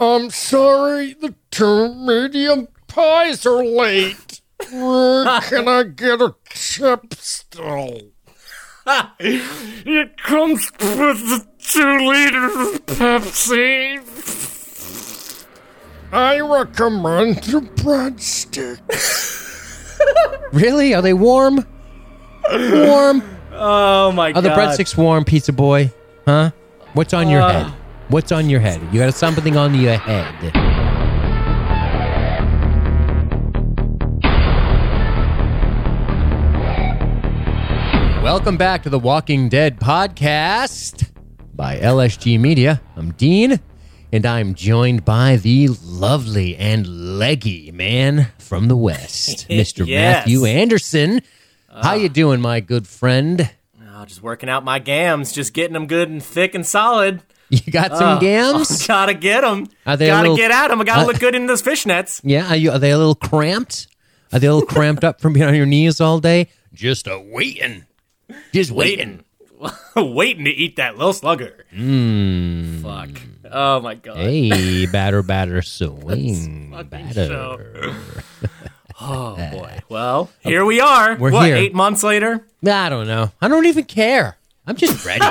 I'm sorry, the 2 medium pies are late. Where can I get a chip still? It comes with the 2 liters of Pepsi. I recommend the breadsticks. Really? Are they warm? Warm? Oh my god. Are the breadsticks warm, pizza boy? Huh? What's on your head? What's on your head? You got something on your head. Welcome back to the Walking Dead podcast by LSG Media. I'm Dean, and I'm joined by the lovely and leggy man from the West, Mr. Yes. Matthew Anderson. How you doing, my good friend? Oh, just working out my gams, just getting them good and thick and solid. You got some gams? Gotta get them. Are they Gotta little- get at them. I gotta look good in those fishnets. Yeah, are they a little cramped? Are they a little cramped up from being on your knees all day? Just waiting. Just waiting. Waiting to eat that little slugger. Fuck. Oh my god. Hey, batter, swing, Fucking batter. show. Oh boy. Well, here we are. We're what, here. 8 months later? I don't know. I don't even care. I'm just ready.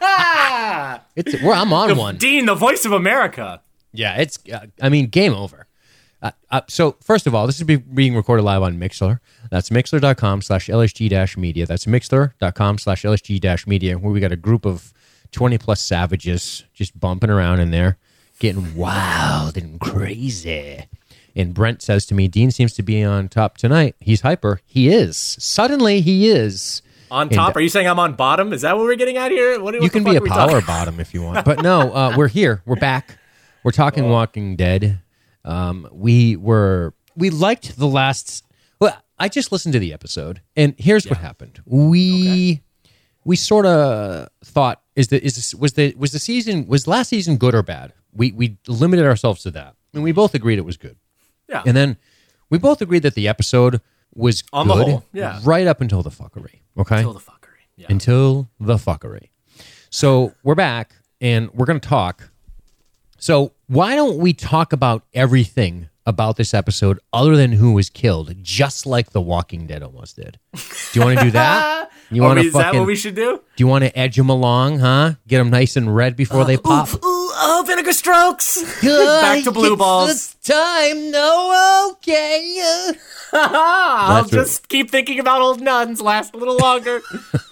I'm on one. Dean, the voice of America. Yeah, it's, game over. So, first of all, this is being recorded live on Mixlr. That's mixlr.com/LSG-media. That's mixlr.com/LSG-media, where we got a group of 20-plus savages just bumping around in there, getting wild and crazy. And Brent says to me, Dean seems to be on top tonight. He's hyper. He is. Suddenly, he is. On top? Are you saying I'm on bottom? Is that what we're getting at here? What You the can fuck be a are we power talking- bottom if you want. But no, we're here. We're back. We're talking Walking Dead. We liked the last. Well, I just listened to the episode, and here's what happened. We sort of thought was last season good or bad? We limited ourselves to that, and we both agreed it was good. Yeah. And then we both agreed that the episode was On the good, whole, yeah. right up until the fuckery. Okay, Until the fuckery. Yeah. until the fuckery. So we're back, and we're going to talk. So why don't we talk about everything about this episode other than who was killed, just like The Walking Dead almost did? Do you want to do that? You want to is that what we should do? Do you want to edge them along, huh? Get them nice and red before they pop? Vinegar strokes. Back to blue balls. This time, no, okay. I'll That's what- just keep thinking about old nuns. Last a little longer.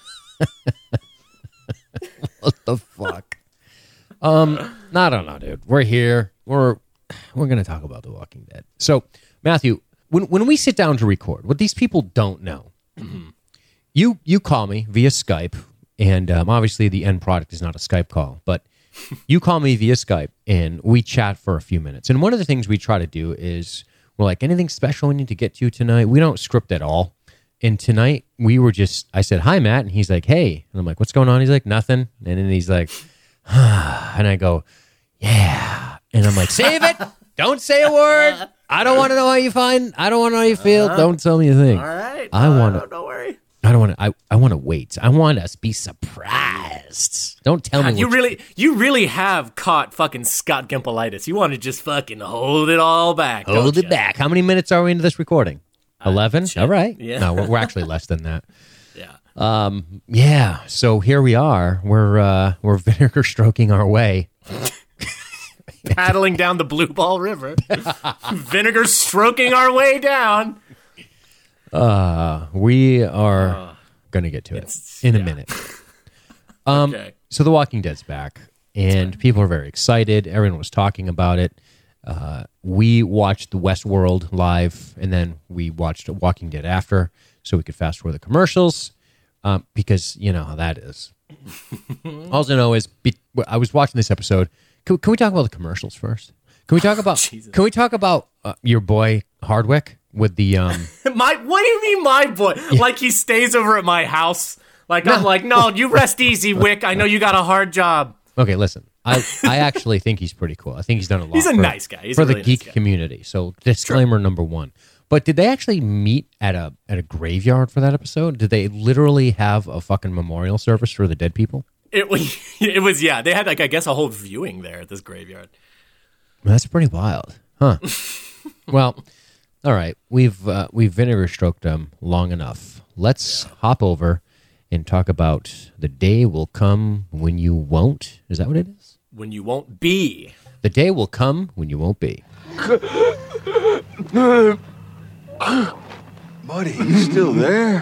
What the fuck? I don't know, dude. We're here. We're going to talk about The Walking Dead. So, Matthew, when we sit down to record, what these people don't know, you call me via Skype, and obviously the end product is not a Skype call, but you call me via Skype, and we chat for a few minutes. And one of the things we try to do is, we're like, anything special we need to get to tonight? We don't script at all. And tonight, I said, hi, Matt. And he's like, hey. And I'm like, what's going on? He's like, nothing. And then he's like, and I go, yeah. And I'm like, save it. Don't say a word. I don't want to know how you find. I don't want to know how you feel. Don't tell me a thing. All right. I want to. Don't worry. I don't want to. I want to wait. I want us to be surprised. Don't tell me. You really have caught fucking Scott Gimpolitis. You want to just fucking hold it all back. Hold don't it ya? back. How many minutes are we into this recording? 11? shit. All right. Yeah. No, we're actually less than that. Yeah. Yeah. So here we are. We're vinegar stroking our way. Paddling down the Blue Ball River. Vinegar stroking our way down. We are going to get to it in a minute. Okay. So The Walking Dead's back, and people are very excited. Everyone was talking about it. We watched the Westworld live, and then we watched Walking Dead after, so we could fast forward the commercials, because you know how that is. All I know is I was watching this episode. Can we talk about the commercials first? Can we talk about? Jesus. Can we talk about your boy Hardwick with the? What do you mean, my boy? Like he stays over at my house? Like I'm like, no, you rest easy, Wick. I know you got a hard job. Okay, listen. I actually think he's pretty cool. I think he's done a lot. He's a nice guy. He's for a really the geek nice guy. community. So disclaimer number one. But did they actually meet at a graveyard for that episode? Did they literally have a fucking memorial service for the dead people? It was yeah. They had like I guess a whole viewing there at this graveyard. That's pretty wild, huh? Well, all right. We've vinegar stroked them long enough. Let's hop over and talk about the day will come when you won't. Is that what it is? When you won't be. The day will come when you won't be. Buddy, you still there?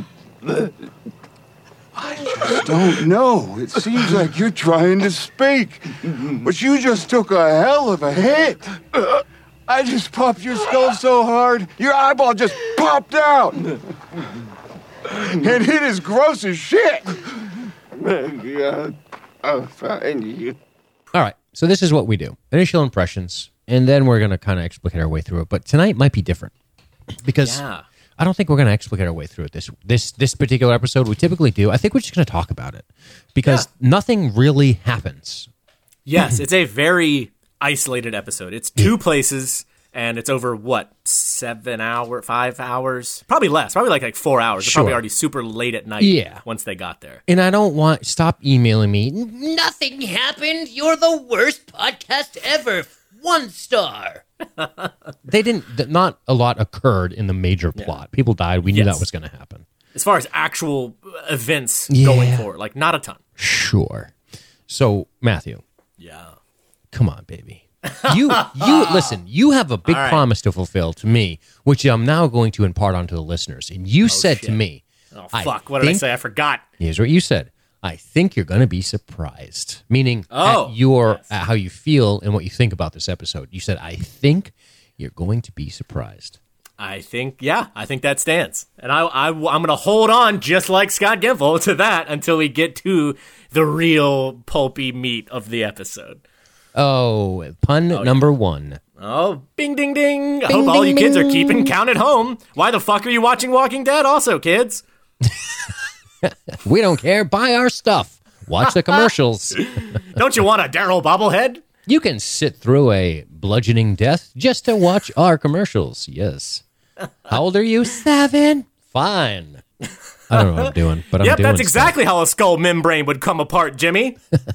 I just don't know. It seems like you're trying to speak, but you just took a hell of a hit. I just popped your skull so hard, your eyeball just popped out. And it is gross as shit. God, I'll find you. All right. So this is what we do. Initial impressions, and then we're going to kind of explicate our way through it. But tonight might be different because I don't think we're going to explicate our way through it this particular episode. We typically do. I think we're just going to talk about it because nothing really happens. Yes, it's a very isolated episode. It's two places, and it's over, 5 hours? Probably less. Probably like 4 hours. They're probably already super late at night once they got there. And I don't want... Stop emailing me. Nothing happened. You're the worst podcast ever. 1 star. They didn't... Not a lot occurred in the major plot. People died. We knew that was going to happen. As far as actual events going forward, not a ton. Sure. So, Matthew. Yeah. Come on, baby. You listen, you have a big promise to fulfill to me, which I'm now going to impart onto the listeners. And you said to me, oh, fuck. What did I say? I forgot. Here's what you said. I think you're going to be surprised. Meaning at how you feel and what you think about this episode. You said, I think you're going to be surprised. I think that stands. And I'm going to hold on, just like Scott Gimple, to that until we get to the real pulpy meat of the episode. Oh, pun number 1. Oh, bing, ding, ding. I hope all you kids are keeping count at home. Why the fuck are you watching Walking Dead also, kids? We don't care. Buy our stuff. Watch the commercials. Don't you want a Daryl bobblehead? You can sit through a bludgeoning death just to watch our commercials. Yes. How old are you? 7. Fine. I don't know what I'm doing, but I'm doing that's exactly how a skull membrane would come apart, Jimmy.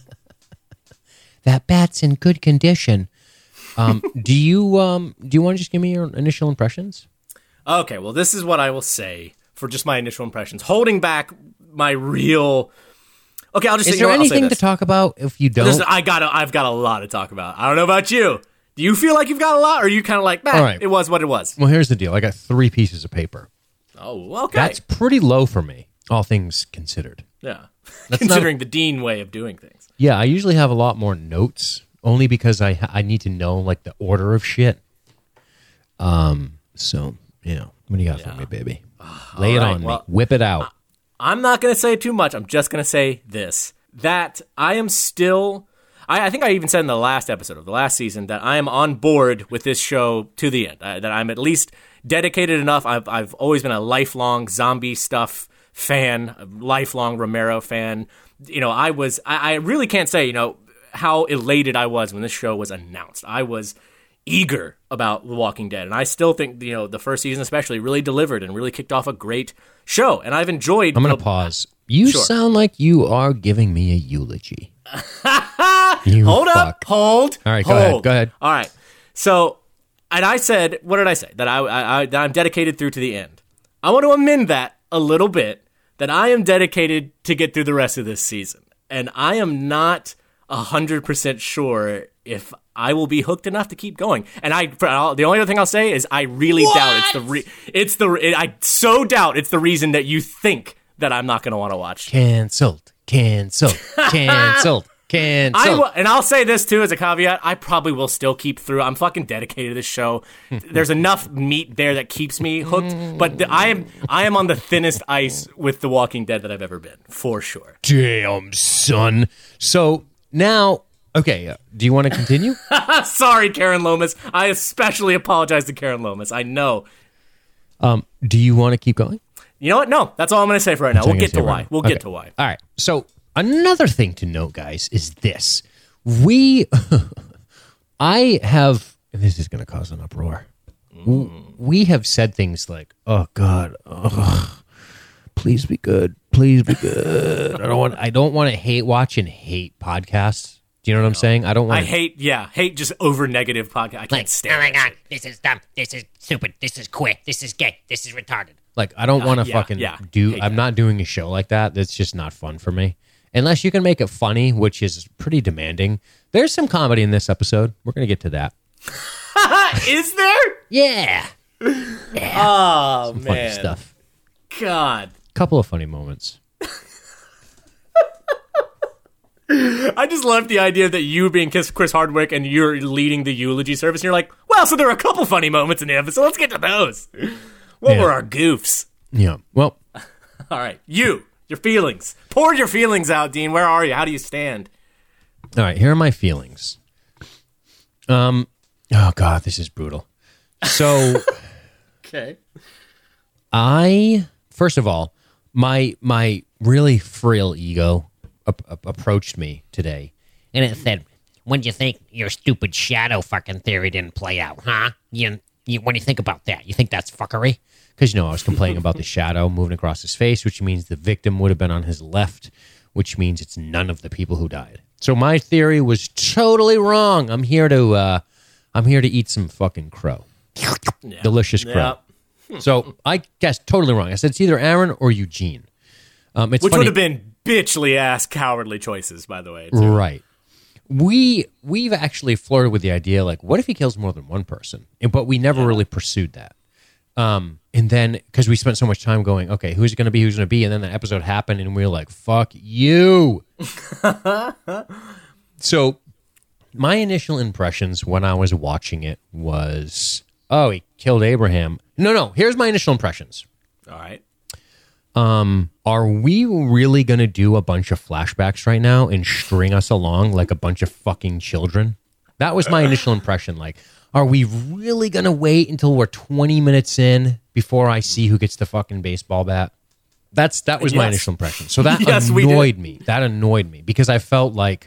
That bat's in good condition. Do you want to just give me your initial impressions? Okay, well, this is what I will say for just my initial impressions. Holding back my real... Okay, I'll just say... Is there anything to talk about if you don't? I've got a lot to talk about. I don't know about you. Do you feel like you've got a lot, or are you kind of like, it was what it was? Well, here's the deal. I got 3 pieces of paper. Oh, okay. That's pretty low for me, all things considered. Yeah. Considering the Dean way of doing things. Yeah, I usually have a lot more notes, only because I need to know, the order of shit. So, what do you got for me, baby? Lay it on me. Whip it out. I'm not going to say too much. I'm just going to say this. That I am still... I think I even said in the last episode of the last season that I am on board with this show to the end. That I'm at least dedicated enough. I've always been a lifelong zombie stuff fan, a lifelong Romero fan. I really can't say, how elated I was when this show was announced. I was eager about The Walking Dead, and I still think, the first season especially really delivered and really kicked off a great show, and I've enjoyed... I'm going to pause. You sound like you are giving me a eulogy. Hold up. Hold. All right, go ahead. All right. So, and I said, what did I say? That that I'm dedicated through to the end. I want to amend that a little bit, that I am dedicated to get through the rest of this season. And I am not 100% sure if I will be hooked enough to keep going. And the only other thing I'll say is I really doubt I so doubt it's the reason that you think that I'm not going to want to watch. Canceled. And I'll say this too as a caveat. I probably will still keep through. I'm fucking dedicated to this show. There's enough meat there that keeps me hooked. But I am on the thinnest ice with The Walking Dead that I've ever been, for sure. Damn, son. So now, okay, do you want to continue? Sorry, Karen Lomas. I especially apologize to Karen Lomas. I know. Do you want to keep going? You know what? No, that's all I'm going to say for right now. We'll get to why. We'll get to why. All right. So another thing to note, guys, is this. I have, and this is going to cause an uproar. We have said things like, oh, God, please be good. Please be good. I don't want to hate watch and hate podcasts. Do you know what I'm saying? I don't want I hate just over negative podcast. I can't stand Oh my that god, shit. this is dumb. This is stupid. This is quick. This is gay. This is retarded. Like, I don't want to yeah, fucking yeah. do. Hate I'm not doing a show like that. That's just not fun for me. Unless you can make it funny, which is pretty demanding. There's some comedy in this episode. We're gonna get to that. Is there? Yeah. Oh, Funny man. stuff. God. Couple of funny moments. I just love the idea that you being Chris Hardwick and you're leading the eulogy service, and you're like, well, so there were a couple funny moments in the episode. Let's get to those. What were our goofs? Yeah. Well, All right. Your feelings. Pour your feelings out, Dean. Where are you? How do you stand? all right. Here are my feelings. Oh God, this is brutal. So. Okay. First of all, my really frail ego approached me today, And it said, when do you think your stupid shadow fucking theory didn't play out, huh? You when you think about that, you think that's fuckery? because I was complaining about the shadow moving across his face, which means the victim would have been on his left, which means it's none of the people who died. So my theory was totally wrong. I'm here to eat some fucking crow, delicious crow. So I guessed totally wrong. I said it's either Aaron or Eugene. It's Which funny. would have been bitchly ass cowardly choices, by the way. Too. Right. We've actually flirted with the idea, like, what if he kills more than one person? But we never really pursued that. And then, because we spent so much time going, okay, who's it going to be? And then the episode happened, and we were like, fuck you. So my initial impressions when I was watching it was, oh, he killed Abraham. No, here's my initial impressions. All right. Are we really going to do a bunch of flashbacks right now and string us along like a bunch of fucking children? That was my initial impression. Like, are we really going to wait until we're 20 minutes in before I see who gets the fucking baseball bat? That was my Yes. initial impression. So that Yes, we annoyed me. That annoyed me because I felt like,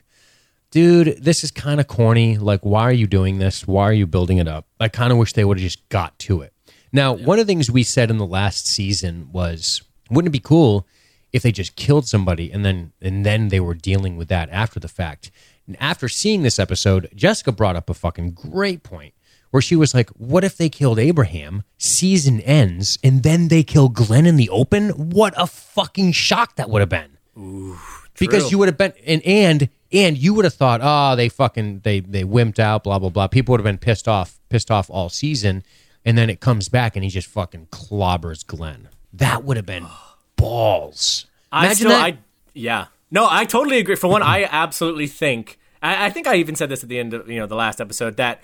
dude, this is kind of corny. Like, why are you doing this? Why are you building it up? I kind of wish they would have just got to it. Now, one of the things we said in the last season was, wouldn't it be cool if they just killed somebody and then they were dealing with that after the fact? And after seeing this episode, Jessica brought up a fucking great point where she was like, what if they killed Abraham, season ends, and then they kill Glenn in the open? What a fucking shock that would have been. Ooh, because you would have been, and you would have thought, oh, they wimped out, blah, blah, blah. People would have been pissed off all season. And then it comes back and he just fucking clobbers Glenn. That would have been balls. Imagine that. No, I totally agree. For one, I absolutely think. I think I even said this at the end of the last episode that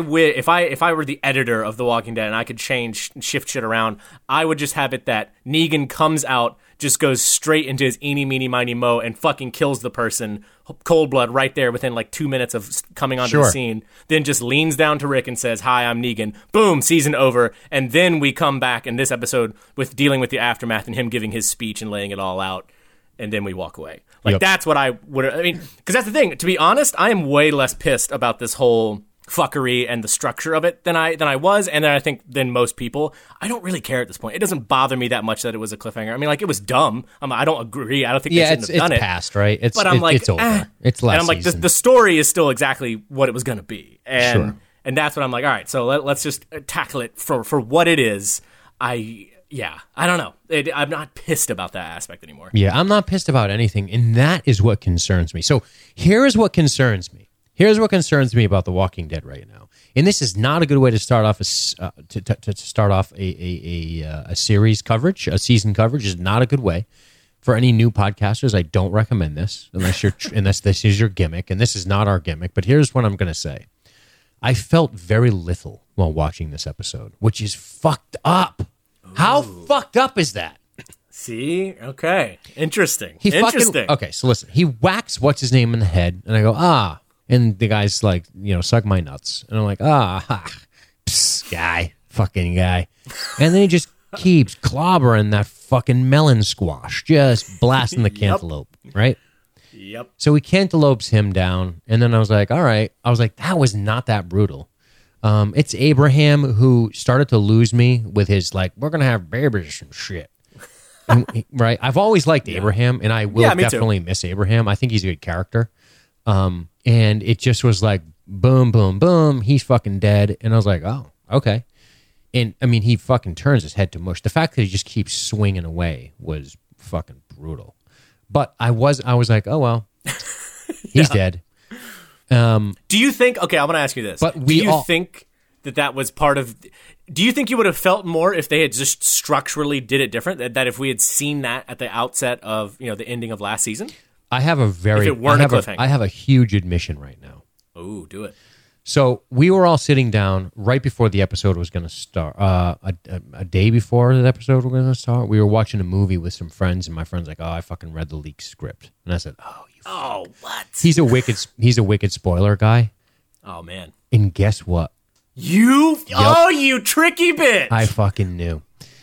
if I were the editor of The Walking Dead and I could shift shit around, I would just have it that Negan comes out, just goes straight into his eeny, meeny, miny, mo, and fucking kills the person, cold blood, right there within like 2 minutes of coming onto the scene. Then just leans down to Rick and says, "Hi, I'm Negan." Boom, season over. And then we come back in this episode with dealing with the aftermath and him giving his speech and laying it all out. And then we walk away. Like, that's what I would... I mean, because that's the thing. To be honest, I am way less pissed about this whole fuckery and the structure of it than I was, and then I think than most people. I don't really care at this point. It doesn't bother me that much that it was a cliffhanger. I mean, like, it was dumb. I don't agree. I don't think they shouldn't have done it. It's past, right? It's over. It's last and I'm like, season. the story is still exactly what it was going to be. And that's what I'm like, all right, so let's just tackle it for what it is. I don't know. I'm not pissed about that aspect anymore. Yeah, I'm not pissed about anything, and that is what concerns me. So here is what concerns me. Here's what concerns me about The Walking Dead right now, and this is not a good way to start off a series coverage. A season coverage is not a good way for any new podcasters. I don't recommend this unless this is your gimmick, and this is not our gimmick. But here's what I'm going to say: I felt very little while watching this episode, which is fucked up. How fucked up is that? See? Okay. Interesting. Okay, so listen. He whacks what's his name in the head, and I go, ah. And the guy's like, suck my nuts. And I'm like, fucking guy. And then he just keeps clobbering that fucking melon squash, just blasting the cantaloupe, right? Yep. So he cantaloupes him down, and then I was like, all right. I was like, that was not that brutal. It's Abraham who started to lose me with his, like, we're going to have babies and shit. Right? I've always liked Abraham, and I will definitely miss Abraham. I think he's a good character. And it just was like, boom, boom, boom. He's fucking dead. And I was like, oh, okay. And I mean, he fucking turns his head to mush. The fact that he just keeps swinging away was fucking brutal. But I was like, oh, well, he's dead. Do you think, okay, I'm going to ask you this. But do you think that was part of, do you think you would have felt more if they had just structurally did it different? That if we had seen that at the outset of, the ending of last season? I have a very, if it weren't a cliffhanger. I have a huge admission right now. Oh, do it. So we were all sitting down right before the episode was going to start. A day before the episode was going to start, we were watching a movie with some friends, and my friend's like, "Oh, I fucking read the leaked script," and I said, "Oh, what? He's a wicked spoiler guy." Oh man! And guess what? You tricky bitch! I fucking knew.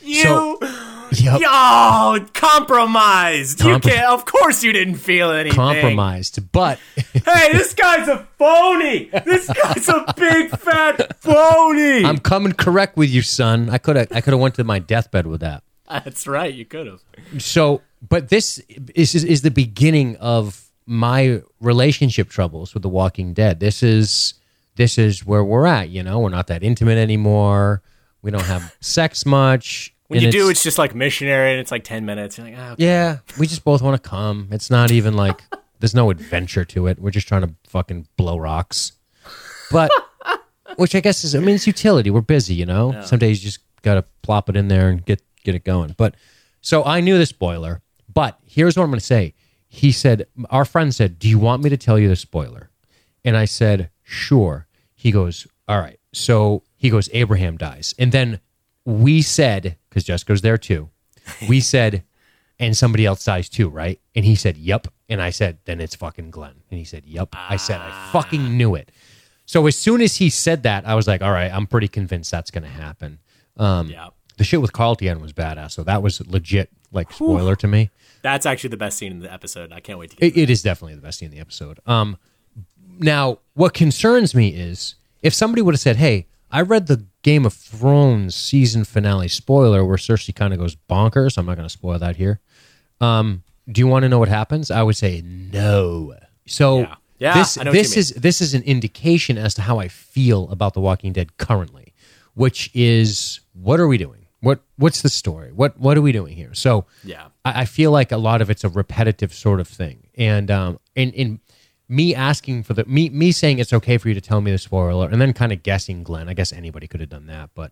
Yep. Yo, compromised. You can't. Of course, you didn't feel anything. Compromised, but hey, this guy's a phony. This guy's a big fat phony. I'm coming correct with you, son. I could have went to my deathbed with that. That's right. You could have. So, but this is the beginning of my relationship troubles with The Walking Dead. This is where we're at. We're not that intimate anymore. We don't have sex much. When you do, it's just like missionary, and it's like 10 minutes. You're like, okay. Yeah, we just both want to come. It's not even like, there's no adventure to it. We're just trying to fucking blow rocks. But, which I guess is, it's utility. We're busy, Yeah. Some days you just got to plop it in there and get it going. But, so I knew the spoiler, but here's what I'm going to say. He said, our friend said, "Do you want me to tell you the spoiler?" And I said, "Sure." He goes, "All right." So he goes, "Abraham dies." And then we said, because Jessica's there too, we said, "And somebody else dies too, right?" And he said, "Yep." And I said, "Then it's fucking Glenn." And he said, "Yep." I said, "I fucking knew it." So as soon as he said that, I was like, all right, I'm pretty convinced that's going to happen. Yeah. The shit with Carl at the end was badass. So that was legit, like, spoiler to me. That's actually the best scene in the episode. I can't wait to get it is definitely the best scene in the episode. Now, what concerns me is if somebody would have said, "Hey, I read the Game of Thrones season finale spoiler where Cersei kind of goes bonkers." I'm not going to spoil that here. Do you want to know what happens? I would say no. So this is an indication as to how I feel about The Walking Dead currently, which is, what are we doing? What's the story? What are we doing here? So I feel like a lot of it's a repetitive sort of thing, and in me asking for me saying it's okay for you to tell me the spoiler, and then kind of guessing Glenn. I guess anybody could have done that, but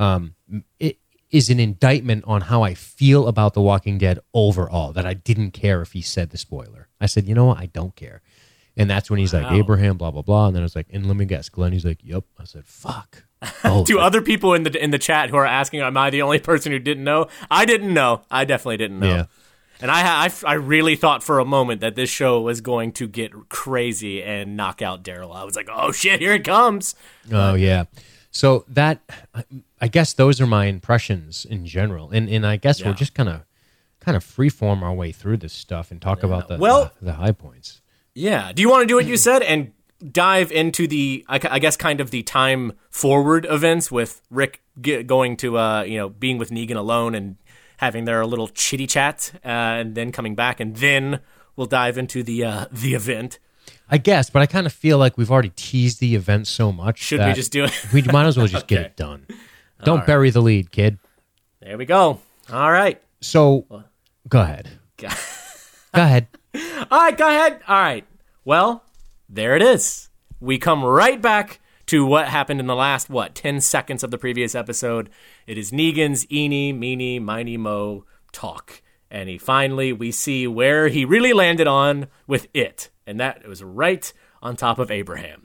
it is an indictment on how I feel about The Walking Dead overall. That I didn't care if he said the spoiler. I said, you know what, I don't care, and that's when he's like, Abraham, blah blah blah, and then I was like, and let me guess, Glenn. He's like, yep. I said, fuck. To other people in the chat who are asking, am I the only person who didn't know? I didn't know. I definitely didn't know. Yeah. And I really thought for a moment that this show was going to get crazy and knock out Daryl. I was like, oh shit, here it comes. Oh yeah. So that, I guess those are my impressions in general, and I guess we'll just kind of freeform our way through this stuff and talk about the high points. Yeah. Do you want to do what you said and dive into the, I guess, kind of the time forward events with Rick going to, being with Negan alone and having their little chitty chat, and then coming back, and then we'll dive into the event. I guess, but I kind of feel like we've already teased the event so much. Should we just do it? We might as well just get it done. Don't bury the lead, kid. There we go. All right. So, go ahead. Go ahead. All right, go ahead. All right. Well, there it is. We come right back to what happened in the last, 10 seconds of the previous episode. It is Negan's eeny, meeny, miny, mo talk. And we see where he really landed on with it. And that was right on top of Abraham.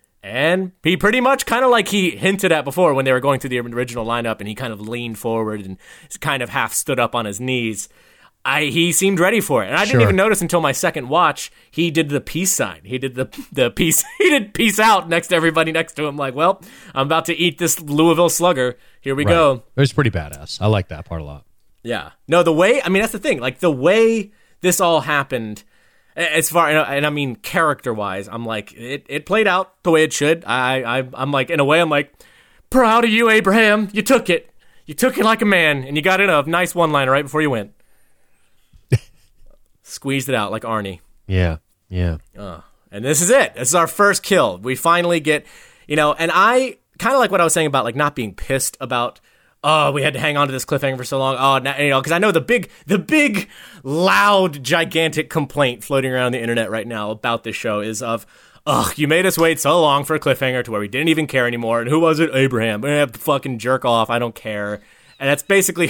And he pretty much kind of like he hinted at before when they were going through the original lineup, and he kind of leaned forward and kind of half stood up on his knees. He seemed ready for it. And I didn't even notice until my second watch, he did the peace sign. He did the peace. He did peace out next to everybody next to him. Like, well, I'm about to eat this Louisville Slugger. Here we go. It was pretty badass. I like that part a lot. Yeah. No, that's the thing. Like, the way this all happened, as far, and I mean, character-wise, I'm like, it played out the way it should. I'm like, in a way, I'm like, proud of you, Abraham. You took it. You took it like a man, and you got in a nice one-liner right before you went. Squeezed it out like Arnie. Yeah. And And this is it. This is our first kill. We finally get, and I kind of like what I was saying about like not being pissed about, oh, we had to hang on to this cliffhanger for so long. Oh, now, because I know the big, loud, gigantic complaint floating around the internet right now about this show is of, ugh, you made us wait so long for a cliffhanger to where we didn't even care anymore. And who was it? Abraham. We have to fucking jerk off. I don't care. And that's basically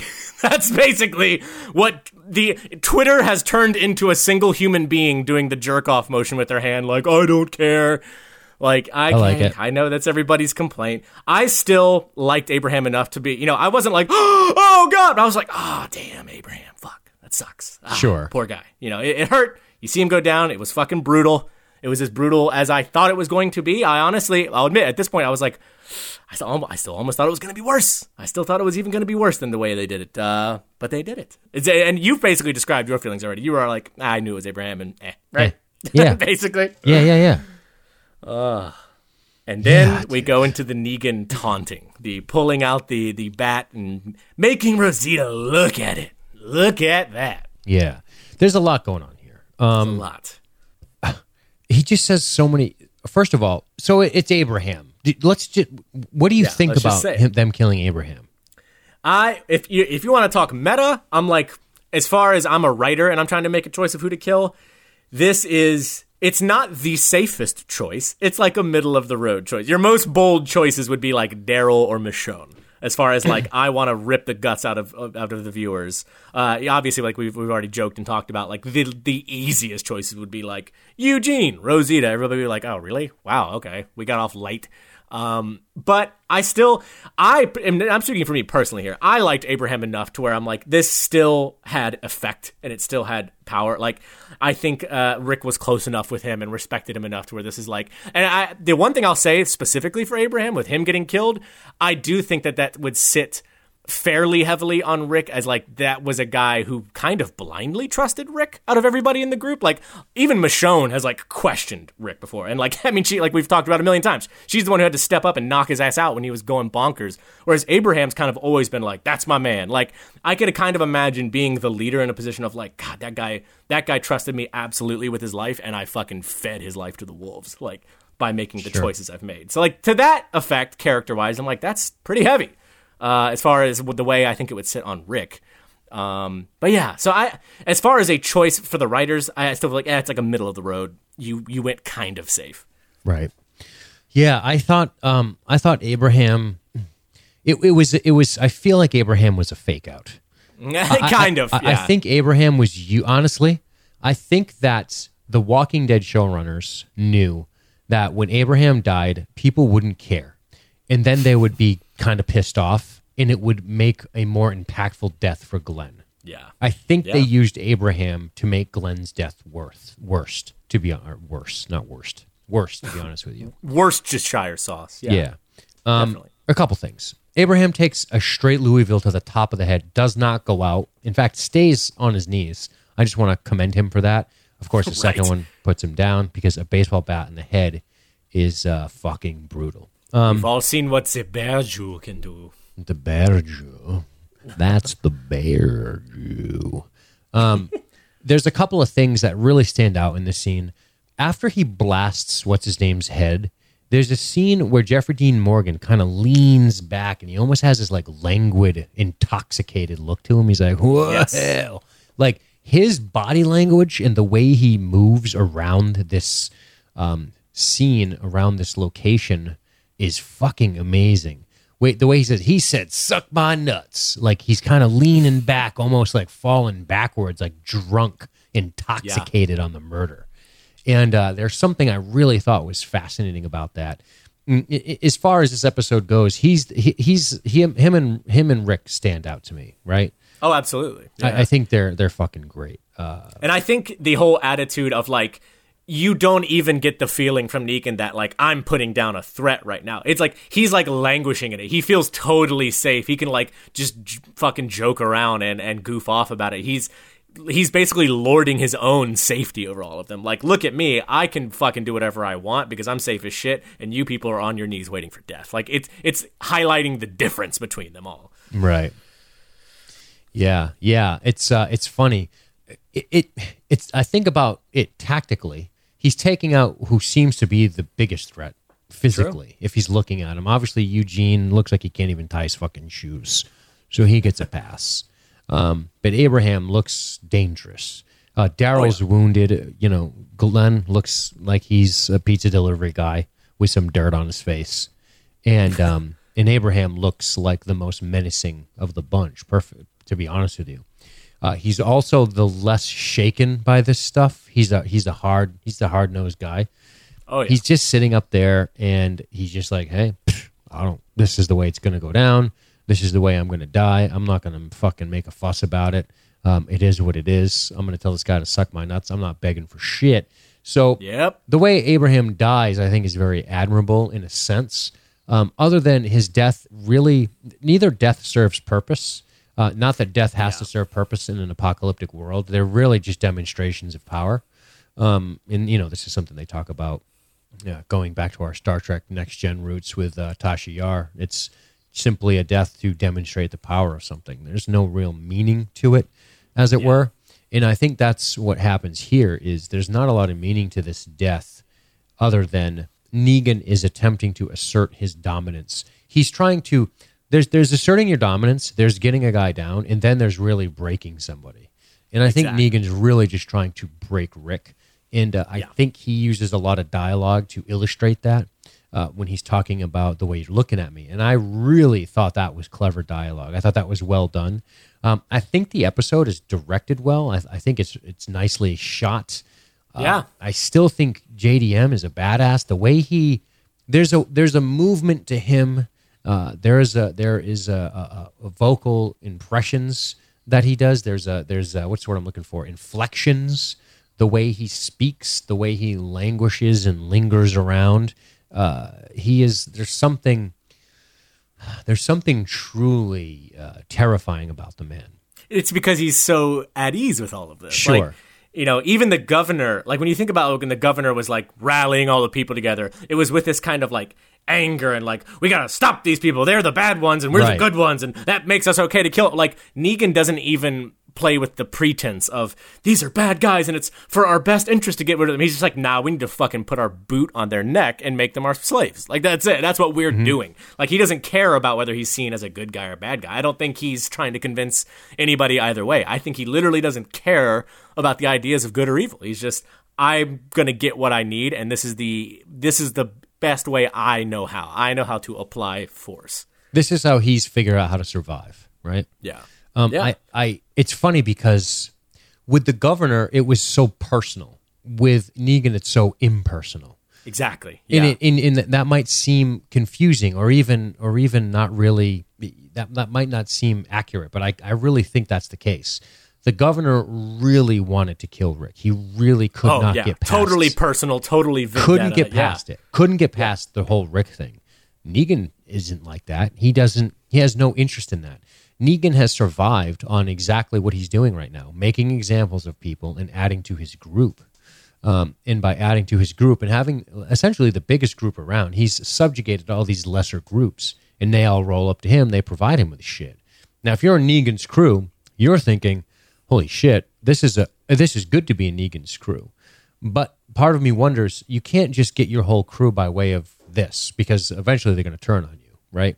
what the Twitter has turned into a single human being doing the jerk off motion with their hand, like, I don't care. Like, I like it. I know that's everybody's complaint. I still liked Abraham enough to be, I wasn't like, oh God, but I was like, oh damn, Abraham, fuck, that sucks. Sure. Poor guy. It hurt. You see him go down. It was fucking brutal. It was as brutal as I thought it was going to be. I'll admit, at this point, I was like, I still almost thought it was going to be worse. I still thought it was even going to be worse than the way they did it. But they did it. And you've basically described your feelings already. You were like, I knew it was Abraham and right? Yeah. Basically. Yeah. And then we go into the Negan taunting, the pulling out the bat and making Rosita look at it. Look at that. Yeah. There's a lot going on here. A lot. He just says so many. First of all, so it's Abraham. What do you think about them killing Abraham? If you want to talk meta, I'm like, as far as I'm a writer and I'm trying to make a choice of who to kill, it's not the safest choice. It's like a middle of the road choice. Your most bold choices would be like Daryl or Michonne. As far as like, I want to rip the guts out of the viewers. Obviously, like we've already joked and talked about, like the easiest choices would be like Eugene, Rosita. Everybody would be like, oh really? Wow, okay, we got off light. But I'm speaking for me personally here. I liked Abraham enough to where I'm like, this still had effect and it still had power. Like, I think Rick was close enough with him and respected him enough to where this is like, and the one thing I'll say specifically for Abraham with him getting killed, I do think that would sit fairly heavily on Rick as like that was a guy who kind of blindly trusted Rick out of everybody in the group. Like even Michonne has like questioned Rick before. And like, I mean, she, like we've talked about a million times, she's the one who had to step up and knock his ass out when he was going bonkers. Whereas Abraham's kind of always been like, that's my man. Like I could kind of imagine being the leader in a position of like, God, that guy trusted me absolutely with his life. And I fucking fed his life to the wolves, like by making the choices I've made. So like to that effect, character wise, I'm like, that's pretty heavy. As far as the way I think it would sit on Rick. But yeah, so as far as a choice for the writers, I still feel like, it's like a middle of the road. You went kind of safe. Right. Yeah, I thought Abraham, it was, I feel like Abraham was a fake out. Kind of, yeah. I think Abraham was honestly, I think that the Walking Dead showrunners knew that when Abraham died, people wouldn't care. And then they would be kind of pissed off, and it would make a more impactful death for Glenn. Yeah. I think they used Abraham to make Glenn's death worst, to be honest with you. Worcestershire sauce. Yeah. Definitely. A couple things. Abraham takes a straight Louisville to the top of the head, does not go out. In fact, stays on his knees. I just want to commend him for that. Of course, the second one puts him down because a baseball bat in the head is fucking brutal. We've all seen what the Bear Jew can do. The Bear Jew. That's the Bear Jew. There's a couple of things that really stand out in this scene. After he blasts what's-his-name's head, there's a scene where Jeffrey Dean Morgan kind of leans back and he almost has this like languid, intoxicated look to him. He's like, what the hell? Like his body language and the way he moves around this scene, around this location is fucking amazing. Wait, the way he said, suck my nuts. Like he's kind of leaning back, almost like falling backwards, like drunk, intoxicated on the murder. And there's something I really thought was fascinating about that. As far as this episode goes, him and Rick stand out to me, right? Oh, absolutely. Yeah. I think they're fucking great. And I think the whole attitude of like, you don't even get the feeling from Negan that like I'm putting down a threat right now. It's like he's like languishing in it. He feels totally safe. He can like just fucking joke around and goof off about it. He's basically lording his own safety over all of them. Like, look at me. I can fucking do whatever I want because I'm safe as shit, and you people are on your knees waiting for death. Like it's highlighting the difference between them all. Right. Yeah. It's funny. It's I think about it tactically. he's taking out who seems to be the biggest threat physically. If he's looking at him, obviously Eugene looks like he can't even tie his fucking shoes, so he gets a pass. But Abraham looks dangerous. Daryl's wounded. You know, Glenn looks like he's a pizza delivery guy with some dirt on his face, and Abraham looks like the most menacing of the bunch. Perfect, to be honest with you. He's also the less shaken by this stuff. He's the hard nosed guy. Oh yeah. He's just sitting up there, and he's just like, hey, this is the way it's going to go down. This is the way I'm going to die. I'm not going to fucking make a fuss about it. It is what it is. I'm going to tell this guy to suck my nuts. I'm not begging for shit. So the way Abraham dies, I think, is very admirable in a sense. Other than his death, really, neither death serves purpose. Not that death has to serve purpose in an apocalyptic world. They're really just demonstrations of power. And, you know, this is something they talk about going back to our Star Trek Next Gen roots with Tasha Yar. It's simply a death to demonstrate the power of something. There's no real meaning to it, as it were. And I think that's what happens here is there's not a lot of meaning to this death other than Negan is attempting to assert his dominance. He's trying to... There's asserting your dominance, there's getting a guy down, and then there's really breaking somebody. And I think Negan's really just trying to break Rick. And I think he uses a lot of dialogue to illustrate that when he's talking about the way you're looking at me. And I really thought that was clever dialogue. I thought that was well done. I think the episode is directed well. I think it's nicely shot. I still think JDM is a badass. The way there's a movement to him. There is a vocal impressions that he does. There's what's the word I'm looking for? Inflections. The way he speaks, the way he languishes and lingers around. There's something truly terrifying about the man. It's because he's so at ease with all of this. Sure. Like, you know, even the governor, like when you think about when the governor was like rallying all the people together, it was with this kind of like anger and like, we got to stop these people. They're the bad ones and we're the good ones. And that makes us okay to kill. Like Negan doesn't even play with the pretense of these are bad guys and it's for our best interest to get rid of them. He's just like, nah, we need to fucking put our boot on their neck and make them our slaves. Like that's it. That's what we're doing. Like he doesn't care about whether he's seen as a good guy or a bad guy. I don't think he's trying to convince anybody either way. I think he literally doesn't care about the ideas of good or evil. He's just, I'm going to get what I need. And this is the best way I know how. I know how to apply force. This is how he's figured out how to survive, right? Yeah. It's funny because with the governor, it was so personal. With Negan, it's so impersonal. Exactly. Yeah. In that might seem confusing, or even not really. That might not seem accurate, but I really think that's the case. The governor really wanted to kill Rick. He really could not get past. Totally personal. Totally vendetta. Couldn't get past it. Couldn't get past the whole Rick thing. Negan isn't like that. He has no interest in that. Negan has survived on exactly what he's doing right now, making examples of people and adding to his group. And by adding to his group and having essentially the biggest group around, he's subjugated all these lesser groups, and they all roll up to him. They provide him with shit. Now, if you're in Negan's crew, you're thinking, holy shit, this is good to be in Negan's crew. But part of me wonders, you can't just get your whole crew by way of this, because eventually they're going to turn on you, right?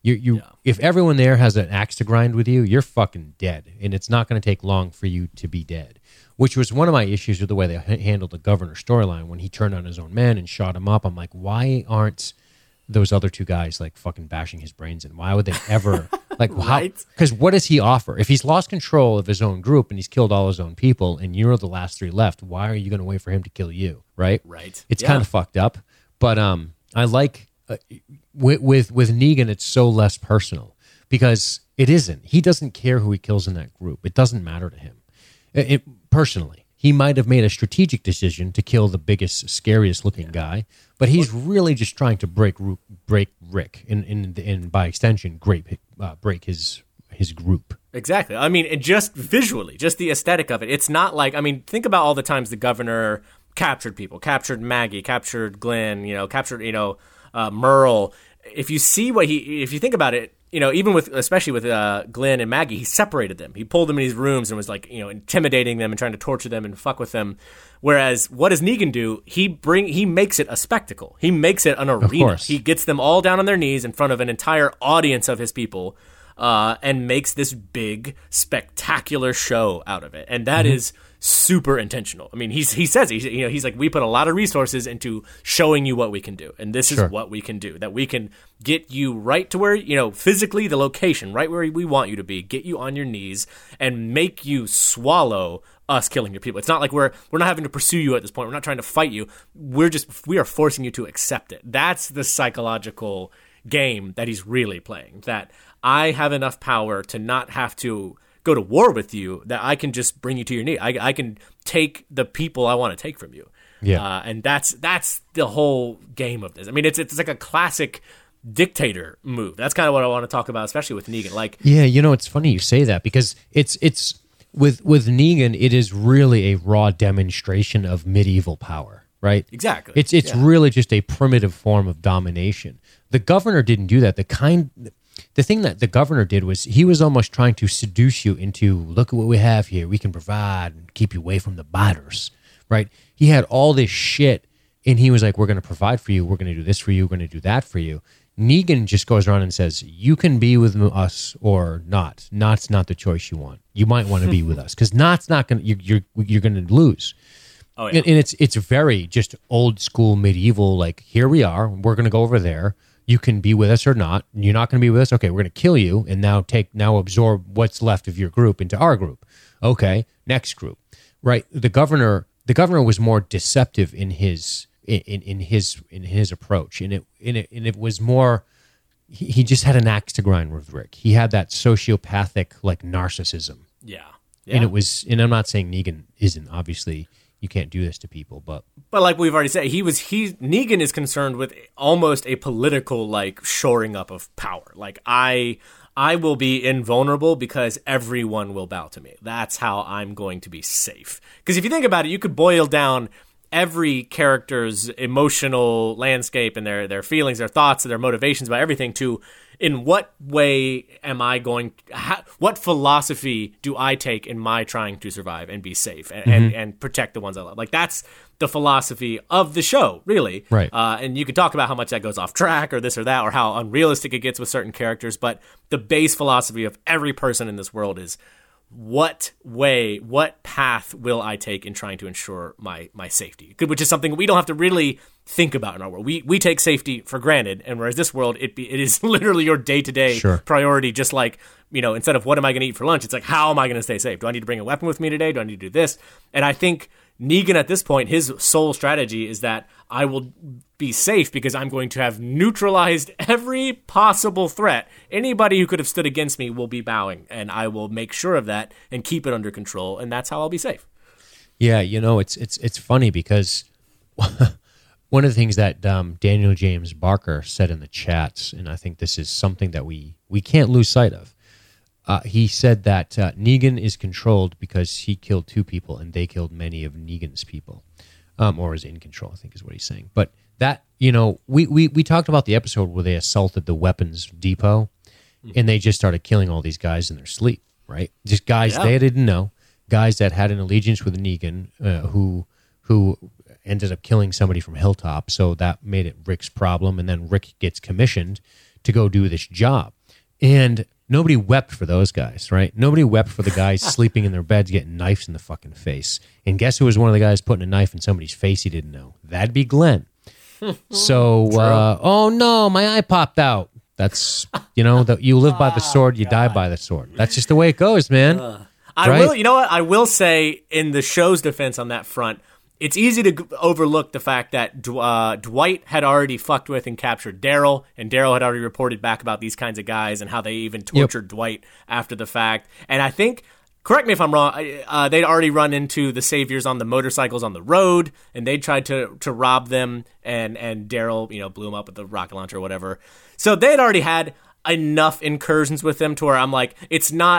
If everyone there has an axe to grind with you, you're fucking dead, and it's not going to take long for you to be dead. Which was one of my issues with the way they handled the governor storyline when he turned on his own men and shot him up. I'm like, why aren't those other two guys like fucking bashing his brains in? Why would they ever like how? Because what does he offer? If he's lost control of his own group and he's killed all his own people, and you're the last three left, why are you going to wait for him to kill you? Right. It's kind of fucked up. But I like. With Negan, it's so less personal because it isn't. He doesn't care who he kills in that group. It doesn't matter to him. Personally, he might have made a strategic decision to kill the biggest, scariest looking guy, but he's really just trying to break Rick, and by extension, break his group. Exactly. I mean, just visually, just the aesthetic of it. It's not like, I mean, think about all the times the governor captured people, captured Maggie, captured Glenn, captured, Merle. If you see if you think about it, even especially with Glenn and Maggie, he separated them. He pulled them in these rooms and was like, intimidating them and trying to torture them and fuck with them. Whereas, what does Negan do? He makes it a spectacle. He makes it an arena. He gets them all down on their knees in front of an entire audience of his people, and makes this big, spectacular show out of it. And that is super intentional. I mean, he says, he's like, we put a lot of resources into showing you what we can do. And this is what we can do, that we can get you right to where, physically the location, right where we want you to be, get you on your knees and make you swallow us killing your people. It's not like we're not having to pursue you at this point. We're not trying to fight you. We are forcing you to accept it. That's the psychological game that he's really playing, that I have enough power to not have to go to war with you, that I can just bring you to your knee. I can take the people I want to take from you. Yeah. And that's the whole game of this. I mean, it's like a classic dictator move. That's kind of what I want to talk about, especially with Negan. Like, yeah, it's funny you say that, because it's with Negan, it is really a raw demonstration of medieval power, right? Exactly. It's really just a primitive form of domination. The governor didn't do that. The thing that the governor did was he was almost trying to seduce you into, look at what we have here. We can provide and keep you away from the biters, right? He had all this shit, and he was like, we're going to provide for you. We're going to do this for you. We're going to do that for you. Negan just goes around and says, you can be with us or not. Not's not the choice you want. You might want to be with us, because Not's not going to, you're going to lose. Oh, yeah. And it's very just old school medieval, like, here we are. We're going to go over there. You can be with us or not. You're not going to be with us. Okay, we're going to kill you and now absorb what's left of your group into our group. Okay, next group. Right? The governor was more deceptive in his approach, and it was more. He just had an axe to grind with Rick. He had that sociopathic like narcissism. Yeah. And it was. And I'm not saying Negan isn't. Obviously, you can't do this to people, but like we've already said, Negan is concerned with almost a political like shoring up of power. Like I will be invulnerable because everyone will bow to me. That's how I'm going to be safe. Because if you think about it, you could boil down every character's emotional landscape and their feelings, their thoughts, their motivations about everything to, in what way am I going, what philosophy do I take in my trying to survive and be safe and protect the ones I love? Like, that's the philosophy of the show, really. Right. And you could talk about how much that goes off track or this or that, or how unrealistic it gets with certain characters, but the base philosophy of every person in this world is, what path will I take in trying to ensure my safety? Which is something we don't have to really think about in our world. We take safety for granted, and whereas this world, it is literally your day-to-day priority, just like, instead of what am I going to eat for lunch, it's like, how am I going to stay safe? Do I need to bring a weapon with me today? Do I need to do this? And I think Negan at this point, his sole strategy is that I will be safe because I'm going to have neutralized every possible threat. Anybody who could have stood against me will be bowing, and I will make sure of that and keep it under control, and that's how I'll be safe. Yeah, it's funny because one of the things that Daniel James Barker said in the chats, and I think this is something that we can't lose sight of. He said that Negan is controlled because he killed 2 people and they killed many of Negan's people, or is in control, I think is what he's saying. But that, we talked about the episode where they assaulted the weapons depot and they just started killing all these guys in their sleep, right? Just guys they didn't know, guys that had an allegiance with Negan, who ended up killing somebody from Hilltop. So that made it Rick's problem. And then Rick gets commissioned to go do this job. And nobody wept for those guys, right? Nobody wept for the guys sleeping in their beds getting knives in the fucking face. And guess who was one of the guys putting a knife in somebody's face he didn't know? That'd be Glenn. So, oh no, my eye popped out. That's, that you live by the sword, you die by the sword. That's just the way it goes, man. I will say, in the show's defense on that front, it's easy to overlook the fact that Dwight had already fucked with and captured Daryl, and Daryl had already reported back about these kinds of guys and how they even tortured Dwight after the fact. And I think, correct me if I'm wrong, they'd already run into the Saviors on the motorcycles on the road, and they tried to rob them, and Daryl, blew them up with the rocket launcher or whatever. So they'd already had enough incursions with them to where I'm like, it's not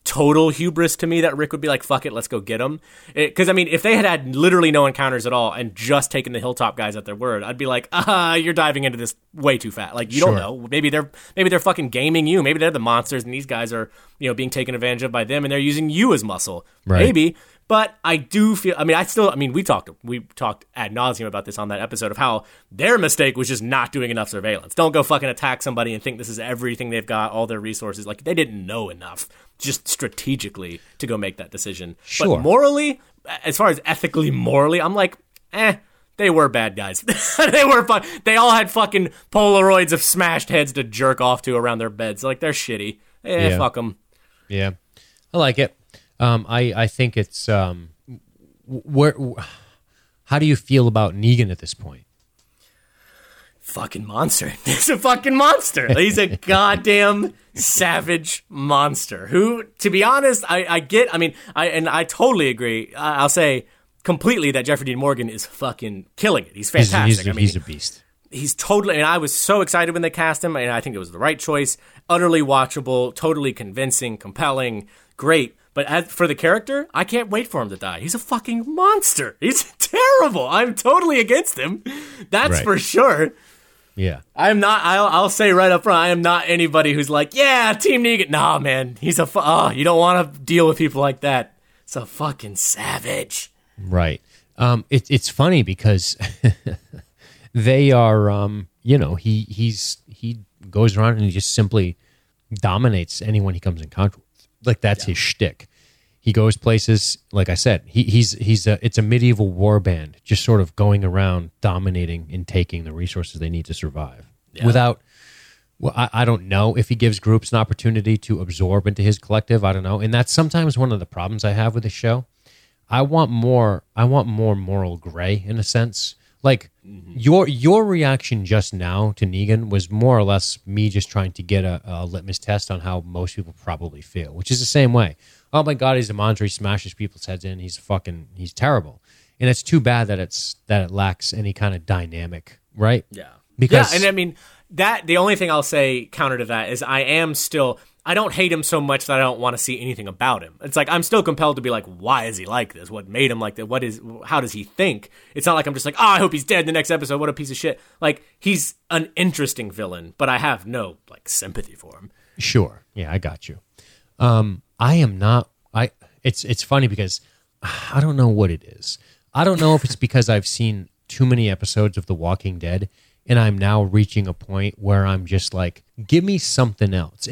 total hubris to me that Rick would be like, fuck it, let's go get him. Because, I mean, if they had literally no encounters at all and just taken the Hilltop guys at their word, I'd be like, you're diving into this way too fast. Like, you don't know. Maybe they're fucking gaming you. Maybe they're the monsters and these guys are, being taken advantage of by them and they're using you as muscle. Right. Maybe. But I do feel, we talked ad nauseum about this on that episode of how their mistake was just not doing enough surveillance. Don't go fucking attack somebody and think this is everything they've got, all their resources. Like, they didn't know enough just strategically to go make that decision. Sure. But morally, as far as ethically, morally, I'm like, they were bad guys. They were fun. They all had fucking Polaroids of smashed heads to jerk off to around their beds. Like, they're shitty. Yeah. Fuck them. Yeah, I like it. I think it's where. How do you feel about Negan at this point? Fucking monster. He's a fucking monster. He's a goddamn savage monster who, to be honest, I totally agree. I'll say completely that Jeffrey Dean Morgan is fucking killing it. He's fantastic. He's a beast. He's totally, and I was so excited when they cast him, and I think it was the right choice. Utterly watchable, totally convincing, compelling, great. But as for the character, I can't wait for him to die. He's a fucking monster. He's terrible. I'm totally against him. That's right. for sure. Yeah. I'm not, I'll say right up front, I am not anybody who's like, yeah, Team Negan. Nah, man. He's you don't want to deal with people like that. It's a fucking savage. Right. It's funny because they are, he goes around and he just simply dominates anyone he comes in contact with. Like, that's his shtick. He goes places, like I said, it's a medieval war band, just sort of going around dominating and taking the resources they need to survive. Yeah. I don't know if he gives groups an opportunity to absorb into his collective. I don't know. And that's sometimes one of the problems I have with the show. I want more moral gray in a sense. Like, your reaction just now to Negan was more or less me just trying to get a litmus test on how most people probably feel, which is the same way. Oh my God, he's a monster. He smashes people's heads in. He's terrible. And it's too bad that it lacks any kind of dynamic, right? Yeah. Because and I mean, that the only thing I'll say counter to that is I don't hate him so much that I don't want to see anything about him. It's like, I'm still compelled to be like, why is he like this? What made him like that? How does he think? It's not like I'm just like, I hope he's dead in the next episode. What a piece of shit. Like, he's an interesting villain, but I have no, sympathy for him. Sure. Yeah, I got you. I am not, it's funny because I don't know what it is. I don't know if it's because I've seen too many episodes of The Walking Dead and I'm now reaching a point where I'm just like, give me something else.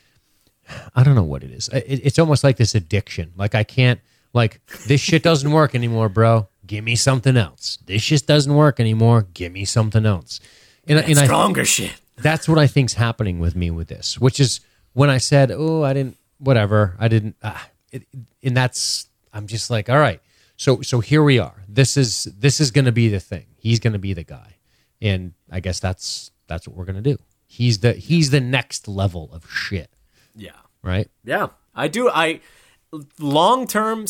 I don't know what it is. It's almost like this addiction. Like, I can't, this shit doesn't work anymore, bro. Give me something else. This shit doesn't work anymore. Give me something else. And stronger shit. That's what I think's happening with me with this, which is when I said, and I'm just like, all right. So here we are. This is going to be the thing. He's going to be the guy. And I guess that's what we're going to do. He's the next level of shit. Yeah. Right? Yeah. Long-term,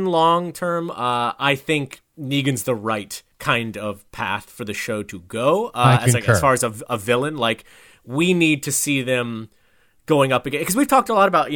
I think Negan's the right kind of path for the show to go. As far as a villain, we need to see them going up again. Because we've talked a lot about,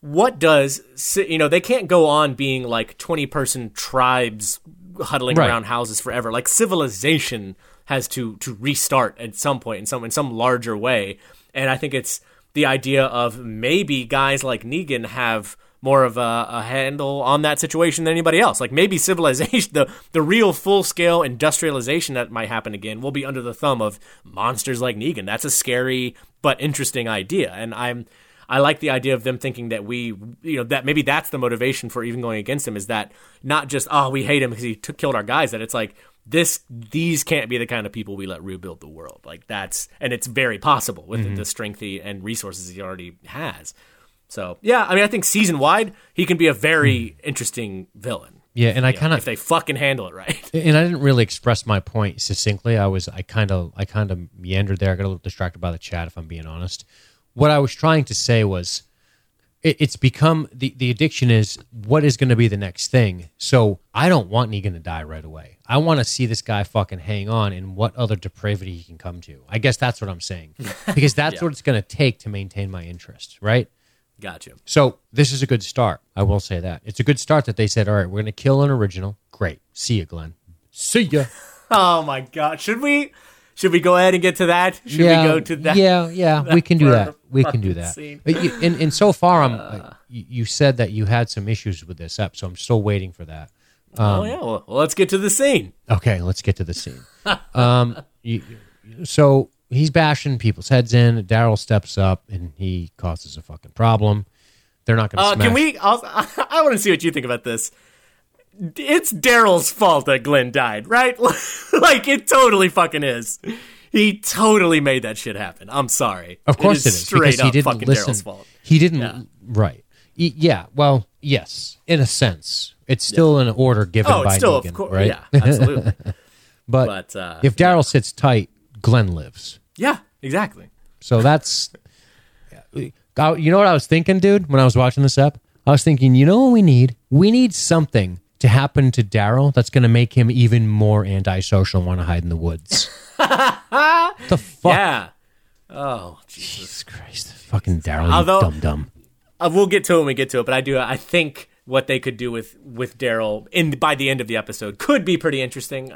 they can't go on being 20-person tribes huddling around houses forever. Civilization has to restart at some point in some larger way. And I think it's the idea of maybe guys like Negan have more of a handle on that situation than anybody else. Maybe civilization, the real full-scale industrialization that might happen again will be under the thumb of monsters like Negan. That's a scary but interesting idea. And I like the idea of them thinking that that maybe that's the motivation for even going against him, is that not just, we hate him because he killed our guys, that it's like, these can't be the kind of people we let rebuild the world. And it's very possible with the strength and resources he already has. So, yeah, I think season-wide, he can be a very interesting villain. Yeah, and if they fucking handle it right. And I didn't really express my point succinctly. I kind of meandered there. I got a little distracted by the chat, if I'm being honest. What I was trying to say was, it's become, the addiction is, what is going to be the next thing? So I don't want Negan to die right away. I want to see this guy fucking hang on and what other depravity he can come to. I guess that's what I'm saying. Because that's what it's going to take to maintain my interest, right? Gotcha. So this is a good start. I will say that. It's a good start that they said, all right, we're going to kill an original. Great. See you, Glenn. See ya. Oh my God. Should we go ahead and get to that? Should we go to that? Yeah. We can do that. We can do that. scene. And so far, you said that you had some issues with this app, so I'm still waiting for that. Well, let's get to the scene. Okay, let's get to the scene. So he's bashing people's heads in. Daryl steps up, and he causes a fucking problem. They're not going to smash. Can we? I want to see what you think about this. It's Daryl's fault that Glenn died, right? Like, it totally fucking is. He totally made that shit happen. I'm sorry. Of course it is. Straight Because he up didn't fucking listen. Daryl's fault. He didn't. Right. Yeah. Well, yes, in a sense. It's still an order given Oh, by it's still, Negan, of course. right? Yeah, absolutely. But, But, if Daryl sits tight, Glenn lives. Yeah, exactly. So that's... You know what I was thinking, dude, when I was watching this up? I was thinking, you know what we need? We need something to happen to Daryl that's going to make him even more antisocial and want to hide in the woods. The fuck? Yeah. Oh, Jesus. Jesus Christ. Fucking Daryl, Although- you dumb. We'll get to it when we get to it, but I think what they could do with Daryl by the end of the episode could be pretty interesting.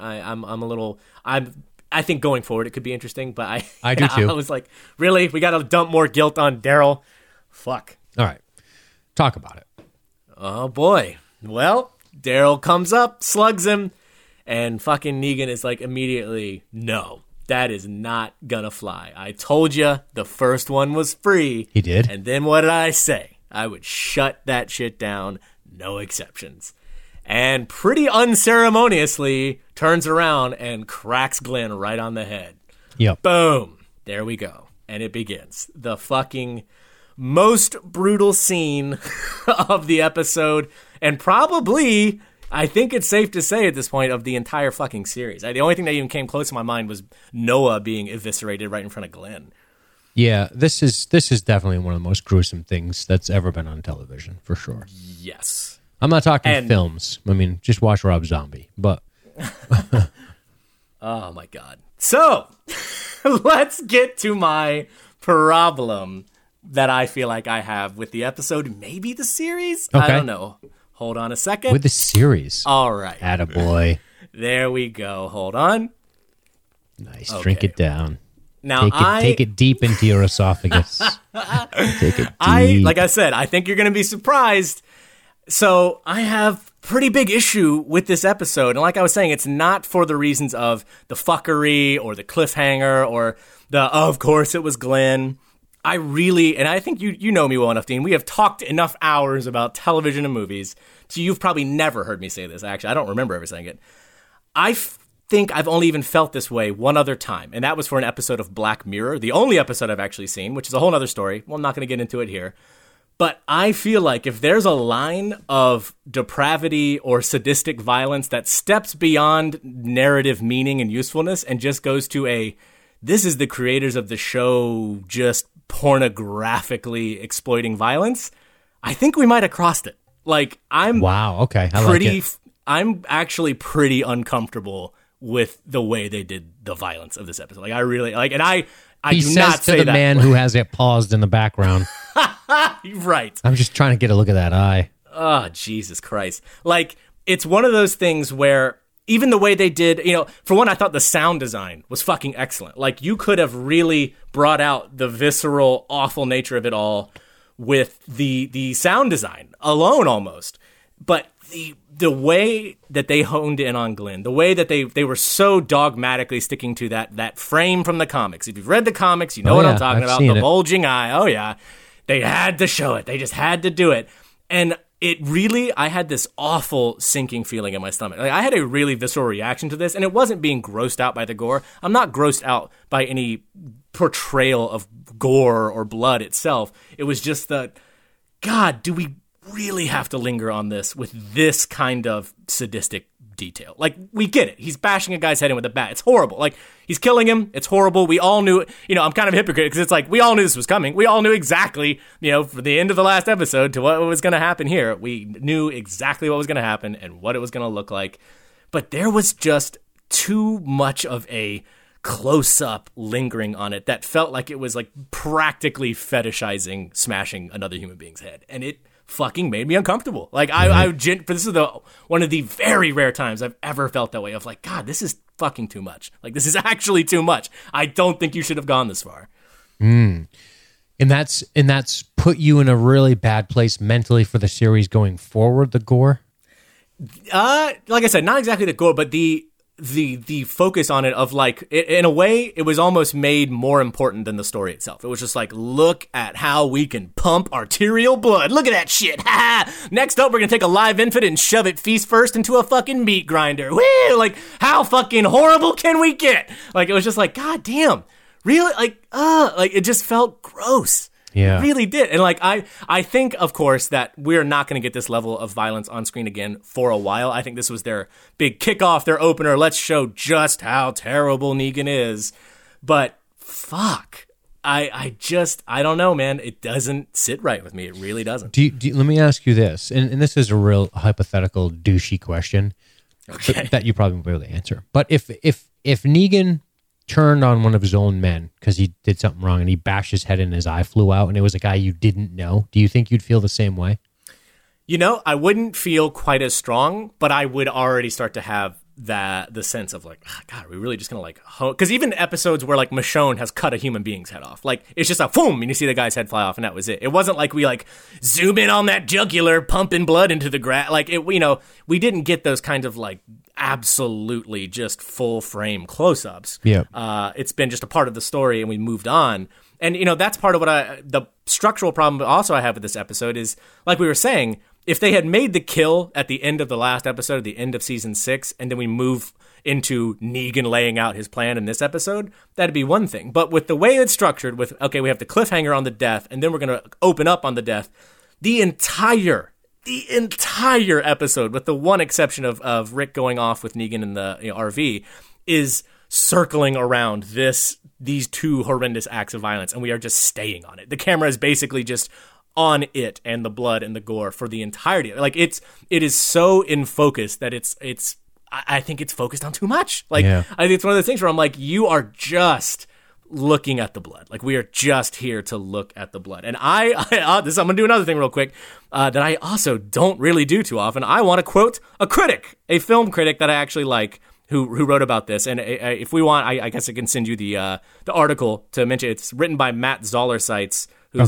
I think going forward it could be interesting, but I do too. I was like, really? We got to dump more guilt on Daryl? Fuck. All right. Talk about it. Oh boy. Well, Daryl comes up, slugs him, and fucking Negan is like immediately, no, that is not gonna fly. I told you the first one was free. He did? And then what did I say? I would shut that shit down, no exceptions. And pretty unceremoniously turns around and cracks Glenn right on the head. Yep. Boom. There we go. And it begins. The fucking most brutal scene of the episode, and probably, I think it's safe to say at this point, of the entire fucking series. The only thing that even came close to my mind was Noah being eviscerated right in front of Glenn. Yeah, this is definitely one of the most gruesome things that's ever been on television, for sure. Yes. I'm not talking And- films. I mean, just watch Rob Zombie. But Oh my God. So, let's get to my problem that I feel like I have with the episode, maybe the series? I Okay. don't know. Hold on a second. with the series, All right. attaboy. There we go. Hold on. Nice. Drink it down. Now, Take it deep into your esophagus. Take it deep. like I said, I think you're going to be surprised. So I have pretty big issue with this episode. And like I was saying, it's not for the reasons of the fuckery or the cliffhanger or the, of course it was Glenn. I really, and I think you know me well enough, Dean, we have talked enough hours about television and movies, so you've probably never heard me say this, actually. I don't remember ever saying it. I think I've only even felt this way one other time, and that was for an episode of Black Mirror, the only episode I've actually seen, which is a whole other story. Well, I'm not going to get into it here. But I feel like if there's a line of depravity or sadistic violence that steps beyond narrative meaning and usefulness and just goes to this is the creators of the show just pornographically exploiting violence, I think we might have crossed it. Like, I'm Wow. Okay. I pretty, like it. I'm actually pretty uncomfortable with the way they did the violence of this episode. Like, I really, like, and I He do says not to say the that. man who has it paused in the background. Right. I'm just trying to get a look at that eye. Oh, Jesus Christ. Like, it's one of those things where even the way they did, for one, I thought the sound design was fucking excellent. Like, you could have really brought out the visceral, awful nature of it all with the sound design alone almost. But the way that they honed in on Glenn, the way that they were so dogmatically sticking to that frame from the comics. If you've read the comics, you know what I'm talking I've about. seen The it. bulging eye. Oh, yeah. They had to show it. They just had to do it. And it really, I had this awful sinking feeling in my stomach. Like, I had a really visceral reaction to this, and it wasn't being grossed out by the gore. I'm not grossed out by any portrayal of gore or blood itself. It was just that, God, do we really have to linger on this with this kind of sadistic detail? Like, we get it. He's bashing a guy's head in with a bat. It's horrible. Like, he's killing him. It's horrible. We all knew it. I'm kind of a hypocrite because it's like, we all knew this was coming. We all knew exactly, for the end of the last episode to what was going to happen here. We knew exactly what was going to happen and what it was going to look like. But there was just too much of a close up lingering on it that felt like it was like practically fetishizing smashing another human being's head. And it fucking made me uncomfortable. Like this is one of the very rare times I've ever felt that way of like, God, this is fucking too much. Like, this is actually too much. I don't think you should have gone this far. And that's put you in a really bad place mentally for the series going forward, the gore? Like I said, not exactly the gore, but the focus on it of like, in a way, it was almost made more important than the story itself. It was just like, look at how we can pump arterial blood. Look at that shit. Ha! Next up, we're going to take a live infant and shove it feast first into a fucking meat grinder. Woo! Like, how fucking horrible can we get? Like, it was just like, God damn. Really? Like, it just felt gross. Yeah. It really did. And like, I think, of course, that we're not going to get this level of violence on screen again for a while. I think this was their big kickoff, their opener. Let's show just how terrible Negan is. But fuck. I don't know, man. It doesn't sit right with me. It really doesn't. Let me ask you this, and this is a real hypothetical douchey question that you probably won't be able to answer. But if Negan turned on one of his own men because he did something wrong and he bashed his head and his eye flew out and it was a guy you didn't know, do you think you'd feel the same way? You know, I wouldn't feel quite as strong, but I would already start to have the sense of like, oh, God, are we really just gonna like, because even episodes where like Michonne has cut a human being's head off, like it's just a boom and you see the guy's head fly off and that was it. It wasn't like we like zoom in on that jugular pumping blood into the grass. Like it, you know, we didn't get those kind of like absolutely just full frame close-ups. Yeah. It's been just a part of the story and we moved on. And you know, that's part of what the structural problem also I have with this episode is, like we were saying, if they had made the kill at the end of the last episode, at the end of season 6, and then we move into Negan laying out his plan in this episode, that'd be one thing. But with the way it's structured, with, okay, we have the cliffhanger on the death, and then we're going to open up on the death, the entire episode, with the one exception of Rick going off with Negan in the RV, is circling around these two horrendous acts of violence, and we are just staying on it. The camera is basically just on it and the blood and the gore for the entirety. Like it is so in focus that I think it's focused on too much. Like I think it's one of those things where I'm like, you are just looking at the blood. Like we are just here to look at the blood. And I'm gonna do another thing real quick that I also don't really do too often. I want to quote a critic, a film critic that I actually like, who wrote about this. And if we want, I guess I can send you the article to mention. It's written by Matt Zollerseitz, who's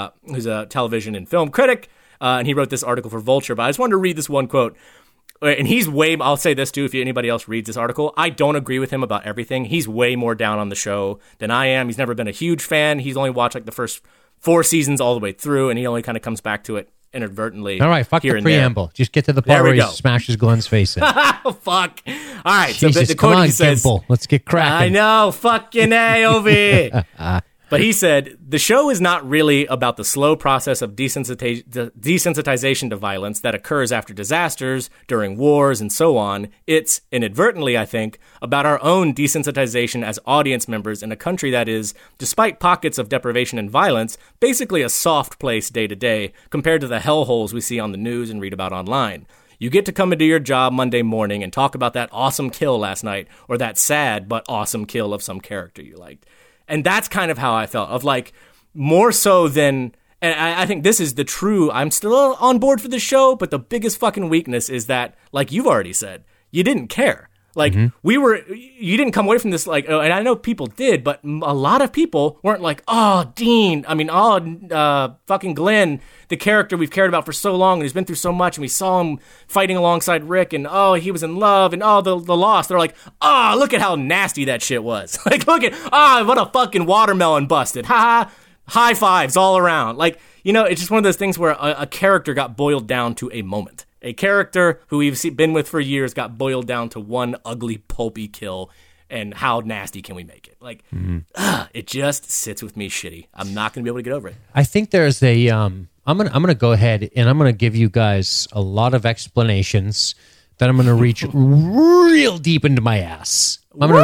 a television and film critic, and he wrote this article for Vulture. But I just wanted to read this one quote. And I'll say this too, if anybody else reads this article, I don't agree with him about everything. He's way more down on the show than I am. He's never been a huge fan. He's only watched like the first 4 seasons all the way through, and he only kind of comes back to it inadvertently. All right, fuck the preamble. There. Just get to the part where he smashes Glenn's face in. Oh, fuck. All right, Jesus, so the quote he says, Gimple. Let's get cracking. I know, fucking AOV. But he said, the show is not really about the slow process of desensitization to violence that occurs after disasters, during wars, and so on. It's, inadvertently, I think, about our own desensitization as audience members in a country that is, despite pockets of deprivation and violence, basically a soft place day to day compared to the hellholes we see on the news and read about online. You get to come into your job Monday morning and talk about that awesome kill last night, or that sad but awesome kill of some character you liked. And that's kind of how I felt, of like, more so than, and I think this is the true, I'm still on board for the show, but the biggest fucking weakness is that, like you've already said, you didn't care. Like, you didn't come away from this like, and I know people did, but a lot of people weren't like, oh, Dean, fucking Glenn, the character we've cared about for so long, and he's been through so much, and we saw him fighting alongside Rick, and oh, he was in love, and oh, the loss. They're like, oh, look at how nasty that shit was. Like, look at, what a fucking watermelon busted. Ha ha. High fives all around. Like, it's just one of those things where a character got boiled down to a moment. A character who we've been with for years got boiled down to one ugly, pulpy kill, and how nasty can we make it? Like, it just sits with me shitty. I'm not going to be able to get over it. I think there's a, I'm gonna go ahead and I'm gonna give you guys a lot of explanations that I'm gonna reach real deep into my ass.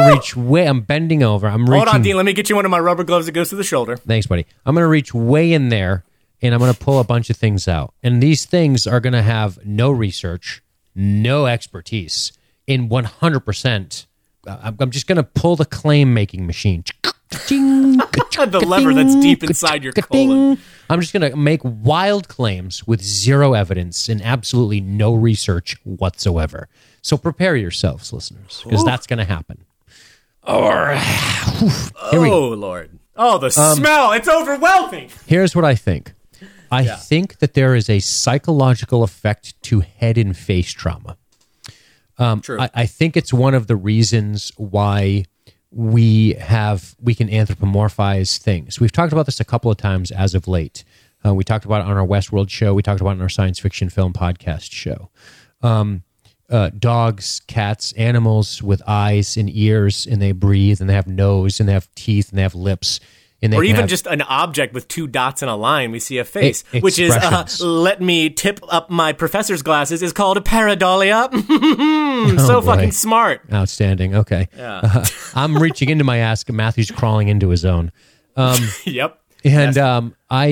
I'm bending over. Hold on, Dean. Let me get you one of my rubber gloves that goes to the shoulder. Thanks, buddy. I'm gonna reach way in there. And I'm going to pull a bunch of things out. And these things are going to have no research, no expertise, in 100% I'm just going to pull the claim making machine. The lever that's deep inside your colon. I'm just going to make wild claims with zero evidence and absolutely no research whatsoever. So prepare yourselves, listeners, because that's going to happen. Here we go. Oh, Lord. Oh, the smell. It's overwhelming. Here's what I think. I think that there is a psychological effect to head and face trauma. True. I think it's one of the reasons why we can anthropomorphize things. We've talked about this a couple of times as of late. We talked about it on our Westworld show. We talked about it on our science fiction film podcast show. Dogs, cats, animals with eyes and ears, and they breathe, and they have nose, and they have teeth, and they have lips. And they Or even have just an object with two dots in a line, we see a face, which is, expressions. let me tip up my professor's glasses, is called a pareidolia. So boy. fucking smart. Outstanding. Okay. Yeah. I'm reaching into my ass. Matthew's crawling into his own. Yep. And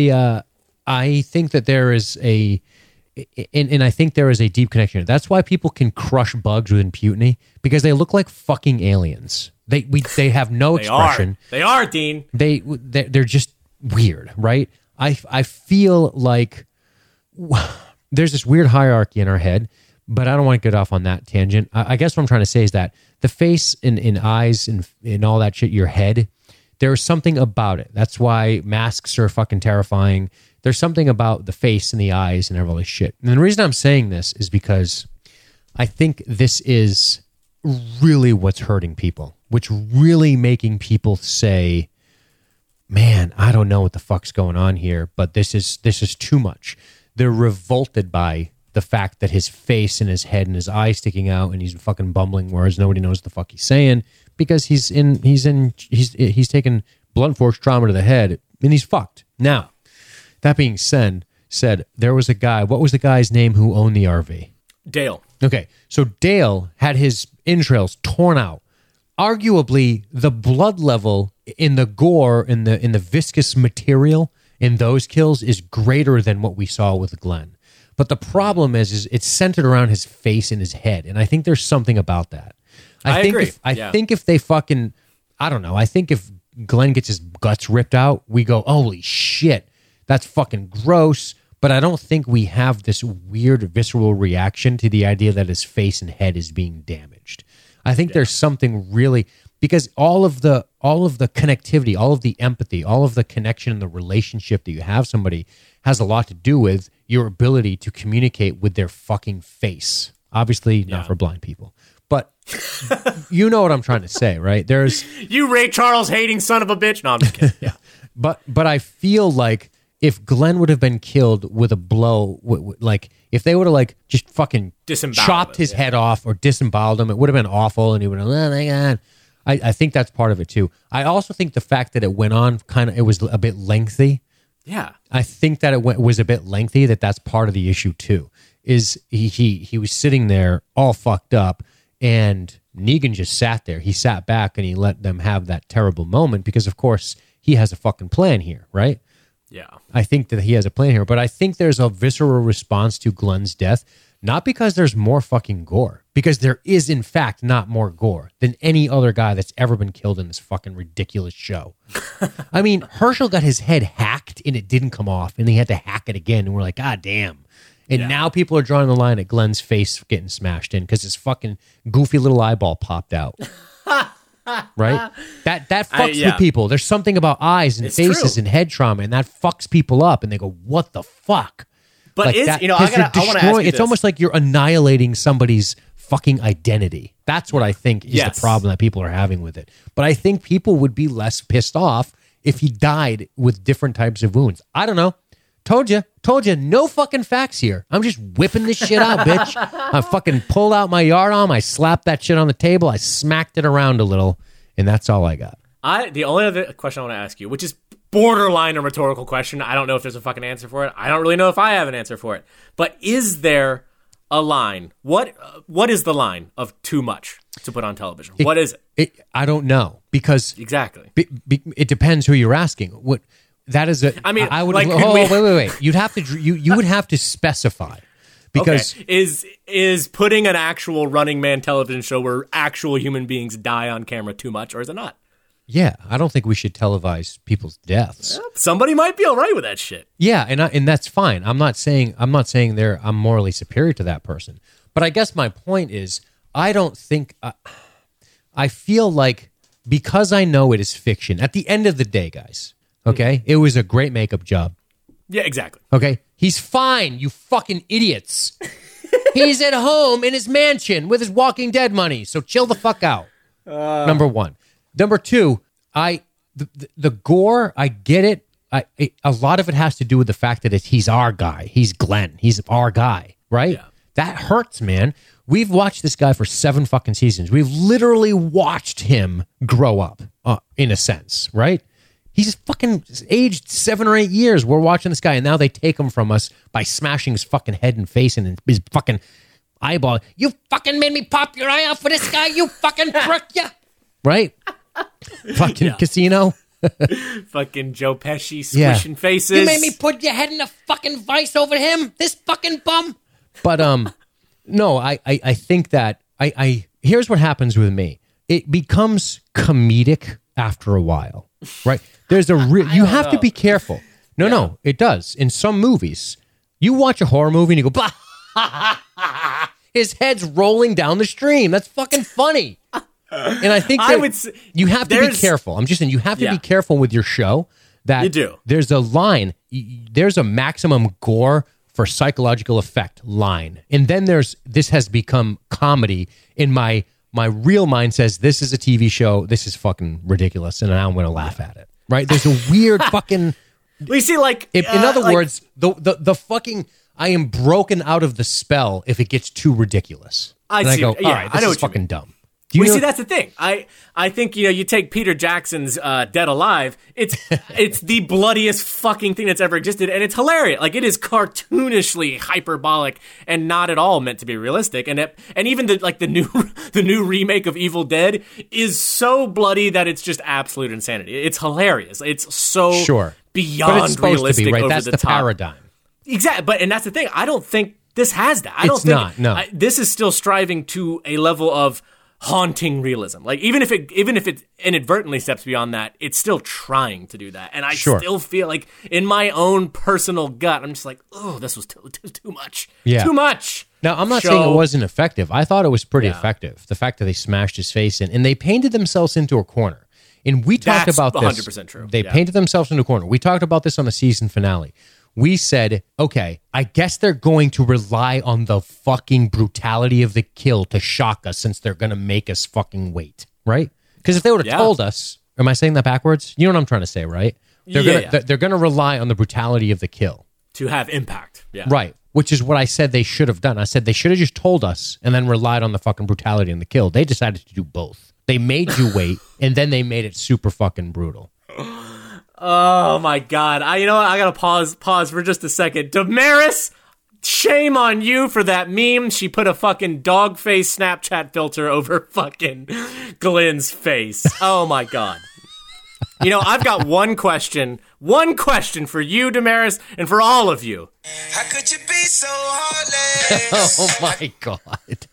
I think that there is and I think there is a deep connection. That's why people can crush bugs with impunity, because they look like fucking aliens. They have no expression. They are, Dean. They're just weird, right? I feel like there's this weird hierarchy in our head, but I don't want to get off on that tangent. I guess what I'm trying to say is that the face and eyes and all that shit, your head, there's something about it. That's why masks are fucking terrifying. There's something about the face and the eyes and all this shit. And the reason I'm saying this is because I think this is really what's hurting people, which really making people say, man, I don't know what the fuck's going on here, but this is too much. They're revolted by the fact that his face and his head and his eyes sticking out, and he's fucking bumbling words. Nobody knows what the fuck he's saying, because he's taken blunt force trauma to the head, and he's fucked. Now, that being said, there was a guy. What was the guy's name who owned the RV? Dale. Okay, so Dale had his entrails torn out. Arguably, the blood level in the gore, in the viscous material in those kills is greater than what we saw with Glenn. But the problem is it's centered around his face and his head, and I think there's something about that. I agree. think if they fucking, I don't know. I think if Glenn gets his guts ripped out, we go, holy shit, that's fucking gross. But I don't think we have this weird visceral reaction to the idea that his face and head is being damaged. I think there's something really, because all of the connectivity, all of the empathy, all of the connection and the relationship that you have somebody has a lot to do with your ability to communicate with their fucking face. Obviously not for blind people, but you know what I'm trying to say, right? You Ray Charles hating son of a bitch. No, I'm just kidding. Yeah. But I feel like if Glenn would have been killed with a blow, like if they would have like just fucking chopped his head off or disemboweled him, it would have been awful, and he would have, oh my God. I think that's part of it too. I also think the fact that it went on it was a bit lengthy. Yeah. I think that it was a bit lengthy, that's part of the issue too. Is he was sitting there all fucked up, and Negan just sat there. He sat back and he let them have that terrible moment, because of course he has a fucking plan here, right? Yeah. I think that he has a plan here, but I think there's a visceral response to Glenn's death, not because there's more fucking gore, because there is in fact not more gore than any other guy that's ever been killed in this fucking ridiculous show. I mean, Herschel got his head hacked and it didn't come off, and he had to hack it again, and we're like, God damn. And now people are drawing the line at Glenn's face getting smashed in because his fucking goofy little eyeball popped out. Right? That fucks with people. There's something about eyes and faces and head trauma, and that fucks people up, and they go, what the fuck? But like I want to ask you it's almost like you're annihilating somebody's fucking identity. That's what I think is the problem that people are having with it. But I think people would be less pissed off if he died with different types of wounds. I don't know. Told you, no fucking facts here. I'm just whipping this shit out, bitch. I fucking pulled out my yardarm, I slapped that shit on the table, I smacked it around a little, and that's all I got. The only other question I want to ask you, which is borderline a rhetorical question, I don't know if there's a fucking answer for it. I don't really know if I have an answer for it. But is there a line? What is the line of too much to put on television? What is it? I don't know, because exactly it depends who you're asking. What that is a. I mean, I would. like, wait. You'd have to. You would have to specify, Because is putting an actual Running Man television show where actual human beings die on camera too much, or is it not? yeah, I don't think we should televise people's deaths. Somebody might be all right with that shit. Yeah, and that's fine. I'm not saying I'm morally superior to that person. But I guess my point is, I don't think I feel like, because I know it is fiction. At the end of the day, guys, okay, it was a great makeup job. Yeah, exactly. Okay, he's fine. You fucking idiots. He's at home in his mansion with his Walking Dead money. So chill the fuck out. Number one. Number two, the gore, I get it. A lot of it has to do with the fact that he's our guy. He's Glenn. He's our guy, right? Yeah. That hurts, man. We've watched this guy for 7 fucking seasons. We've literally watched him grow up, in a sense, right? He's fucking aged 7 or 8 years. We're watching this guy, and now they take him from us by smashing his fucking head and face and his fucking eyeball. You fucking made me pop your eye out for this guy, you fucking prick, yeah. Right? Fucking Casino. Fucking Joe Pesci squishing faces. You made me put your head in a fucking vice over him, this fucking bum. But no, I think that here's what happens with me. It becomes comedic after a while, right? There's you have to be careful. No, it does. In some movies, you watch a horror movie and you go, bah, his head's rolling down the stream. That's fucking funny. And I think that you have to be careful. I'm just saying, you have to be careful with your show. That you do. There's a line. There's a maximum gore for psychological effect line, and then this has become comedy. In my real mind says this is a TV show. This is fucking ridiculous, and now I'm going to laugh at it. Right? There's a weird fucking. We see, like, in other words, the fucking. I am broken out of the spell if it gets too ridiculous. I go, all right, this is fucking dumb. See, that's the thing. I think, you take Peter Jackson's Dead Alive. It's the bloodiest fucking thing that's ever existed, and it's hilarious. Like, it is cartoonishly hyperbolic and not at all meant to be realistic. And even the new remake of Evil Dead is so bloody that it's just absolute insanity. It's hilarious. It's so beyond but it's supposed realistic. To be, right? Over That's the top. paradigm. Exactly, and that's the thing. I don't think this has that. I don't think this is still striving to a level of haunting realism. Like, even if it inadvertently steps beyond that, it's still trying to do that. And I still feel like, in my own personal gut, I'm just like, oh, this was too much. Yeah. Too much. Now, I'm not saying it wasn't effective. I thought it was pretty effective. The fact that they smashed his face in, and they painted themselves into a corner. And we talked about this. 100% true. They painted themselves into a corner. We talked about this on the season finale. We said, okay, I guess they're going to rely on the fucking brutality of the kill to shock us, since they're going to make us fucking wait, right? Because if they would have told us, am I saying that backwards? You know what I'm trying to say, right? They're going to rely on the brutality of the kill. To have impact. Yeah. Right, which is what I said they should have done. I said they should have just told us and then relied on the fucking brutality in the kill. They decided to do both. They made you wait, and then they made it super fucking brutal. Oh my God! You know what? I gotta pause for just a second. Damaris, shame on you for that meme. She put a fucking dog face Snapchat filter over fucking Glenn's face. Oh my God! I've got one question for you, Damaris, and for all of you. How could you be so heartless? Oh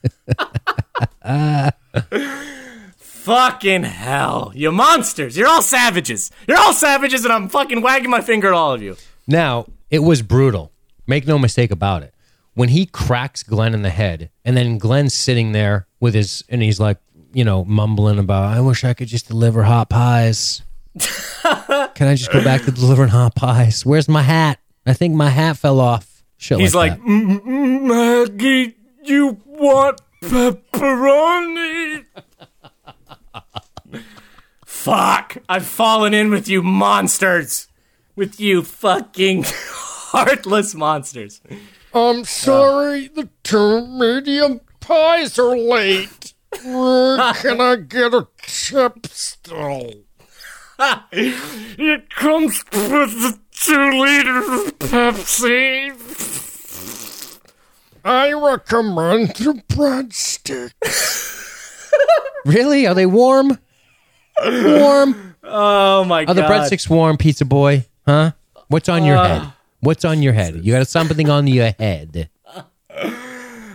my God! Fucking hell. You monsters. You're all savages. And I'm fucking wagging my finger at all of you. Now, it was brutal. Make no mistake about it. When he cracks Glenn in the head, and then Glenn's sitting there with and he's like, mumbling about, I wish I could just deliver hot pies. Can I just go back to delivering hot pies? Where's my hat? I think my hat fell off. He's like Maggie, you want pepperoni? Fuck! I've fallen in with you monsters! With you fucking heartless monsters. I'm sorry, the 2 medium pies are late. Where can I get a chip still? It comes with 2 liters of Pepsi. I recommend the breadsticks. Really? Are they warm? Warm? Oh my God. Are the breadsticks warm, pizza boy? Huh? What's on your head? What's on your head? You got something on your head.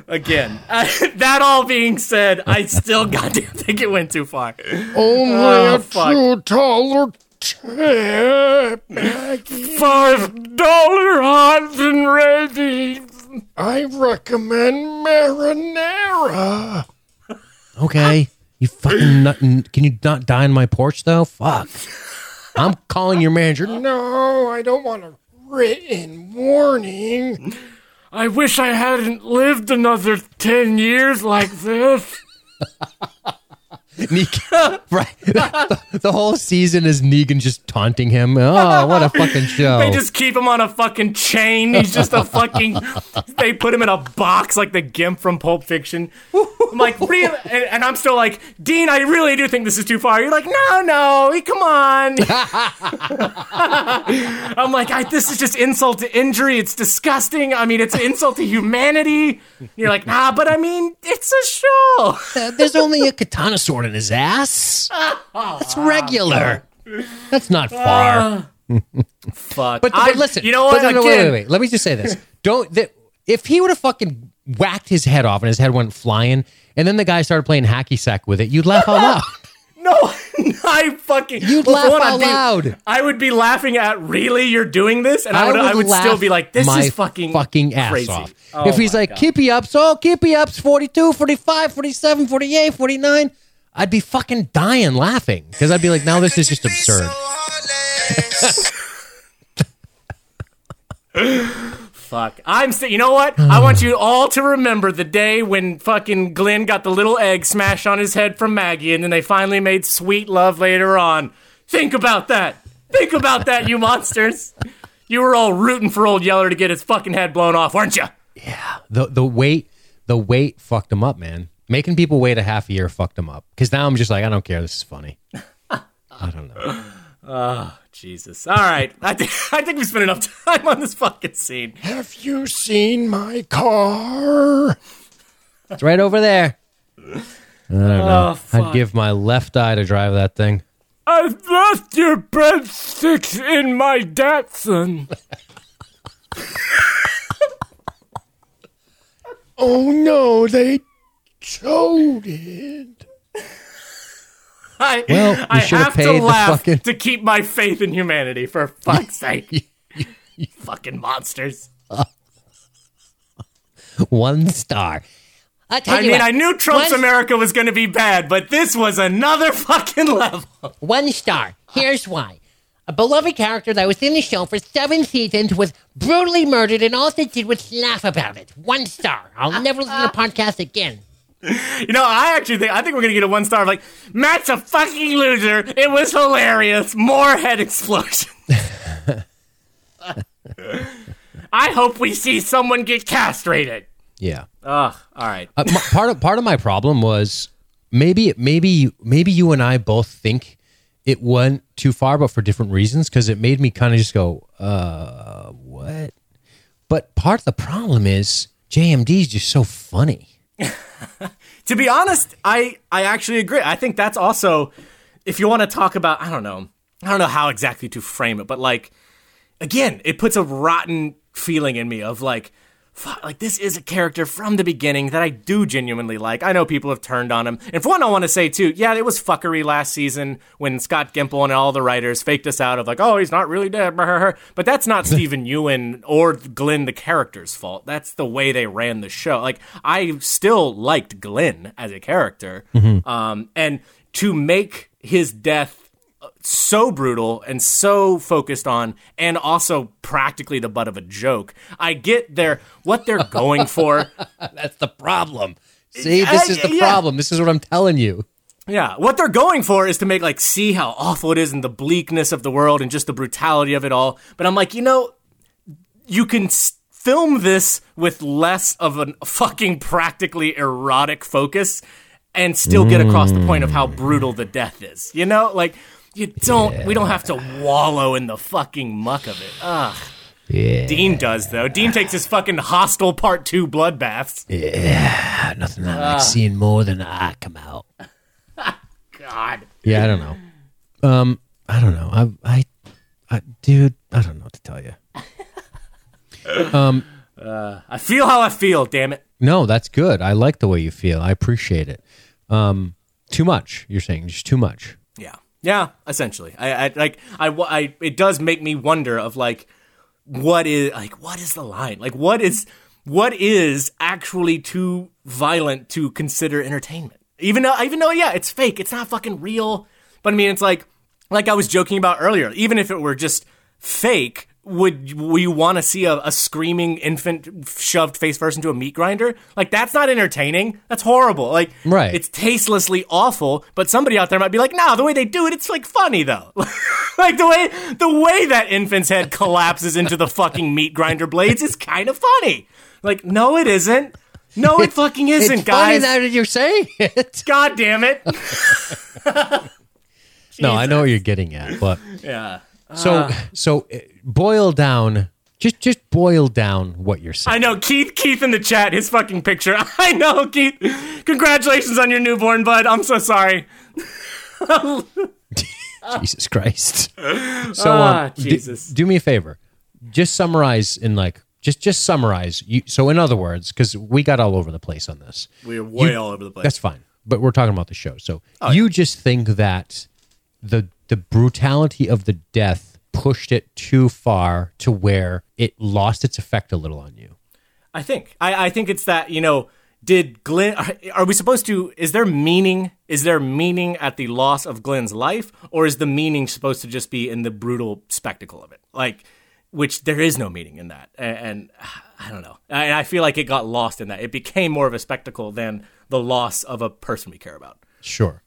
Again, that all being said, I still goddamn think it went too far. Only a fuck. $2 tip, Maggie. $5 hot and ready. I recommend marinara. Okay. You fucking nut. Can you not die on my porch, though? Fuck. I'm calling your manager. No, I don't want a written warning. I wish I hadn't lived another 10 years like this. Negan, right? The whole season is Negan just taunting him. Oh, what a fucking show! They just keep him on a fucking chain. He's just a fucking. They put him in a box like the Gimp from Pulp Fiction. I'm like, really? And I'm still like, Dean, I really do think this is too far. You're like, no, come on. I'm like, this is just insult to injury. It's disgusting. I mean, it's an insult to humanity. You're like, nah, but I mean, it's a show. There's only a katana sword in his ass. That's regular. That's not far. Fuck. But listen, you know what? No, Again, wait. Let me just say this. If he would have fucking whacked his head off and his head went flying, and then the guy started playing hacky sack with it, you'd laugh out loud. No, I fucking. You'd well, laugh for one, out loud. I would be laughing at, really, you're doing this? And I would still be like, this my is fucking ass crazy. off. Oh if he's my like, God. keepy ups, 42, 45, 47, 48, 49, I'd be fucking dying laughing. Because I'd be like, now this is just absurd. Fuck. You know what? I want you all to remember the day when fucking Glenn got the little egg smashed on his head from Maggie, and then they finally made sweet love later on. Think about that. Think about that, you monsters. You were all rooting for old Yeller to get his fucking head blown off, weren't you? Yeah. The weight fucked him up, man. Making people wait a half a year fucked him up. Because now I'm just like, I don't care. This is funny. I don't know. Oh, Jesus. All right. I think we spent enough time on this fucking scene. Have you seen my car? It's right over there. I don't know. fuck. I'd give my left eye to drive that thing. I left your breadsticks in my Datsun. Oh no, they towed it. I you should have have to paid the laugh fucking- to keep my faith in humanity, for fuck's sake. You fucking monsters. 1 star. I knew Trump's America was going to be bad, but this was another fucking level. 1 star. Here's why. A beloved character that was in the show for 7 seasons was brutally murdered, and all they did was laugh about it. 1 star. I'll never listen to the podcast again. You know, I think we're going to get a 1 star of like, Matt's a fucking loser. It was hilarious. More head explosions. I hope we see someone get castrated. Yeah. Ugh, all right. Part of my problem was maybe you and I both think it went too far, but for different reasons, because it made me kind of just go, what? But part of the problem is JMD is just so funny. To be honest, I actually agree. I think that's also, if you want to talk about, I don't know how exactly to frame it, but like, again, it puts a rotten feeling in me of like, fuck, like this is a character from the beginning that I do genuinely like. I know people have turned on him. And for one, I want to say too, yeah, it was fuckery last season when Scott Gimple and all the writers faked us out of like, oh, he's not really dead. But that's not Stephen Ewan or Glenn the character's fault. That's the way they ran the show. Like, I still liked Glenn as a character. And to make his death so brutal and so focused on, and also practically the butt of a joke. I get what they're going for. That's the problem. See, this is the problem. This is what I'm telling you. Yeah, what they're going for is to make like see how awful it is and the bleakness of the world and just the brutality of it all. But I'm like, you can film this with less of a fucking practically erotic focus and still get across the point of how brutal the death is. Like. We don't have to wallow in the fucking muck of it. Ugh. Yeah. Dean does, though. Dean takes his fucking Hostel Part 2 bloodbaths. Yeah, nothing like seeing more than eye come out. God. Yeah, I don't know. I don't know. Dude, I don't know what to tell you. I feel how I feel, damn it. No, that's good. I like the way you feel. I appreciate it. Too much, you're saying, just too much. Yeah, essentially. I it does make me wonder of like, what is the line? Like, what is actually too violent to consider entertainment? Even though, yeah, it's fake. It's not fucking real. But I mean, it's like I was joking about earlier. Even if it were just fake, would you want to see a screaming infant shoved face first into a meat grinder? Like, that's not entertaining. That's horrible. Like, Right. It's tastelessly awful. But somebody out there might be like, "No, the way they do it, it's like funny though." Like the way that infant's head collapses into the fucking meat grinder blades is kind of funny. Like, no, it isn't. No, it fucking isn't, It's funny guys. now that you're saying it. God damn it. No, I know what you're getting at, but Yeah. so boil down. Just boil down what you're saying. I know, Keith in the chat, his fucking picture. I know, Keith. Congratulations on your newborn, bud. I'm so sorry. Jesus Christ. So, Jesus. do me a favor. Just summarize in like, just summarize. So in other words, because we got all over the place on this. We're way all over the place. That's fine. But we're talking about the show. So you just think that the brutality of the death pushed it too far to where it lost its effect a little on you. I think. I think it's that, did Glenn, are we supposed to, is there meaning at the loss of Glenn's life, or is the meaning supposed to just be in the brutal spectacle of it? Like, which there is no meaning in that. And I don't know. I feel like it got lost in that. It became more of a spectacle than the loss of a person we care about. Sure.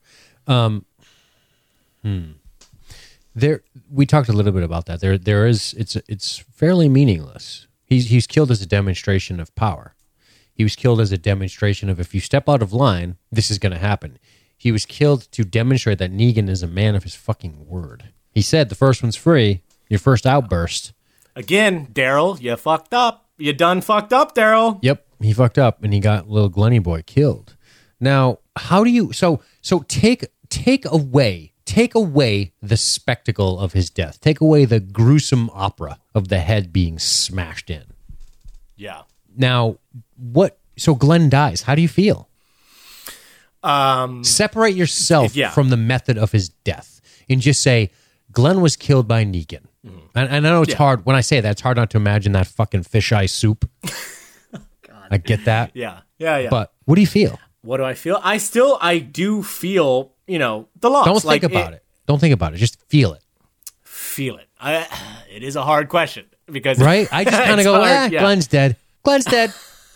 There, we talked a little bit about that. There is, it's fairly meaningless. He's killed as a demonstration of power. He was killed as a demonstration of, if you step out of line, this is going to happen. He was killed to demonstrate that Negan is a man of his fucking word. He said, the first one's free. Your first outburst. Again, Daryl, you fucked up. You done fucked up, Daryl. Yep, he fucked up, and he got little Glenny boy killed. Now, how do you so take away the spectacle of his death. Take away the gruesome opera of the head being smashed in. Yeah. Now, so Glenn dies. How do you feel? Separate yourself from the method of his death and just say, Glenn was killed by Negan. Mm-hmm. And I know it's hard. When I say that, it's hard not to imagine that fucking fisheye soup. God. I get that. Yeah. But what do you feel? What do I feel? I do feel, the loss. Don't think about it. Don't think about it. Just feel it. Feel it. It is a hard question because right. I just kind of go, Glenn's dead. Glenn's dead.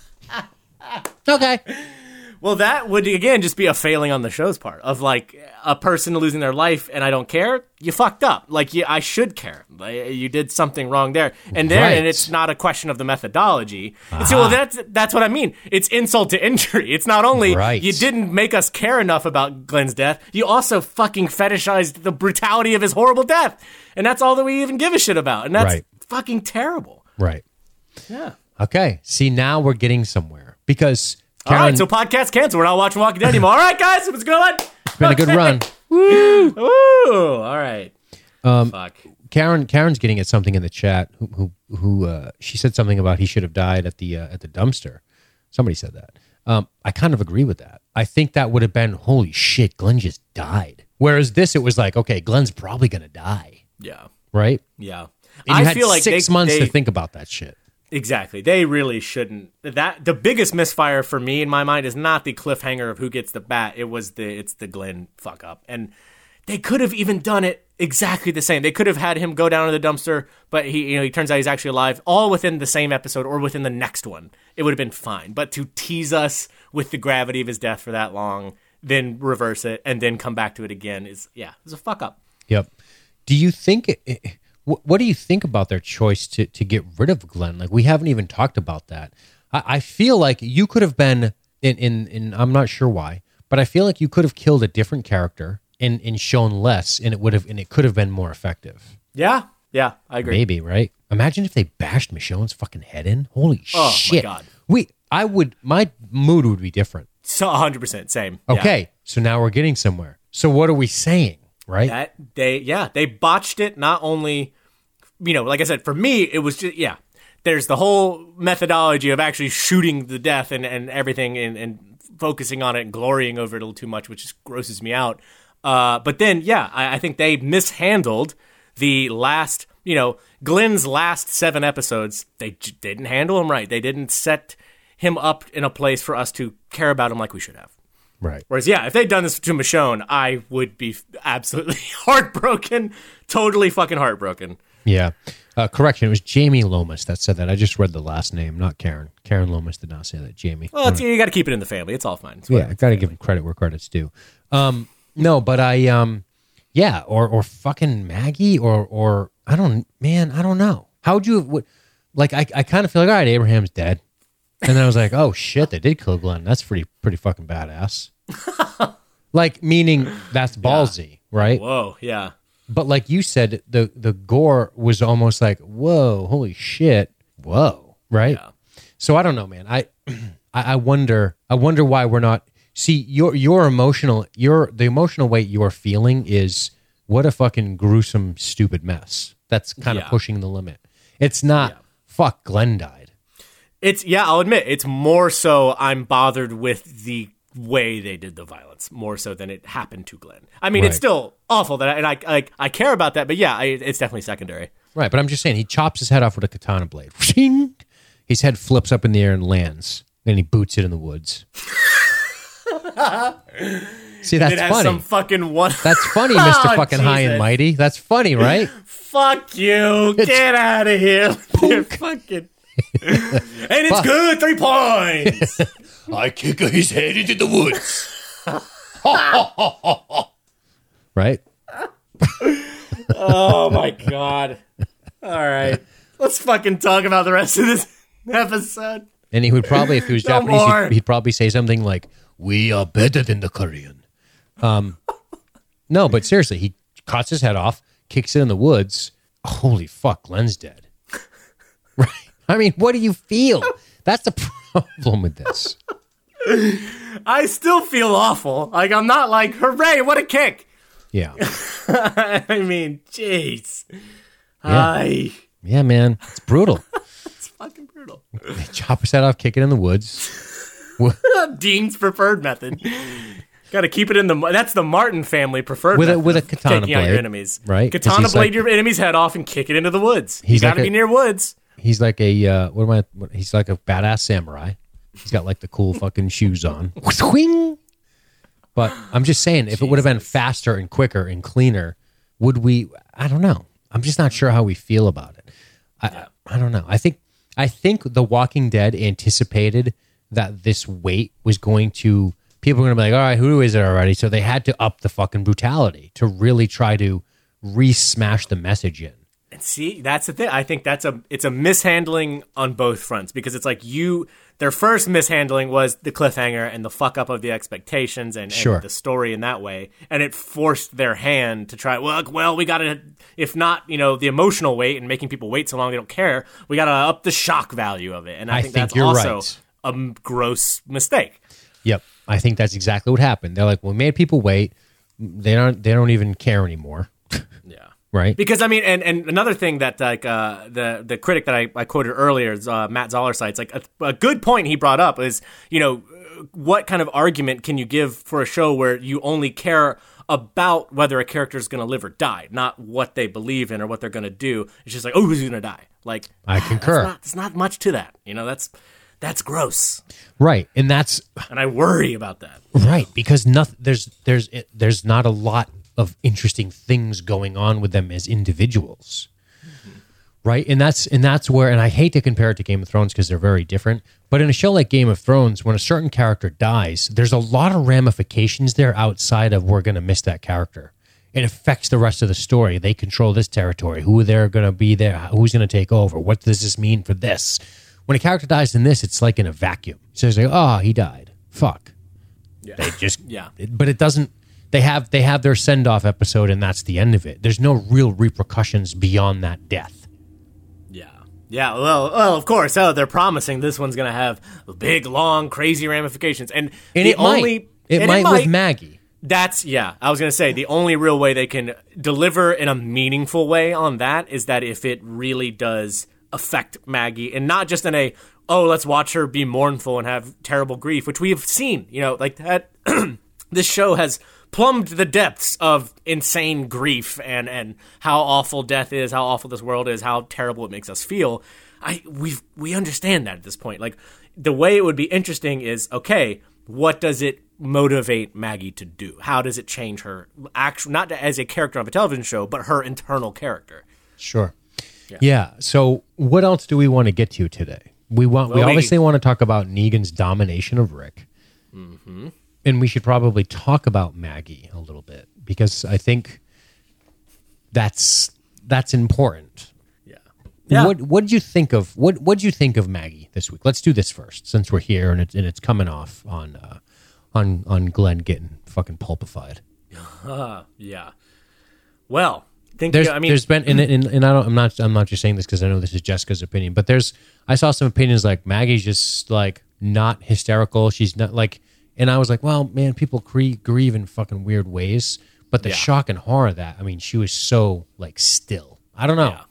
Okay. Well, that would again just be a failing on the show's part of like a person losing their life, and I don't care. You fucked up. Like I should care. You did something wrong there, and it's not a question of the methodology. And so, well, that's what I mean. It's insult to injury. It's not only you didn't make us care enough about Glenn's death, you also fucking fetishized the brutality of his horrible death, and that's all that we even give a shit about, and that's fucking terrible. Right. Yeah. Okay. See, now we're getting somewhere because. Karen, all right, so podcast canceled. We're not watching Walking Dead anymore. All right, guys, it was a good one. It's been a good run. Woo! Woo! All right. Fuck. Karen's getting at something in the chat. Who she said something about he should have died at the dumpster. Somebody said that. I kind of agree with that. I think that would have been holy shit. Glenn just died. Whereas this, it was like, okay, Glenn's probably gonna die. Yeah. Right. Yeah. And you had feel like 6 months to think about that shit. Exactly. They really shouldn't. The biggest misfire for me in my mind is not the cliffhanger of who gets the bat. It's the Glenn fuck up. And they could have even done it exactly the same. They could have had him go down to the dumpster, but he turns out he's actually alive, all within the same episode or within the next one. It would have been fine. But to tease us with the gravity of his death for that long, then reverse it, and then come back to it again is a fuck up. Yep. Do you think... What do you think about their choice to get rid of Glenn? Like, we haven't even talked about that. I feel like you could have been in I'm not sure why, but I feel like you could have killed a different character and shown less, and it could have been more effective. Yeah, I agree. Maybe, right? Imagine if they bashed Michonne's fucking head in. Holy shit! Oh my god. My mood would be different. So 100% same. Okay, so now we're getting somewhere. So what are we saying? Right? They botched it. Not only, like I said, for me, it was just, there's the whole methodology of actually shooting the death and everything and focusing on it and glorying over it a little too much, which just grosses me out. But then, yeah, I think they mishandled the last, Glenn's last 7 episodes. They didn't handle him right. They didn't set him up in a place for us to care about him like we should have. Right. Whereas, yeah, if they'd done this to Michonne, I would be absolutely heartbroken, totally fucking heartbroken. Yeah. Correction, it was Jamie Lomas that said that. I just read the last name, not Karen. Karen Lomas did not say that. Jamie. Well, you got to keep it in the family. It's all fine. I got to give him credit where credit's due. No, but or fucking Maggie or I don't know. How'd you, I kind of feel like, all right, Abraham's dead. And then I was like, oh shit, they did kill Glenn. That's pretty fucking badass. Meaning that's ballsy, right? Whoa, yeah. But like you said, the gore was almost like, whoa, holy shit, whoa, right? Yeah. So I don't know, man. I wonder why we're not. See, your emotional, the emotional weight you're feeling is what a fucking gruesome, stupid mess. That's kind of pushing the limit. It's not fuck Glenn died. I'll admit, it's more so I'm bothered with the way they did the violence, more so than it happened to Glenn. I mean, It's still awful and I care about that, but yeah, it's definitely secondary. Right, but I'm just saying, he chops his head off with a katana blade. His head flips up in the air and lands, and he boots it in the woods. See, that's funny. Some fucking one. That's funny, Mr. fucking High and Mighty. That's funny, right? Fuck you. Get out of here. You're fucking... and it's good. 3 points. I kick his head into the woods. Right? Oh my god. All right. Let's fucking talk about the rest of this episode. And he would probably, if he was Japanese, he'd probably say something like, "We are better than the Korean." No, but seriously, he cuts his head off, kicks it in the woods. Holy fuck, Glenn's dead. Right? I mean, what do you feel? That's the problem with this. I still feel awful. I'm not like, hooray, what a kick. Yeah. I mean, jeez. Yeah, man. It's brutal. It's fucking brutal. They chop his head off, kick it in the woods. Dean's preferred method. Got to keep it in that's the Martin family preferred with method. With a katana blade. Out your enemies. Right. Katana blade your enemy's head off and kick it into the woods. You got to be near woods. He's like he's like a badass samurai. He's got like the cool fucking shoes on. But I'm just saying, if it would have been faster and quicker and cleaner, would we? I don't know. I'm just not sure how we feel about it. I don't know. I think The Walking Dead anticipated that this weight was going to, people were going to be like, all right, who is it already? So they had to up the fucking brutality to really try to re-smash the message in. And see, that's the thing. I think it's a mishandling on both fronts, because it's like their first mishandling was the cliffhanger and the fuck up of the expectations and the story in that way. And it forced their hand to try, well, we got to, if not, the emotional weight and making people wait so long they don't care, we got to up the shock value of it. And I think that's also a gross mistake. Yep. I think that's exactly what happened. They're like, well, we made people wait. They don't even care anymore. Yeah. Right. Because, I mean, and another thing that, like, the critic that I quoted earlier, is Matt Zoller cites, like, a good point he brought up is, what kind of argument can you give for a show where you only care about whether a character is going to live or die, not what they believe in or what they're going to do. It's just like, oh, who's going to die? Like, I concur. There's not much to that. That's gross. Right. And I worry about that. Right. Because there's not a lot of interesting things going on with them as individuals. Mm-hmm. Right? And that's where, and I hate to compare it to Game of Thrones because they're very different, but in a show like Game of Thrones, when a certain character dies, there's a lot of ramifications there outside of we're going to miss that character. It affects the rest of the story. They control this territory. Who they're going to be there? Who's going to take over? What does this mean for this? When a character dies in this, it's like in a vacuum. So it's like, oh, he died. Fuck. Yeah. They just, but it doesn't, they have their send-off episode and that's the end of it. There's no real repercussions beyond that death. Yeah. Yeah, well, of course. Oh, they're promising this one's going to have big, long, crazy ramifications. And it might with Maggie. I was going to say, the only real way they can deliver in a meaningful way on that is that if it really does affect Maggie, and not just in a, oh, let's watch her be mournful and have terrible grief, which we have seen, like that. This show has plumbed the depths of insane grief and how awful death is, how awful this world is, how terrible it makes us feel. We understand that at this point. Like, the way it would be interesting is, okay, what does it motivate Maggie to do? How does it change her, not as a character of a television show, but her internal character? Sure. Yeah. So what else do we want to get to today? We obviously want to talk about Negan's domination of Rick. Mm-hmm. And we should probably talk about Maggie a little bit, because I think that's important. Yeah. What did you think of what you think of Maggie this week? Let's do this first, since we're here and it's coming off on Glenn getting fucking pulpified. Yeah. Well, there's been and I'm not just saying this because I know this is Jessica's opinion, but I saw some opinions like Maggie's just like not hysterical. She's not like, and I was like, well, man, people grieve in fucking weird ways, but the shock and horror of that, I mean, she was so like still. I don't know. Yeah.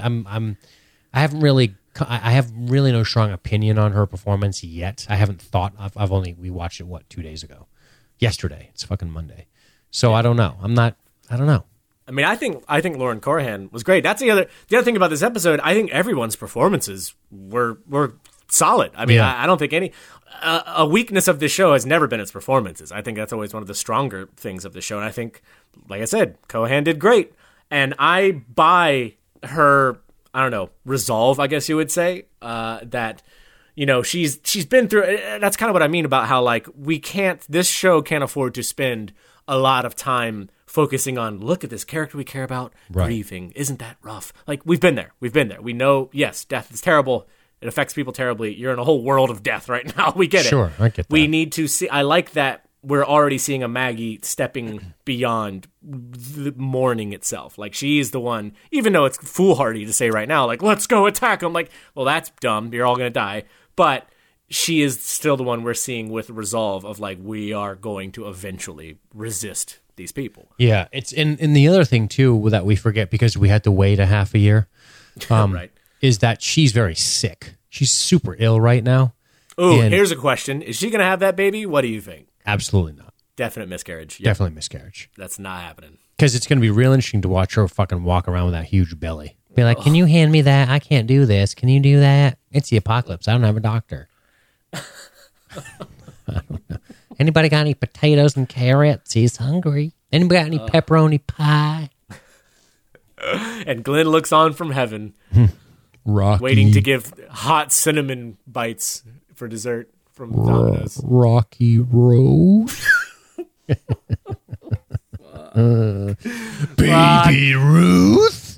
I have really no strong opinion on her performance yet. I haven't thought. We watched it 2 days ago, yesterday. It's fucking Monday, so I don't know. I don't know. I mean, I think Lauren Corhan was great. That's the other thing about this episode. I think everyone's performances were solid. I mean, I don't think a weakness of this show has never been its performances. I think that's always one of the stronger things of the show. And I think, like I said, Corhan did great, and I buy her, I don't know, resolve, I guess you would say, that, she's been through, that's kind of what I mean about how, like, this show can't afford to spend a lot of time focusing on, look at this character we care about, grieving, isn't that rough? Like, we've been there. We know, yes, death is terrible, it affects people terribly, you're in a whole world of death right now, we get it. Sure, I get that. We need to see, I like that we're already seeing a Maggie stepping beyond the mourning itself. Like, she's the one, even though it's foolhardy to say right now, like, let's go attack them. Like, well, that's dumb. You're all going to die. But she is still the one we're seeing with resolve of, like, we are going to eventually resist these people. Yeah. It's and the other thing, too, that we forget because we had to wait a half a year, right, is that she's very sick. She's super ill right now. Oh, here's a question. Is she going to have that baby? What do you think? Absolutely not. Definite miscarriage. Yep. Definitely miscarriage. That's not happening. Because it's going to be real interesting to watch her fucking walk around with that huge belly. Be like, can you hand me that? I can't do this. Can you do that? It's the apocalypse. I don't have a doctor. I don't know. Anybody got any potatoes and carrots? He's hungry. Anybody got any pepperoni pie? And Glenn looks on from heaven, Rocky, waiting to give hot cinnamon bites for dessert. From Domino's. Rocky Road. Baby Ruth.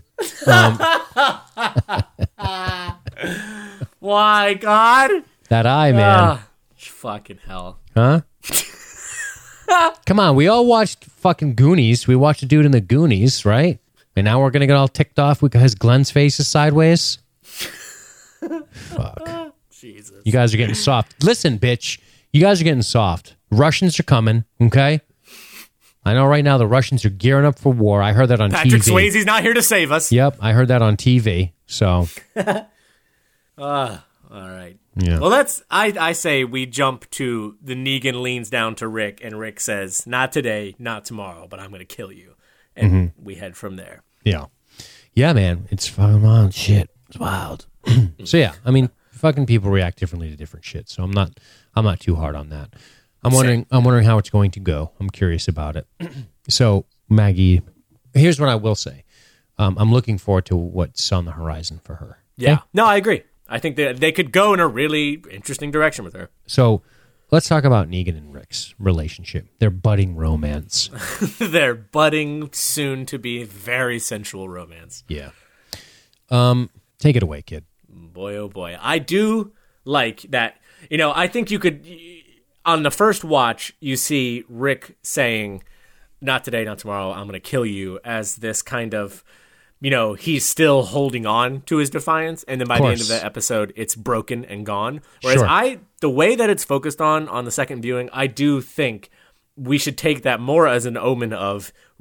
Why, God? That eye, man. Fucking hell. Huh? Come on, we all watched fucking Goonies. We watched a dude in the Goonies, right? And now we're going to get all ticked off because Glenn's face is sideways? Fuck. Jesus. You guys are getting soft. Listen, bitch. You guys are getting soft. Russians are coming, okay? I know right now the Russians are gearing up for war. I heard that on Patrick TV. Swayze's not here to save us. Yep, I heard that on TV. So. All right. Yeah. Well, I say we jump to the Negan leans down to Rick, and Rick says, not today, not tomorrow, but I'm going to kill you. And we head from there. Yeah. Yeah, man. It's fucking wild shit. It's wild. So, yeah, I mean, fucking people react differently to different shit. So I'm not too hard on that. I'm wondering how it's going to go. I'm curious about it. So Maggie, here's what I will say. I'm looking forward to what's on the horizon for her. Yeah. Okay? No, I agree. I think that they could go in a really interesting direction with her. So let's talk about Negan and Rick's relationship, their budding romance. Their budding, soon to be very sensual romance. Yeah. Take it away, kid. Boy, oh boy. I do like that. I think you could, on the first watch, you see Rick saying, not today, not tomorrow, I'm going to kill you, as this kind of, he's still holding on to his defiance. And then by the end of the episode, it's broken and gone. Whereas the way that it's focused on the second viewing, I do think we should take that more as an omen of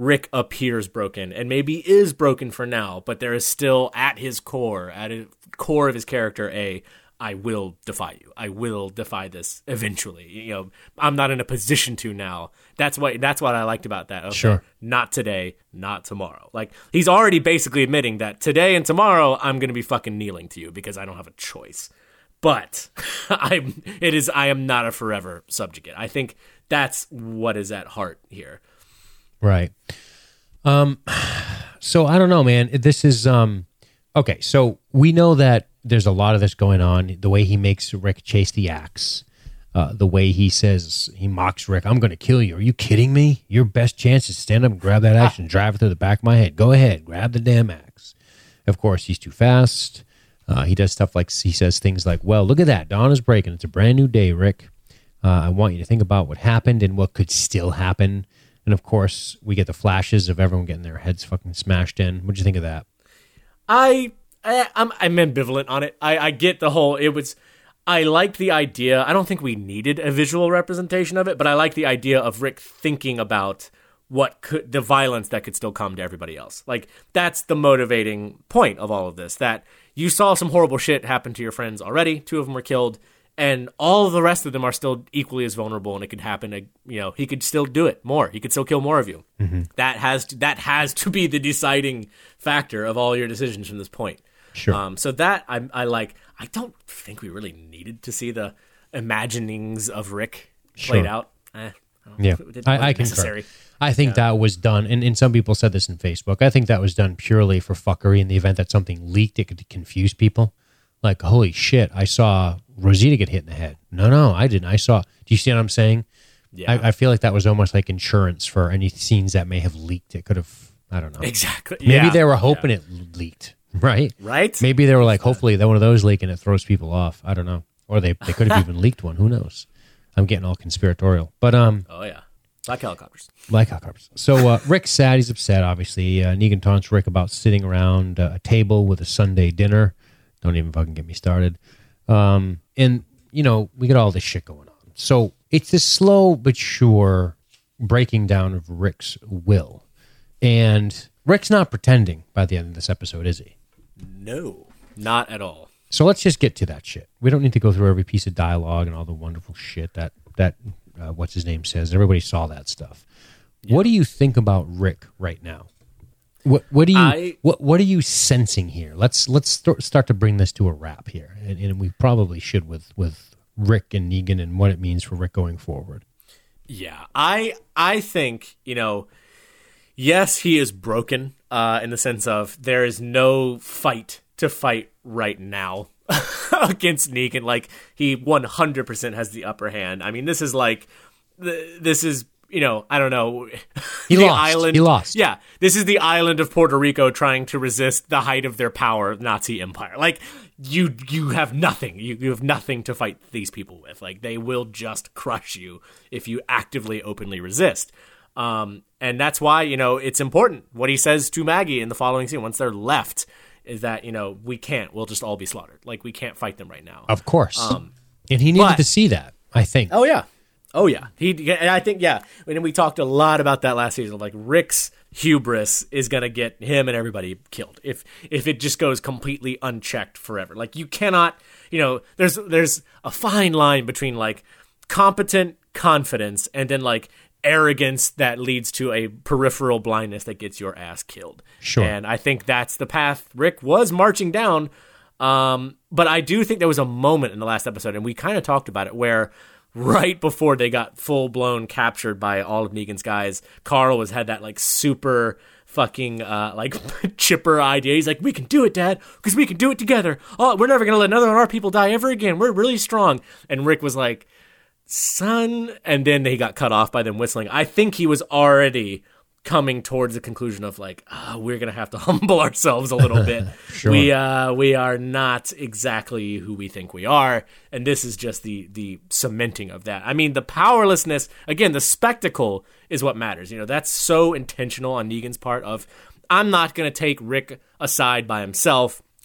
Rick appears broken and maybe is broken for now, but there is still at his core, of his character, I will defy you. I will defy this eventually. You know, I'm not in a position to now. That's what I liked about that. Okay, Sure. Not today, not tomorrow. Like, he's already basically admitting that today and tomorrow I'm going to be fucking kneeling to you because I don't have a choice. But I am not a forever subjugate. I think that's what is at heart here. Right. So I don't know, man. This is okay. So we know that there's a lot of this going on. The way he makes Rick chase the axe, the way he mocks Rick. I'm going to kill you. Are you kidding me? Your best chance is stand up and grab that axe and drive it through the back of my head. Go ahead, grab the damn axe. Of course, he's too fast. He does stuff like he says things like, "Well, look at that. Dawn is breaking. It's a brand new day, Rick. I want you to think about what happened and what could still happen." And of course, we get the flashes of everyone getting their heads fucking smashed in. What'd you think of that? I'm ambivalent on it. I get the whole, I liked the idea. I don't think we needed a visual representation of it, but I like the idea of Rick thinking about the violence that could still come to everybody else. Like, that's the motivating point of all of this, that you saw some horrible shit happen to your friends already. 2 of them were killed, and all of the rest of them are still equally as vulnerable, and it could happen. He could still do it more. He could still kill more of you. Mm-hmm. That has to be the deciding factor of all your decisions from this point. Sure. So that I like. I don't think we really needed to see the imaginings of Rick played out. Yeah, I concur. I think that was done, and some people said this in Facebook. I think that was done purely for fuckery in the event that something leaked. It could confuse people. Like, holy shit, I saw Rosita get hit in the head. No, I didn't. Do you see what I'm saying? Yeah. I feel like that was almost like insurance for any scenes that may have leaked. It could have, I don't know. Exactly. Maybe they were hoping it leaked, right? Right? Maybe they were like, hopefully that one of those leak and it throws people off. I don't know. Or they could have even leaked one. Who knows? I'm getting all conspiratorial. But oh yeah. Black helicopters. So Rick's sad. He's upset, obviously. Negan taunts Rick about sitting around a table with a Sunday dinner. Don't even fucking get me started. And, we get all this shit going on. So it's this slow but sure breaking down of Rick's will. And Rick's not pretending by the end of this episode, is he? No, not at all. So let's just get to that shit. We don't need to go through every piece of dialogue and all the wonderful shit that what's his name says. Everybody saw that stuff. Yeah. What do you think about Rick right now? What are you sensing here? Let's start to bring this to a wrap here, and we probably should with Rick and Negan and what it means for Rick going forward. Yeah, I think yes, he is broken in the sense of there is no fight to fight right now against Negan. Like, he 100% has the upper hand. I mean, this is I don't know. He lost. Yeah. This is the island of Puerto Rico trying to resist the height of their power, Nazi empire. Like, you have nothing. You have nothing to fight these people with. Like, they will just crush you if you actively, openly resist. And that's why, it's important. What he says to Maggie in the following scene, once they're left, is that, we'll just all be slaughtered. Like, we can't fight them right now. Of course. And he needed to see that, I think. Oh, yeah. I think, yeah. And we talked a lot about that last season. Like, Rick's hubris is going to get him and everybody killed if it just goes completely unchecked forever. Like, you cannot, there's a fine line between, like, competent confidence and then, like, arrogance that leads to a peripheral blindness that gets your ass killed. Sure. And I think that's the path Rick was marching down. But I do think there was a moment in the last episode, and we kind of talked about it, where right before they got full-blown captured by all of Negan's guys, Carl had that, like, super fucking, chipper idea. He's like, we can do it, Dad, because we can do it together. Oh, we're never going to let another one of our people die ever again. We're really strong. And Rick was like, son, and then he got cut off by them whistling. I think he was already coming towards the conclusion of, like, we're going to have to humble ourselves a little bit. Sure. We are not exactly who we think we are, and this is just the cementing of that. I mean, the powerlessness, again, the spectacle is what matters. That's so intentional on Negan's part of, I'm not going to take Rick aside by himself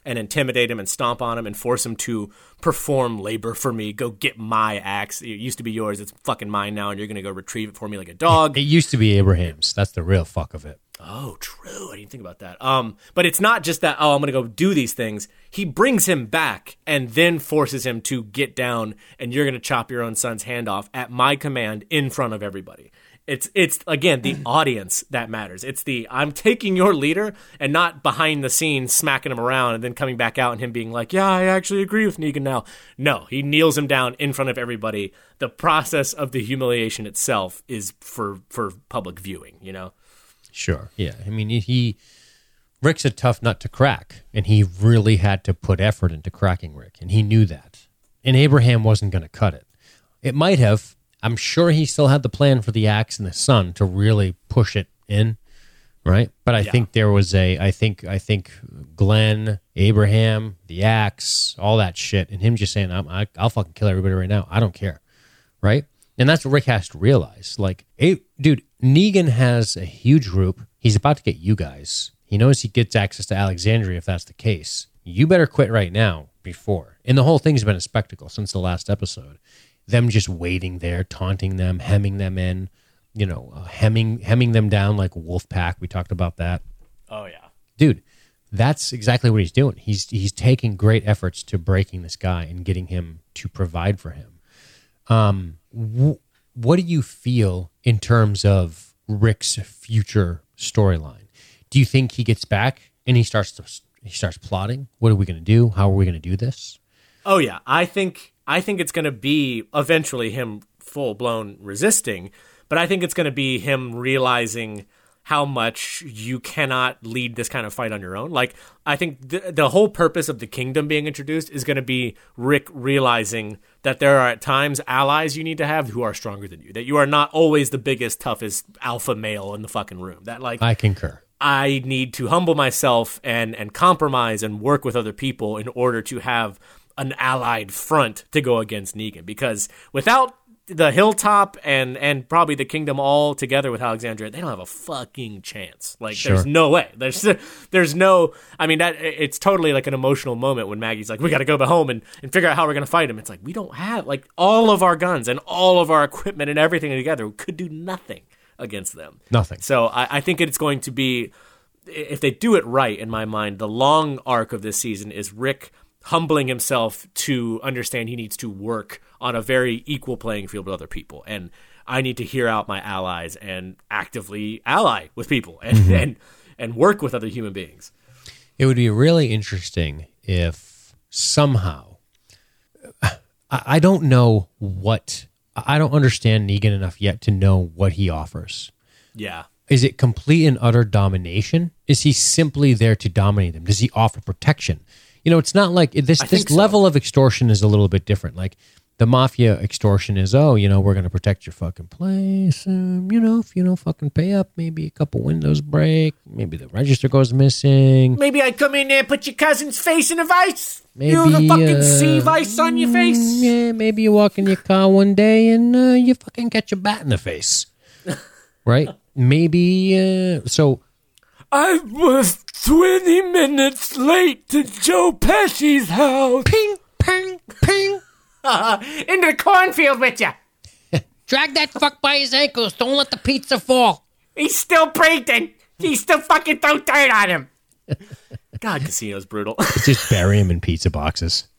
and intimidate him and stomp on him and force him to perform labor for me. Go get my axe. It used to be yours. It's fucking mine now, and you're going to go retrieve it for me like a dog. It used to be Abraham's. That's the real fuck of it. Oh, true. I didn't think about that. But it's not just that, I'm going to go do these things. He brings him back and then forces him to get down, and you're going to chop your own son's hand off at my command in front of everybody. It's again, the audience that matters. It's I'm taking your leader and not behind the scenes smacking him around and then coming back out and him being like, yeah, I actually agree with Negan now. No, he kneels him down in front of everybody. The process of the humiliation itself is for public viewing, you know? Sure. Yeah. I mean, Rick's a tough nut to crack, and he really had to put effort into cracking Rick, and he knew that. And Abraham wasn't going to cut it. It might have. I'm sure he still had the plan for the axe and the son to really push it in, right? But I think there was I think Glenn, Abraham, the axe, all that shit, and him just saying, I'll fucking kill everybody right now. I don't care, right? And that's what Rick has to realize. Like, hey, dude, Negan has a huge group. He's about to get you guys. He knows he gets access to Alexandria if that's the case. You better quit right now before. And the whole thing's been a spectacle since the last episode. Them just waiting there, taunting them, hemming them in, hemming them down like a wolf pack. We talked about that. Oh, yeah. Dude, that's exactly what he's doing. He's taking great efforts to breaking this guy and getting him to provide for him. What do you feel in terms of Rick's future storyline? Do you think he gets back and he starts plotting? What are we going to do? How are we going to do this? Oh yeah, I think it's going to be eventually him full blown resisting, but I think it's going to be him realizing how much you cannot lead this kind of fight on your own. Like, I think the whole purpose of the kingdom being introduced is going to be Rick realizing that there are at times allies you need to have who are stronger than you, that you are not always the biggest, toughest alpha male in the fucking room. That, like, I concur. I need to humble myself and compromise and work with other people in order to have an allied front to go against Negan. Because without the Hilltop and probably the kingdom all together with Alexandria, they don't have a fucking chance. Like, Sure. There's no way. There's no, I mean, that it's totally like an emotional moment when Maggie's like, we got to go back home and figure out how we're going to fight him. It's like, we don't have, like, all of our guns and all of our equipment and everything together could do nothing against them. Nothing. So I think it's going to be, if they do it right, in my mind, the long arc of this season is Rick humbling himself to understand he needs to work on a very equal playing field with other people. And I need to hear out my allies and actively ally with people and work with other human beings. It would be really interesting if somehow, I don't know I don't understand Negan enough yet to know what he offers. Yeah. Is it complete and utter domination? Is he simply there to dominate them? Does he offer protection? It's not like this level of extortion is a little bit different. Like, the mafia extortion is, we're going to protect your fucking place. If you don't fucking pay up, maybe a couple windows break. Maybe the register goes missing. Maybe I come in there and put your cousin's face in a vice. Maybe, you have a fucking sea vice on your face. Yeah, maybe you walk in your car one day and you fucking catch a bat in the face. Right? Maybe, so... I was 20 minutes late to Joe Pesci's house. Ping, ping, ping. Into the cornfield with you. Drag that fuck by his ankles. Don't let the pizza fall. He's still breathing. He's still fucking throw dirt on him. God, Casino's brutal. Just bury him in pizza boxes.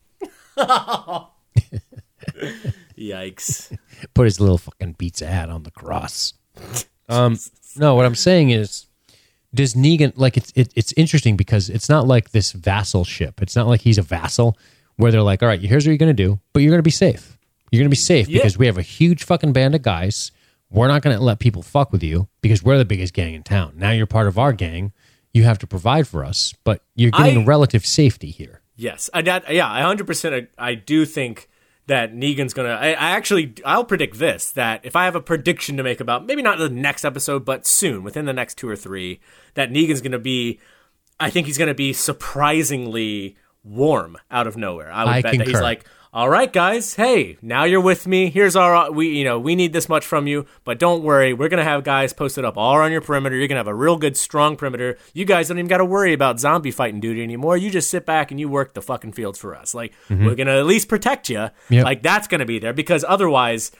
Yikes. Put his little fucking pizza hat on the cross. No, what I'm saying is, does Negan, like, it's interesting because it's not like this vassalship. It's not like he's a vassal where they're like, all right, here's what you're going to do, but you're going to be safe. You're going to be safe because we have a huge fucking band of guys. We're not going to let people fuck with you because we're the biggest gang in town. Now you're part of our gang. You have to provide for us, but you're getting relative safety here. Yes. I 100%. I do think that Negan's going to... I'll predict this, that if I have a prediction to make about, maybe not the next episode, but soon, within the next 2 or 3, that Negan's going to be... I think he's going to be surprisingly warm out of nowhere. I would bet concur. that he's like, all right, guys, hey, now you're with me. Here's we need this much from you, but don't worry. We're going to have guys posted up all around your perimeter. You're going to have a real good, strong perimeter. You guys don't even got to worry about zombie fighting duty anymore. You just sit back and you work the fucking fields for us. Like, we're going to at least protect you. Yep. Like, that's going to be there because otherwise,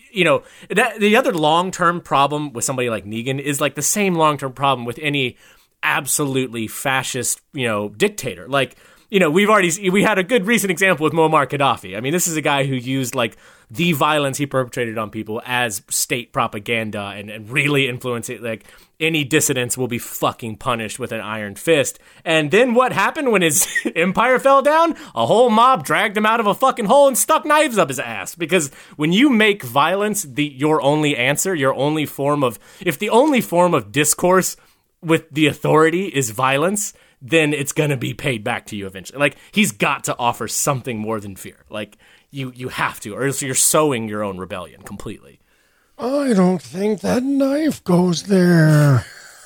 the other long-term problem with somebody like Negan is like the same long-term problem with any absolutely fascist, dictator. Like, we had a good recent example with Muammar Gaddafi. I mean, this is a guy who used like the violence he perpetrated on people as state propaganda and really influenced it. Like, any dissidents will be fucking punished with an iron fist. And then what happened when his empire fell down? A whole mob dragged him out of a fucking hole and stuck knives up his ass. Because when you make violence your only answer, if the only form of discourse with the authority is violence, then it's going to be paid back to you eventually. Like, he's got to offer something more than fear. Like, you have to, or else you're sowing your own rebellion completely. I don't think that knife goes there.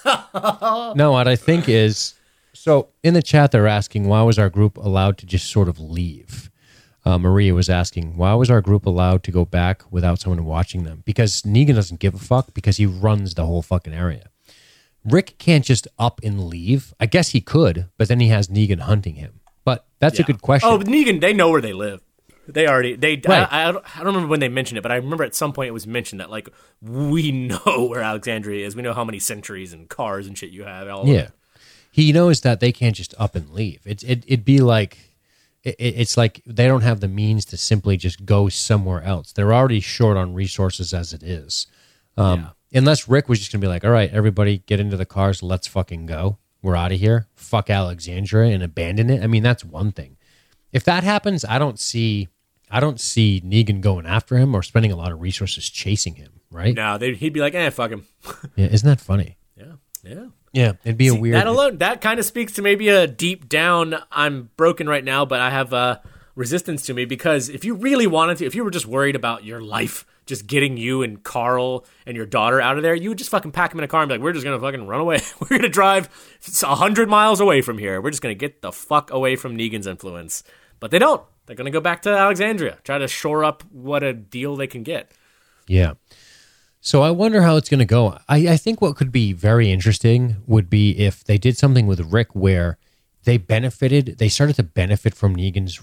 No, what I think is, so in the chat they're asking, why was our group allowed to just sort of leave? Maria was asking, why was our group allowed to go back without someone watching them? Because Negan doesn't give a fuck because he runs the whole fucking area. Rick can't just up and leave. I guess he could, but then he has Negan hunting him. But that's a good question. Oh, but Negan, they know where they live. Right. I don't remember when they mentioned it, but I remember at some point it was mentioned that, like, we know where Alexandria is. We know how many centuries and cars and shit you have. He knows that they can't just up and leave. It'd be like, it's like they don't have the means to simply just go somewhere else. They're already short on resources as it is. Unless Rick was just going to be like, all right, everybody get into the cars, let's fucking go. We're out of here. Fuck Alexandria and abandon it. I mean, that's one thing. If that happens, I don't see Negan going after him or spending a lot of resources chasing him, right? No, he'd be like, fuck him. Yeah, isn't that funny? Yeah, it'd be a weird... That alone, that kind of speaks to maybe a deep down, I'm broken right now, but I have resistance to me, because if you really wanted to, if you were just worried about your life just getting you and Carl and your daughter out of there, you would just fucking pack them in a car and be like, we're just going to fucking run away. We're going to drive 100 miles away from here. We're just going to get the fuck away from Negan's influence. But they don't. They're going to go back to Alexandria, try to shore up what a deal they can get. Yeah. So I wonder how it's going to go. I think what could be very interesting would be if they did something with Rick where they started to benefit from Negan's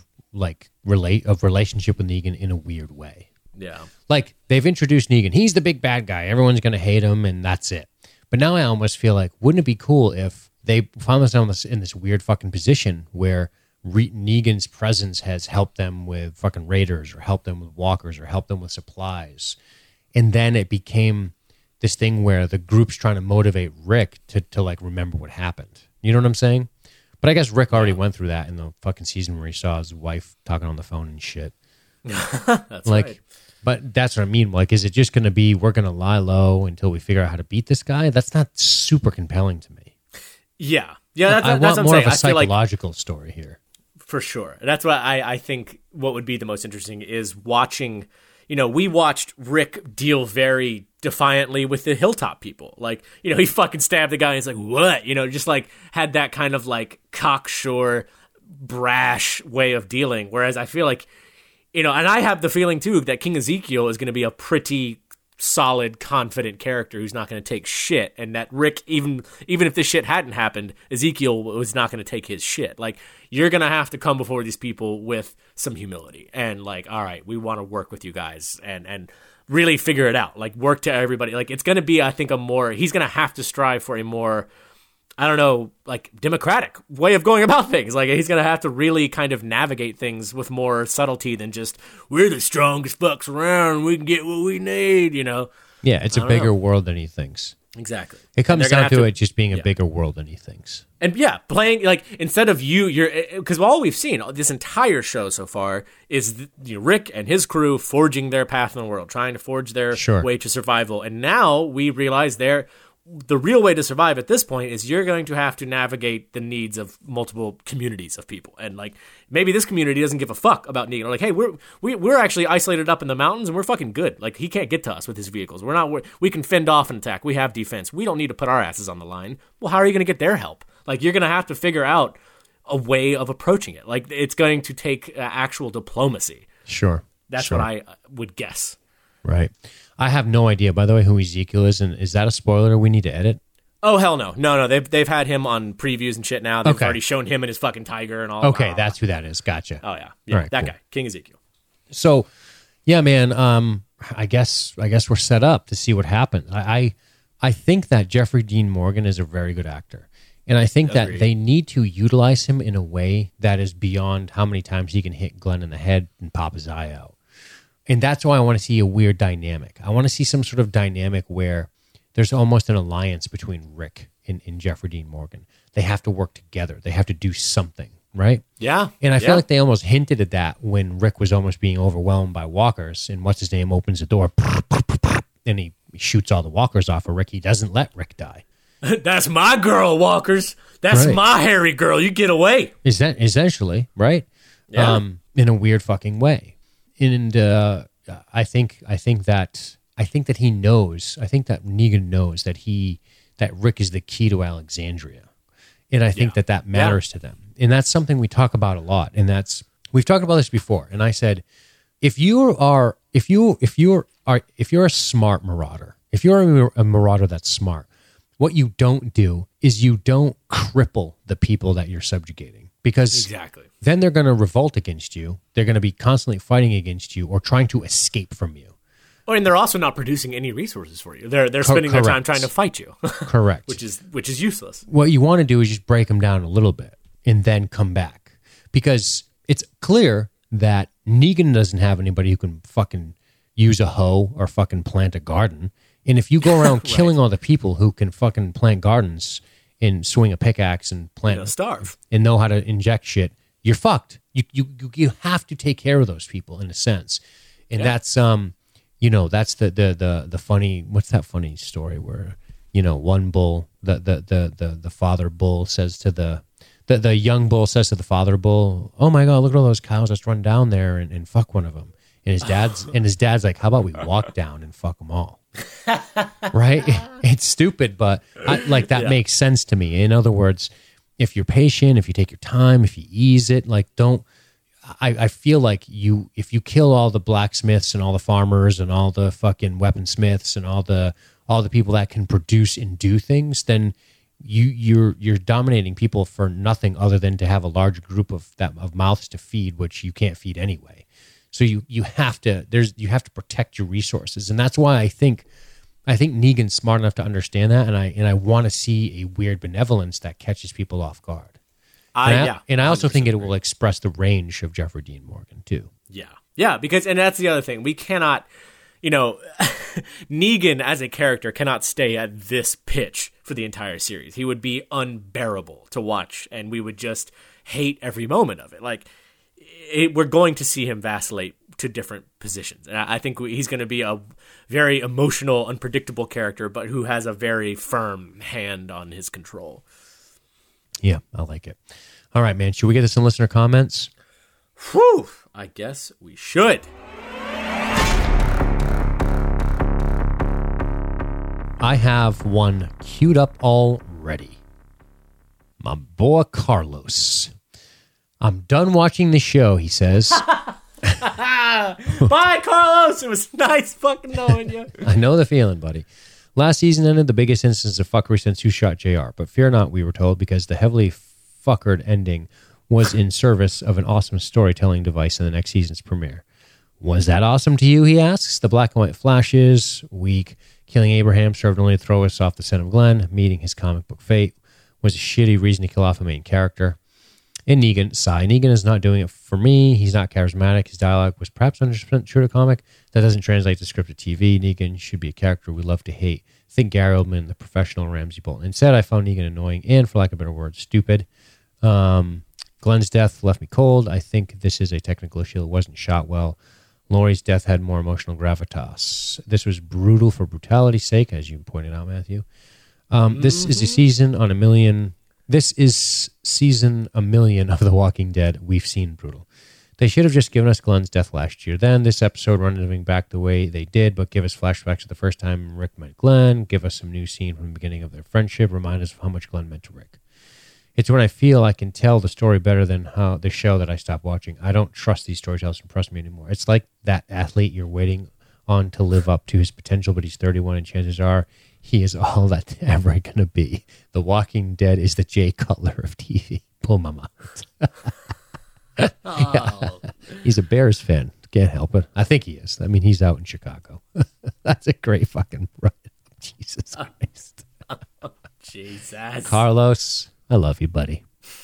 relationship with Negan in a weird way. Yeah. Like, they've introduced Negan. He's the big bad guy. Everyone's going to hate him, and that's it. But now I almost feel like, wouldn't it be cool if they found themselves in this weird fucking position where Negan's presence has helped them with fucking raiders or helped them with walkers or helped them with supplies. And then it became this thing where the group's trying to motivate Rick to like remember what happened. You know what I'm saying? But I guess Rick already went through that in the fucking season where he saw his wife talking on the phone and shit. That's like, right. But that's what I mean. Like, is it just going to be we're going to lie low until we figure out how to beat this guy? That's not super compelling to me. Yeah. Yeah, I that's want what I'm more saying. of a I feel like, psychological story here. for sure. That's why I think what would be the most interesting is watching, we watched Rick deal very defiantly with the Hilltop people. Like, he fucking stabbed the guy and he's like, what? Just like had that kind of like cocksure, brash way of dealing. Whereas I feel like, and I have the feeling too that King Ezekiel is going to be a pretty solid, confident character who's not going to take shit, and that Rick, even if this shit hadn't happened, Ezekiel was not going to take his shit. Like, you're going to have to come before these people with some humility and like, all right, we want to work with you guys and really figure it out. Like, work to everybody. Like, it's going to be, I think, he's going to have to strive for a more, I don't know, like democratic way of going about things. Like, he's going to have to really kind of navigate things with more subtlety than just, we're the strongest fucks around, we can get what we need, Yeah, it's a bigger world than he thinks. Exactly. It comes down to it just being a bigger world than he thinks. And yeah, playing, like, instead of because all we've seen, this entire show so far is Rick and his crew forging their path in the world, trying to forge their way to survival. And now we realize the real way to survive at this point is you're going to have to navigate the needs of multiple communities of people. And like, maybe this community doesn't give a fuck about Negan. Or like, hey, we're actually isolated up in the mountains and we're fucking good. Like, he can't get to us with his vehicles. We can fend off an attack. We have defense. We don't need to put our asses on the line. Well, how are you going to get their help? Like, you're going to have to figure out a way of approaching it. Like, it's going to take actual diplomacy. Sure. That's sure. what I would guess. Right. I have no idea, by the way, who Ezekiel is, and is that a spoiler we need to edit? Oh, hell no. No, they've had him on previews and shit now. They've Okay. already shown him and his fucking tiger and all. Okay, that's who that is. Gotcha. Oh, yeah. All right, that cool. guy, King Ezekiel. So, yeah, man. I guess we're set up to see what happens. I think that Jeffrey Dean Morgan is a very good actor, and I think that they need to utilize him in a way that is beyond how many times he can hit Glenn in the head and pop his eye out. And that's why I want to see a weird dynamic. I want to see some sort of dynamic where there's almost an alliance between Rick and Jeffrey Dean Morgan. They have to work together. They have to do something, right? Yeah. And I feel like they almost hinted at that when Rick was almost being overwhelmed by walkers, and what's his name opens the door, and he shoots all the walkers off of Rick. He doesn't let Rick die. That's my girl, Walkers. That's Right. my hairy girl. You get away. Is that essentially right? Yeah. In a weird fucking way. And I think that he knows. I think that Negan knows that Rick is the key to Alexandria, and I think that matters to them. And that's something we talk about a lot. And we've talked about this before. And I said, if you're a smart marauder, if you're a marauder that's smart, what you don't do is you don't cripple the people that you're subjugating, because Exactly. then they're going to revolt against you. They're going to be constantly fighting against you or trying to escape from you. Oh, and they're also not producing any resources for you. They're spending their time correct. trying to fight you, Correct. which is useless. What you want to do is just break them down a little bit and then come back, because it's clear that Negan doesn't have anybody who can fucking use a hoe or fucking plant a garden. And if you go around killing all the people who can fucking plant gardens and swing a pickaxe and plant They'll starve. and know how to inject shit, you're fucked. You have to take care of those people in a sense, and that's that's the funny. What's that funny story where one bull, the father bull says to the young bull says to the father bull, "Oh my god, look at all those cows! Let's run down there and fuck one of them." And his dad's like, "How about we walk down and fuck them all?" Right? It's stupid, but that makes sense to me. In other words, if you're patient, if you take your time, if you ease it, I feel like if you kill all the blacksmiths and all the farmers and all the fucking weaponsmiths and all the people that can produce and do things, then you're dominating people for nothing other than to have a large group of mouths to feed, which you can't feed anyway. So you have to protect your resources, and that's why I think Negan's smart enough to understand that, and I want to see a weird benevolence that catches people off guard. I also think it will express the range of Jeffrey Dean Morgan too. Yeah, because that's the other thing. We cannot, Negan as a character cannot stay at this pitch for the entire series. He would be unbearable to watch, and we would just hate every moment of it. We're going to see him vacillate to different positions. And I think he's going to be a very emotional, unpredictable character, but who has a very firm hand on his control. Yeah, I like it. All right, man. Should we get to some listener comments? Whew, I guess we should. I have one queued up already. My boy Carlos. I'm done watching the show, he says. Bye, Carlos. It was nice fucking knowing you. I know the feeling, buddy. Last season ended the biggest instance of fuckery since Who Shot JR, but fear not, we were told, because the heavily fuckered ending was in service of an awesome storytelling device in the next season's premiere. Was that awesome to you, he asks? The black and white flashes, weak. Killing Abraham served only to throw us off the scent of Glenn. Meeting his comic book fate was a shitty reason to kill off a main character. And Negan, sigh. Negan is not doing it for me. He's not charismatic. His dialogue was perhaps 100% true to comic. That doesn't translate to scripted TV. Negan should be a character we love to hate. Think Gary Oldman, the professional Ramsey Bolton. Instead, I found Negan annoying and, for lack of a better word, stupid. Glenn's death left me cold. I think this is a technical issue. It wasn't shot well. Laurie's death had more emotional gravitas. This was brutal for brutality's sake, as you pointed out, Matthew. This is a season on a million. This is season a million of The Walking Dead. We've seen brutal. They should have just given us Glenn's death last year. Then this episode running back the way they did, but give us flashbacks to the first time Rick met Glenn. Give us some new scene from the beginning of their friendship. Remind us of how much Glenn meant to Rick. It's when I feel I can tell the story better than how the show that I stopped watching. I don't trust these storytellers to impress me anymore. It's like that athlete you're waiting on to live up to his potential, but he's 31 and chances are he is all that's ever going to be. The Walking Dead is the Jay Cutler of TV. Pull my mind. Oh. He's a Bears fan. Can't help it. I think he is. I mean, he's out in Chicago. That's a great fucking run. Jesus Christ. Jesus. Carlos, I love you, buddy.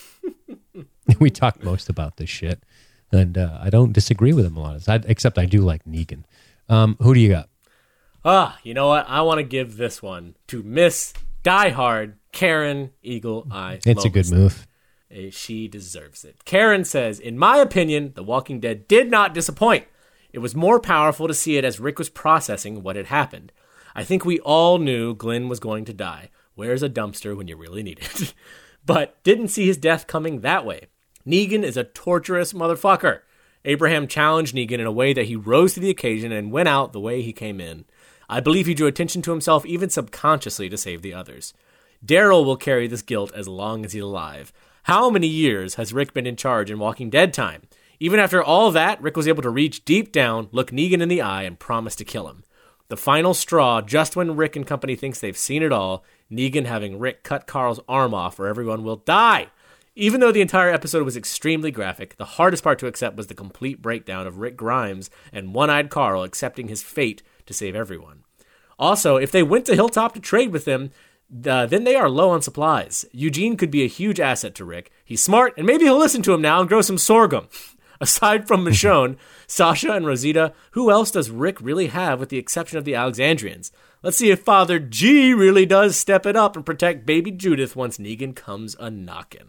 We talk most about this shit, and I don't disagree with him a lot, except I do like Negan. Who do you got? You know what? I want to give this one to Miss Diehard Karen Eagle Eye. It's a good move. She deserves it. Karen says, in my opinion, The Walking Dead did not disappoint. It was more powerful to see it as Rick was processing what had happened. I think we all knew Glenn was going to die. Where's a dumpster when you really need it? But didn't see his death coming that way. Negan is a torturous motherfucker. Abraham challenged Negan in a way that he rose to the occasion and went out the way he came in. I believe he drew attention to himself even subconsciously to save the others. Daryl will carry this guilt as long as he's alive. How many years has Rick been in charge in Walking Dead time? Even after all that, Rick was able to reach deep down, look Negan in the eye, and promise to kill him. The final straw, just when Rick and company thinks they've seen it all, Negan having Rick cut Carl's arm off or everyone will die. Even though the entire episode was extremely graphic, the hardest part to accept was the complete breakdown of Rick Grimes and One-Eyed Carl accepting his fate to save everyone. Also, if they went to Hilltop to trade with them, then they are low on supplies. Eugene could be a huge asset to Rick. He's smart, and maybe he'll listen to him now and grow some sorghum. Aside from Michonne, Sasha, and Rosita, who else does Rick really have with the exception of the Alexandrians? Let's see if Father G really does step it up and protect baby Judith once Negan comes a-knockin'.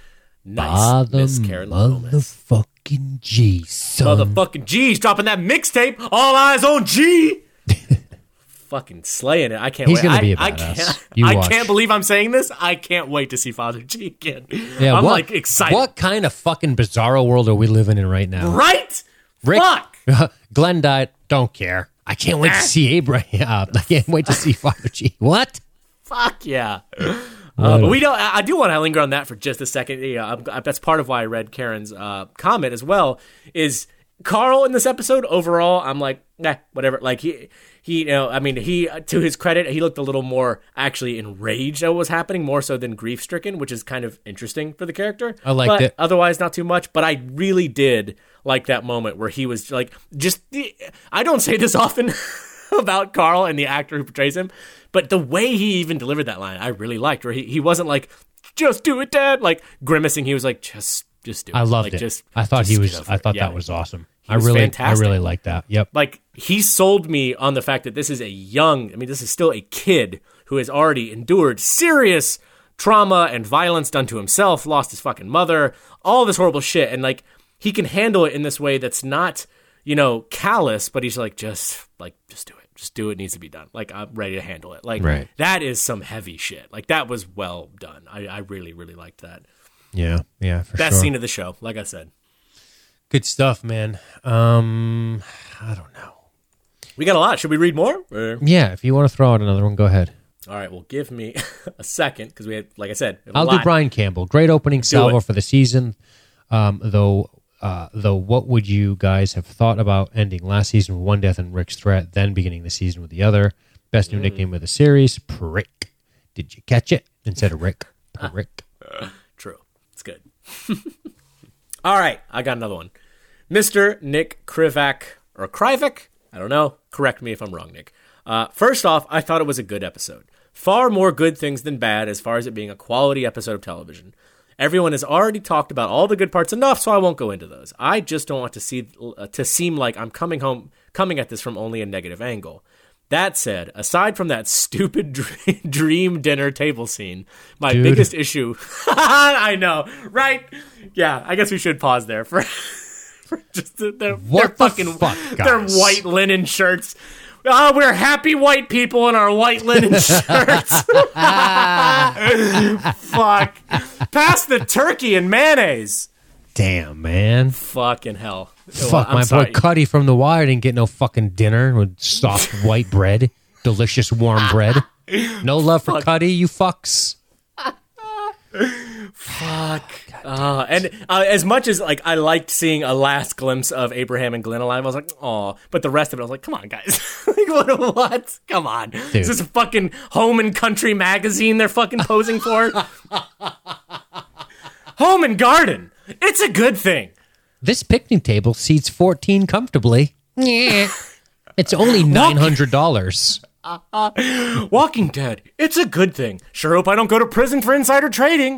Nice, Miss Karen Loomis. Motherfucking G, son. Motherfucking G's dropping that mixtape. All eyes on G. Fucking slaying it. I can't He's wait. gonna be a badass. I can't believe I'm saying this. I can't wait to see Father G again. Yeah, I'm like excited. What kind of fucking bizarro world are we living in right now? Right? Rick, Fuck. Glenn died. Don't care. I can't wait to see Abraham. I can't wait to see Father G. What? Fuck yeah. But we don't. I do want to linger on that for just a second. Yeah, that's part of why I read Karen's comment as well. Is Carl in this episode overall? I'm like, whatever. Like he, to his credit, he looked a little more actually enraged at what was happening, more so than grief stricken, which is kind of interesting for the character. I liked it. Otherwise, not too much. But I really did like that moment where he was like, I don't say this often about Carl and the actor who portrays him. But the way he even delivered that line, I really liked. Where he wasn't like, "Just do it, Dad," like grimacing. He was like, "Just do it." I loved like, it. I thought that was awesome. I really liked that. Yep. Like he sold me on the fact that this is this is still a kid who has already endured serious trauma and violence done to himself, lost his fucking mother, all this horrible shit, and like he can handle it in this way that's not, callous, but he's like, just do it. Just do it. Needs to be done. Like, I'm ready to handle it. Like, right. That is some heavy shit. Like, that was well done. I really, really liked that. Yeah, for Best sure. scene of the show, like I said. Good stuff, man. I don't know. We got a lot. Should we read more? Or? Yeah, if you want to throw out another one, go ahead. All right, well, give me a second, because we had, like I said, I'll do Brian Campbell. Great opening salvo for the season. Though, what would you guys have thought about ending last season with one death and Rick's threat, then beginning the season with the other? Best new nickname of the series, Prick. Did you catch it? Instead of Rick, Prick. True. It's good. All right, I got another one. Mr. Nick Krivak, or Krivak? I don't know. Correct me if I'm wrong, Nick. First off, I thought it was a good episode. Far more good things than bad as far as it being a quality episode of television. Everyone has already talked about all the good parts enough, so I won't go into those. I just don't want to seem like I'm coming at this from only a negative angle. That said, aside from that stupid dream dinner table scene, my biggest issue... I know, right? Yeah, I guess we should pause there for just their fucking their white linen shirts. We're happy white people in our white linen shirts. Fuck. Pass the turkey and mayonnaise. Damn, man. Fucking hell. Fuck, my boy Cuddy from The Wire didn't get no fucking dinner with soft white bread. Delicious warm bread. No love for Cuddy, you fucks. Fuck. And as much as like I liked seeing a last glimpse of Abraham and Glenn alive, I was like, oh. But the rest of it, I was like, come on, guys. Like, what? Come on. Dude. Is this a fucking Home and Country magazine they're fucking posing for? Home and Garden. It's a good thing. This picnic table seats 14 comfortably. Yeah. It's only $900. Walking Dead. It's a good thing. Sure hope I don't go to prison for insider trading.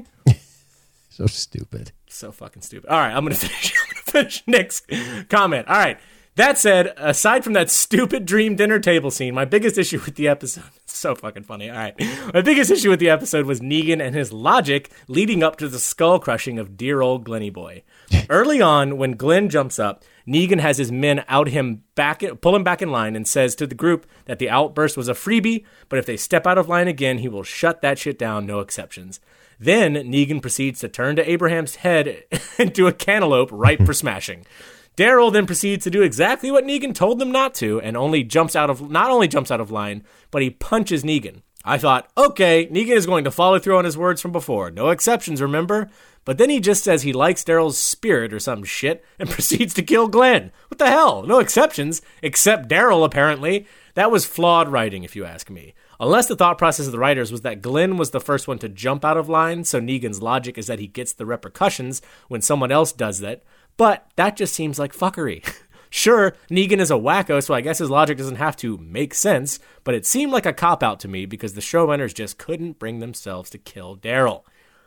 So stupid. So fucking stupid. All right, I'm gonna finish Nick's comment. All right. That said, aside from that stupid dream dinner table scene, my biggest issue with the episode, so fucking funny. All right. My biggest issue with the episode was Negan and his logic leading up to the skull crushing of dear old Glenny boy. Early on, when Glenn jumps up, Negan has his men pull him back in line and says to the group that the outburst was a freebie, but if they step out of line again, he will shut that shit down, no exceptions. Then Negan proceeds to turn to Abraham's head into a cantaloupe ripe for smashing. Daryl then proceeds to do exactly what Negan told them not to, and not only jumps out of line, but he punches Negan. I thought, okay, Negan is going to follow through on his words from before. No exceptions, remember? But then he just says he likes Daryl's spirit or some shit and proceeds to kill Glenn. What the hell? No exceptions, except Daryl, apparently. That was flawed writing, if you ask me. Unless the thought process of the writers was that Glenn was the first one to jump out of line, so Negan's logic is that he gets the repercussions when someone else does that. But that just seems like fuckery. Sure, Negan is a wacko, so I guess his logic doesn't have to make sense, but it seemed like a cop-out to me because the showrunners just couldn't bring themselves to kill Daryl.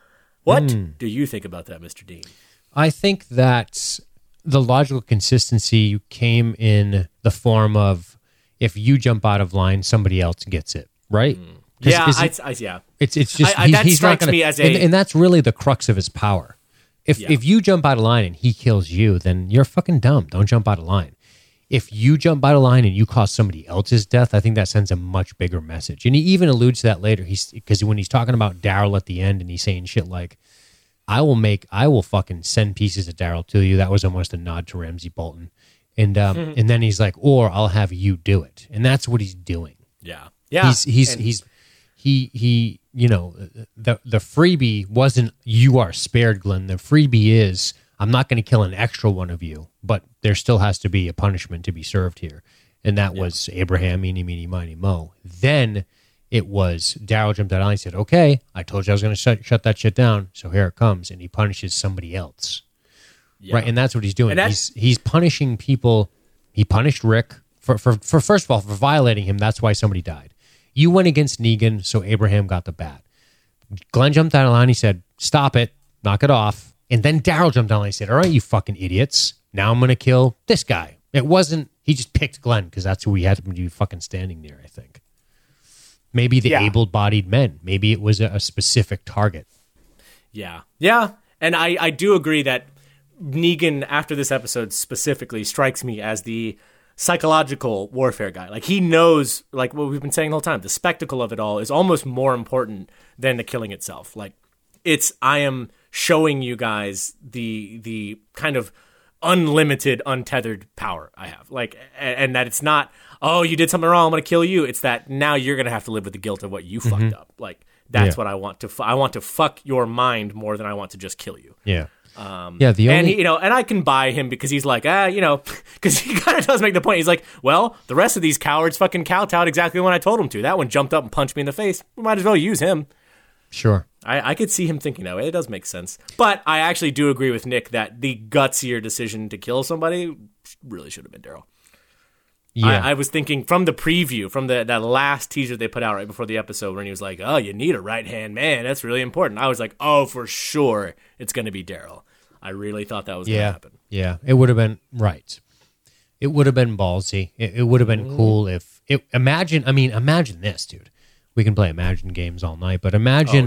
What do you think about that, Mr. Dean? I think that the logical consistency came in the form of if you jump out of line, somebody else gets it, right? Yeah, yeah. It's just that he's strikes not gonna, me as a... and that's really the crux of his power. If you jump out of line and he kills you, then you're fucking dumb. Don't jump out of line. If you jump out of line and you cause somebody else's death, I think that sends a much bigger message. And he even alludes to that later. Because when he's talking about Daryl at the end and he's saying shit like, I will fucking send pieces of Daryl to you. That was almost a nod to Ramsey Bolton. And and then he's like, or I'll have you do it. And that's what he's doing. Yeah. He you know, the freebie wasn't you are spared, Glenn. The freebie is I'm not going to kill an extra one of you, but there still has to be a punishment to be served here. And that was Abraham, eeny, meeny, miny, mo. Then it was Daryl jumped out and he said, okay, I told you I was going to shut that shit down, so here it comes. And he punishes somebody else. Yeah. Right, and that's what he's doing. He's punishing people. He punished Rick for first of all, for violating him. That's why somebody died. You went against Negan, so Abraham got the bat. Glenn jumped out of line. He said, stop it, knock it off. And then Daryl jumped out and he said, all right, you fucking idiots. Now I'm going to kill this guy. It wasn't, he just picked Glenn because that's who he had to be fucking standing near, I think. Maybe the able-bodied men. Maybe it was a specific target. Yeah. Yeah. And I do agree that Negan, after this episode specifically, strikes me as the psychological warfare guy. Like, he knows, like what we've been saying the whole time, the spectacle of it all is almost more important than the killing itself. Like, I am showing you guys the kind of unlimited, untethered power I have. Like, and that it's not, oh, you did something wrong, I'm going to kill you. It's that now you're going to have to live with the guilt of what you fucked up. Like, that's what I want to, I want to fuck your mind more than I want to just kill you. Yeah. And I can buy him because he's like, because he kind of does make the point. He's like, well, the rest of these cowards fucking kowtowed exactly when I told them to. That one jumped up and punched me in the face. We might as well use him. Sure. I could see him thinking that way. It does make sense. But I actually do agree with Nick that the gutsier decision to kill somebody really should have been Daryl. Yeah. I was thinking from the preview, from that last teaser they put out right before the episode when he was like, oh, you need a right-hand man. That's really important. I was like, oh, for sure it's going to be Daryl. I really thought that was going to happen. Yeah, it would have been right. It would have been ballsy. It would have been cool if... Imagine this, dude. We can play Imagine games all night, but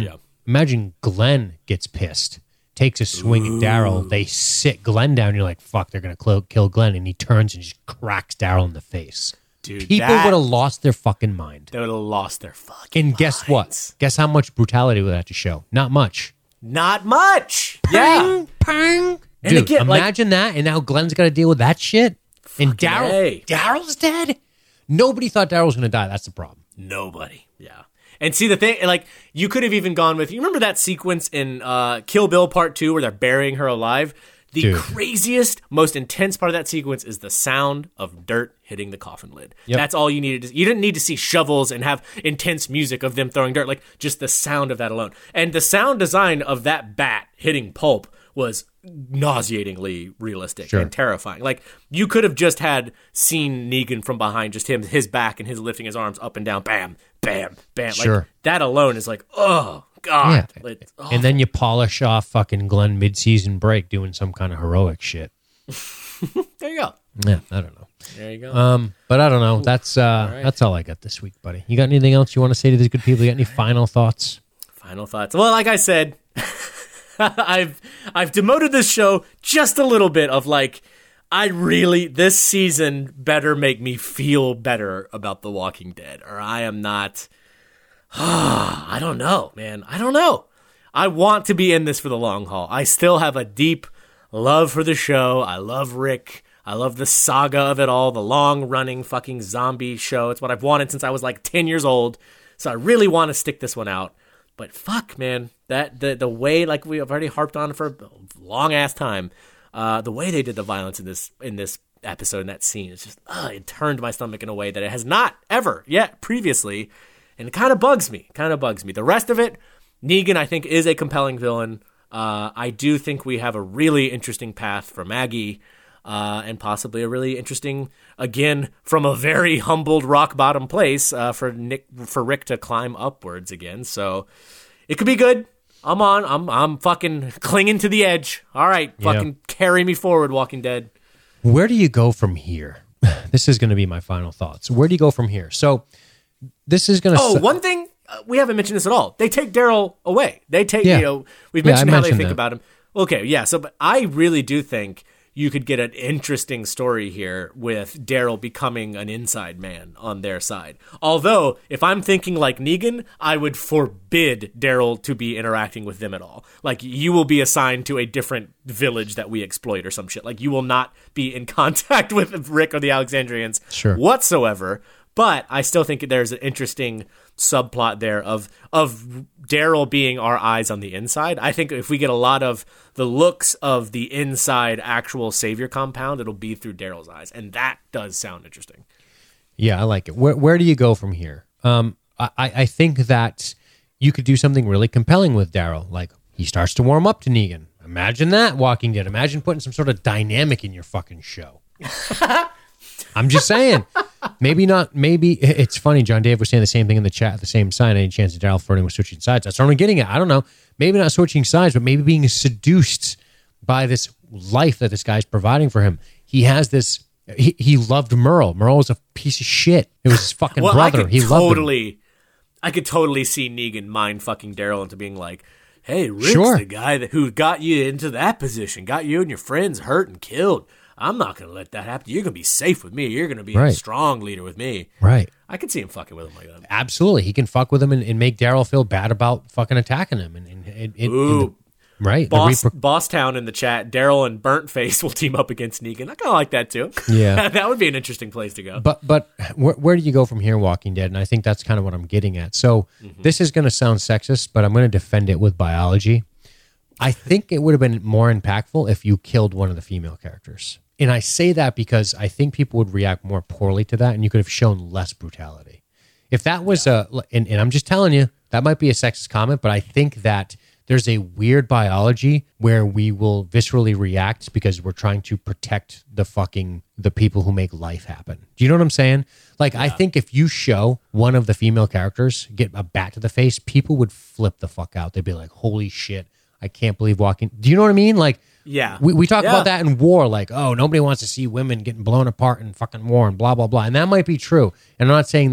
imagine Glenn gets pissed, takes a swing at Daryl, they sit Glenn down, you're like, fuck, they're going to kill Glenn, and he turns and just cracks Daryl in the face. Dude, people would have lost their fucking mind. They would have lost their fucking And guess what? Guess how much brutality would that to show? Not much. Not much. Yeah. Pang. Dude, again, imagine that, and now Glenn's got to deal with that shit. And Daryl's dead? Nobody thought Daryl was going to die. That's the problem. Nobody. Yeah. And see the thing, like, you could have even gone with, you remember that sequence in Kill Bill Part 2 where they're burying her alive? The Dude. craziest, most intense part of that sequence is the sound of dirt hitting the coffin lid. Yep. That's all you needed. You didn't need to see shovels and have intense music of them throwing dirt. Like, just the sound of that alone. And the sound design of that bat hitting pulp was nauseatingly realistic and terrifying. Like, you could have just seen Negan from behind, just his back and his lifting his arms up and down, bam, bam, bam. Sure. Like, that alone is like, oh, God. Yeah. It's And then you polish off fucking Glenn mid-season break doing some kind of heroic shit. there you go. Yeah, I don't know. There you go. But I don't know. That's all I got this week, buddy. You got anything else you want to say to these good people? You got any final thoughts? Final thoughts. Well, like I said, I've demoted this show just a little bit of like, this season better make me feel better about The Walking Dead, or I am not. I don't know, man. I don't know. I want to be in this for the long haul. I still have a deep love for the show. I love Rick. I love the saga of it all, the long-running fucking zombie show. It's what I've wanted since I was like 10 years old. So I really want to stick this one out. But fuck, man, that the way, like we have already harped on for a long-ass time, the way they did the violence in this episode, in that scene, it's just, it turned my stomach in a way that it has not ever yet previously. And it kind of bugs me. The rest of it, Negan, I think, is a compelling villain. I do think we have a really interesting path for Maggie, and possibly a really interesting, again, from a very humbled rock bottom place, for Rick to climb upwards again. So it could be good. I'm fucking clinging to the edge. All right, fucking carry me forward, Walking Dead. Where do you go from here? This is going to be my final thoughts. Where do you go from here? So this is going to... one thing, we haven't mentioned this at all. They take Daryl away. They take, Yeah. we've Yeah, mentioned I how they mentioned think that. about him. Okay, yeah, but I really do think you could get an interesting story here with Daryl becoming an inside man on their side. Although, if I'm thinking like Negan, I would forbid Daryl to be interacting with them at all. Like, you will be assigned to a different village that we exploit or some shit. Like, you will not be in contact with Rick or the Alexandrians whatsoever. But I still think there's an interesting subplot there of Daryl being our eyes on the inside. I think if we get a lot of the looks of the inside actual Savior compound, it'll be through Daryl's eyes. And that does sound interesting. Yeah, I like it. Where do you go from here? I think that you could do something really compelling with Daryl. Like, he starts to warm up to Negan. Imagine that, Walking Dead. Imagine putting some sort of dynamic in your fucking show. I'm just saying. Maybe not. Maybe it's funny. John Dave was saying the same thing in the chat at the same time. Any chance of Daryl flirting with switching sides? That's what I'm getting at. I don't know. Maybe not switching sides, but maybe being seduced by this life that this guy's providing for him. He has this. He loved Merle. Merle was a piece of shit. It was his fucking brother. He loved him. I could totally see Negan mind fucking Daryl into being like, "Hey, Rick's the guy who got you into that position, got you and your friends hurt and killed. I'm not going to let that happen. You're going to be safe with me. You're going to be a strong leader with me." Right. I could see him fucking with him like that. Absolutely. He can fuck with him and make Daryl feel bad about fucking attacking him. Right. Boss Town in the chat, Daryl and Burnt Face will team up against Negan. I kind of like that too. Yeah. That would be an interesting place to go. But where do you go from here, Walking Dead? And I think that's kind of what I'm getting at. So this is going to sound sexist, but I'm going to defend it with biology. I think it would have been more impactful if you killed one of the female characters. And I say that because I think people would react more poorly to that, and you could have shown less brutality. If that was and I'm just telling you, that might be a sexist comment, but I think that there's a weird biology where we will viscerally react because we're trying to protect the people who make life happen. Do you know what I'm saying? Like, I think if you show one of the female characters get a bat to the face, people would flip the fuck out. They'd be like, holy shit, I can't believe Walking. Do you know what I mean? Like, yeah, we talk about that in war, like, oh, nobody wants to see women getting blown apart in fucking war and blah blah blah, and that might be true. And I'm not saying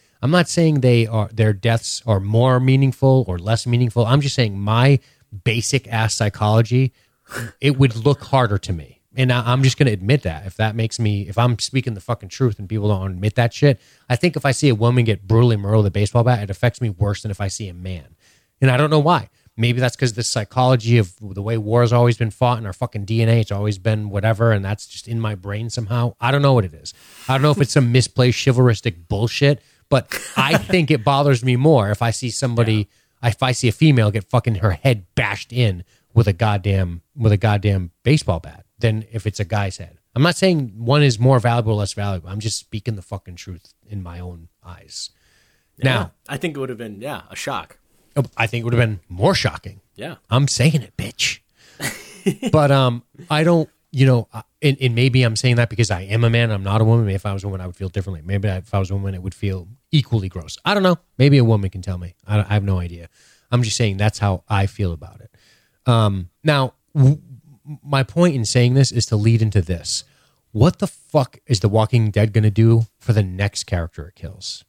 their deaths are more meaningful or less meaningful. I'm just saying my basic ass psychology, it would look harder to me, and I'm just going to admit that. If I'm speaking the fucking truth and people don't admit that shit, I think if I see a woman get brutally murdered with a baseball bat, it affects me worse than if I see a man, and I don't know why. Maybe that's because the psychology of the way war has always been fought in our fucking DNA. It's always been whatever, and that's just in my brain somehow. I don't know what it is. I don't know if it's some misplaced chivalristic bullshit, But I think it bothers me more if I see somebody, if I see a female get fucking her head bashed in with a goddamn baseball bat than if it's a guy's head. I'm not saying one is more valuable or less valuable. I'm just speaking the fucking truth in my own eyes. Now, I think it would have been, a shock. I think it would have been more shocking. Yeah. I'm saying it, bitch. But I don't, and maybe I'm saying that because I am a man, I'm not a woman. Maybe if I was a woman, I would feel differently. Maybe if I was a woman, it would feel equally gross. I don't know. Maybe a woman can tell me. I have no idea. I'm just saying that's how I feel about it. Now, my point in saying this is to lead into this. What the fuck is The Walking Dead going to do for the next character it kills?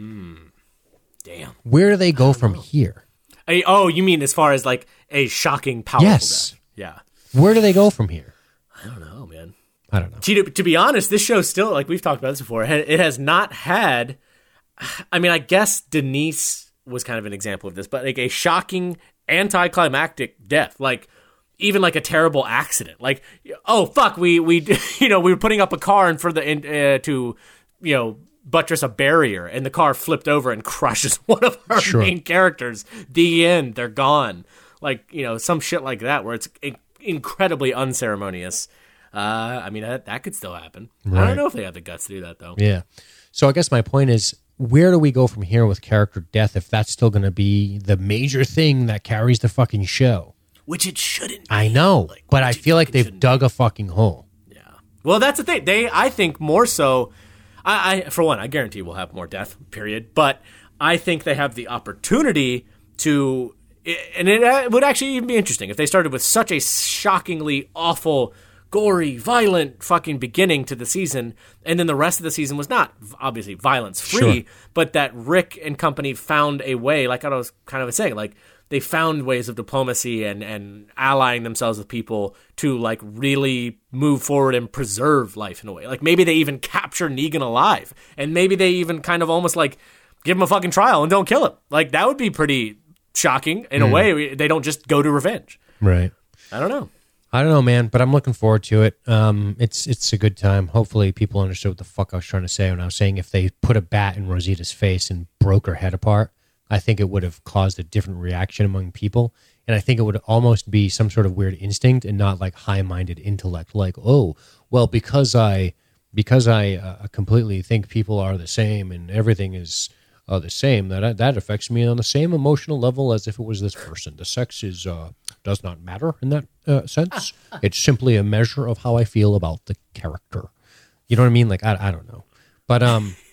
Damn. Where do they go from here? You mean as far as like a shocking, powerful Yes. death? Yeah. Where do they go from here? I don't know, man. I don't know. To be honest, this show still, like we've talked about this before, it has not had, I mean, I guess Denise was kind of an example of this, but like a shocking, anticlimactic death. Like, even like a terrible accident. Like, oh, fuck, we we were putting up a car to buttress a barrier, and the car flipped over and crushes one of our main characters. The end. They're gone. Like, some shit like that where it's incredibly unceremonious. I mean, that could still happen. Right. I don't know if they have the guts to do that, though. Yeah. So I guess my point is, where do we go from here with character death if that's still going to be the major thing that carries the fucking show? Which it shouldn't be. I know, but I feel like they've dug a fucking hole. Yeah. Well, that's the thing. I think more so, for one, I guarantee we'll have more death, period. But I think they have the opportunity to, and it would actually even be interesting if they started with such a shockingly awful, gory, violent fucking beginning to the season, and then the rest of the season was not, obviously, violence-free, but that Rick and company found a way, like I was kind of saying, like, they found ways of diplomacy and allying themselves with people to like really move forward and preserve life in a way. Like maybe they even capture Negan alive, and maybe they even kind of almost like give him a fucking trial and don't kill him. Like that would be pretty shocking in a way. They don't just go to revenge. Right. I don't know, man, but I'm looking forward to it. It's a good time. Hopefully people understood what the fuck I was trying to say when I was saying if they put a bat in Rosita's face and broke her head apart, I think it would have caused a different reaction among people. And I think it would almost be some sort of weird instinct and not like high-minded intellect. Like, oh, well, because I completely think people are the same and everything is the same, that affects me on the same emotional level as if it was this person. The sex does not matter in that sense. It's simply a measure of how I feel about the character. You know what I mean? Like, I don't know. But,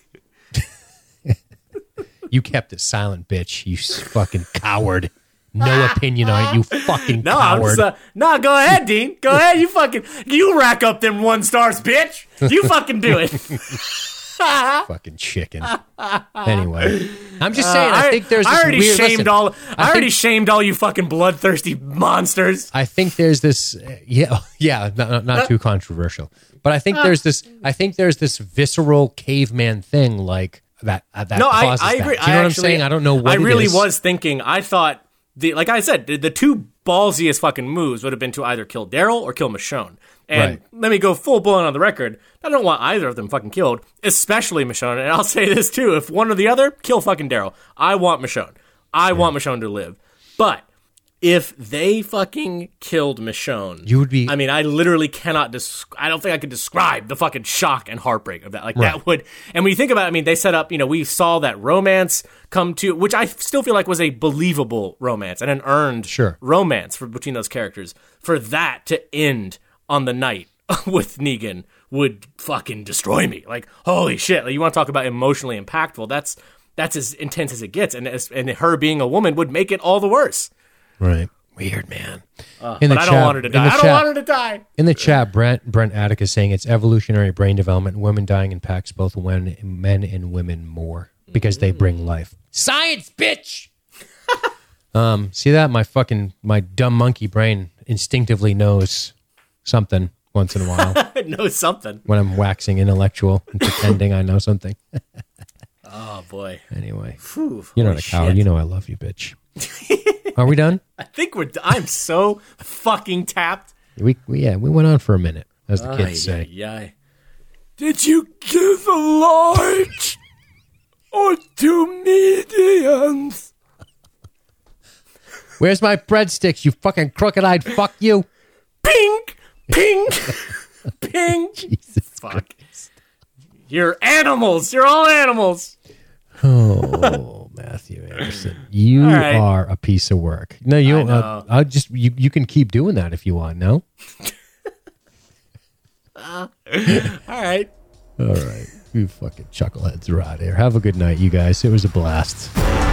you kept it silent, bitch. You fucking coward. No opinion on it, you fucking coward. No, go ahead, Dean. Go ahead. You rack up them 1 stars, bitch. You fucking do it. Fucking chicken. Anyway, I'm just saying. I think there's. I already this weird, shamed all. I already shamed all you fucking bloodthirsty monsters. I think there's this. Yeah. Not too controversial, but I think there's this. I think there's this visceral caveman thing like. That no, causes I agree. That. Do you know what I'm saying? I don't know what I really it is. was thinking. I thought like I said, the 2 ballsiest fucking moves would have been to either kill Daryl or kill Michonne. And let me go full blown on the record. I don't want either of them fucking killed, especially Michonne. And I'll say this too: if one or the other, kill fucking Daryl. I want Michonne. I want Michonne to live. But if they fucking killed Michonne, you would be. I mean, I literally cannot. I don't think I could describe the fucking shock and heartbreak of that. Like that would. And when you think about it, I mean, they set up. We saw that romance come to, which I still feel like was a believable romance and an earned romance between those characters. For that to end on the night with Negan would fucking destroy me. Like holy shit! Like, you want to talk about emotionally impactful? That's as intense as it gets, and her being a woman would make it all the worse. Right. Weird, man. But I don't want her to die. I don't want her to die. In the chat, Brent Attic is saying it's evolutionary brain development. Women dying impacts both men and women more because they bring life. Science, bitch! See that? My dumb monkey brain instinctively knows something once in a while. Knows something. When I'm waxing intellectual and pretending I know something. Oh, boy. Anyway. Whew, you're not a coward. Shit. You know I love you, bitch. Are we done? I think I'm so fucking tapped. We went on for a minute, as the kids say. Did you give a large? or 2 mediums. Where's my breadsticks, you fucking crooked-eyed fuck you? Pink, pink, pink. Jesus Fuck. You're animals. You're all animals. Oh, Matthew Anderson, you All right. are a piece of work. No, you don't. I'll just you can keep doing that if you want. No. All right. All right, you fucking chuckleheads are out here. Have a good night, you guys. It was a blast.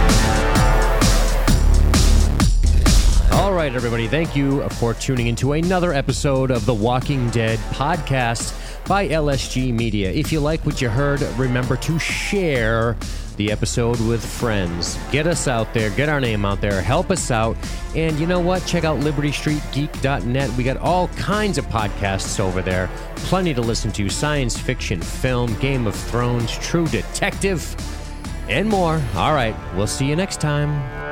All right, everybody. Thank you for tuning into another episode of the Walking Dead podcast by LSG Media. If you like what you heard, remember to share the episode with friends. Get us out there. Get our name out there. Help us out. And you know what? Check out LibertyStreetGeek.net. We got all kinds of podcasts over there. Plenty to listen to. Science fiction, film, Game of Thrones, True Detective, and more. All right. We'll see you next time.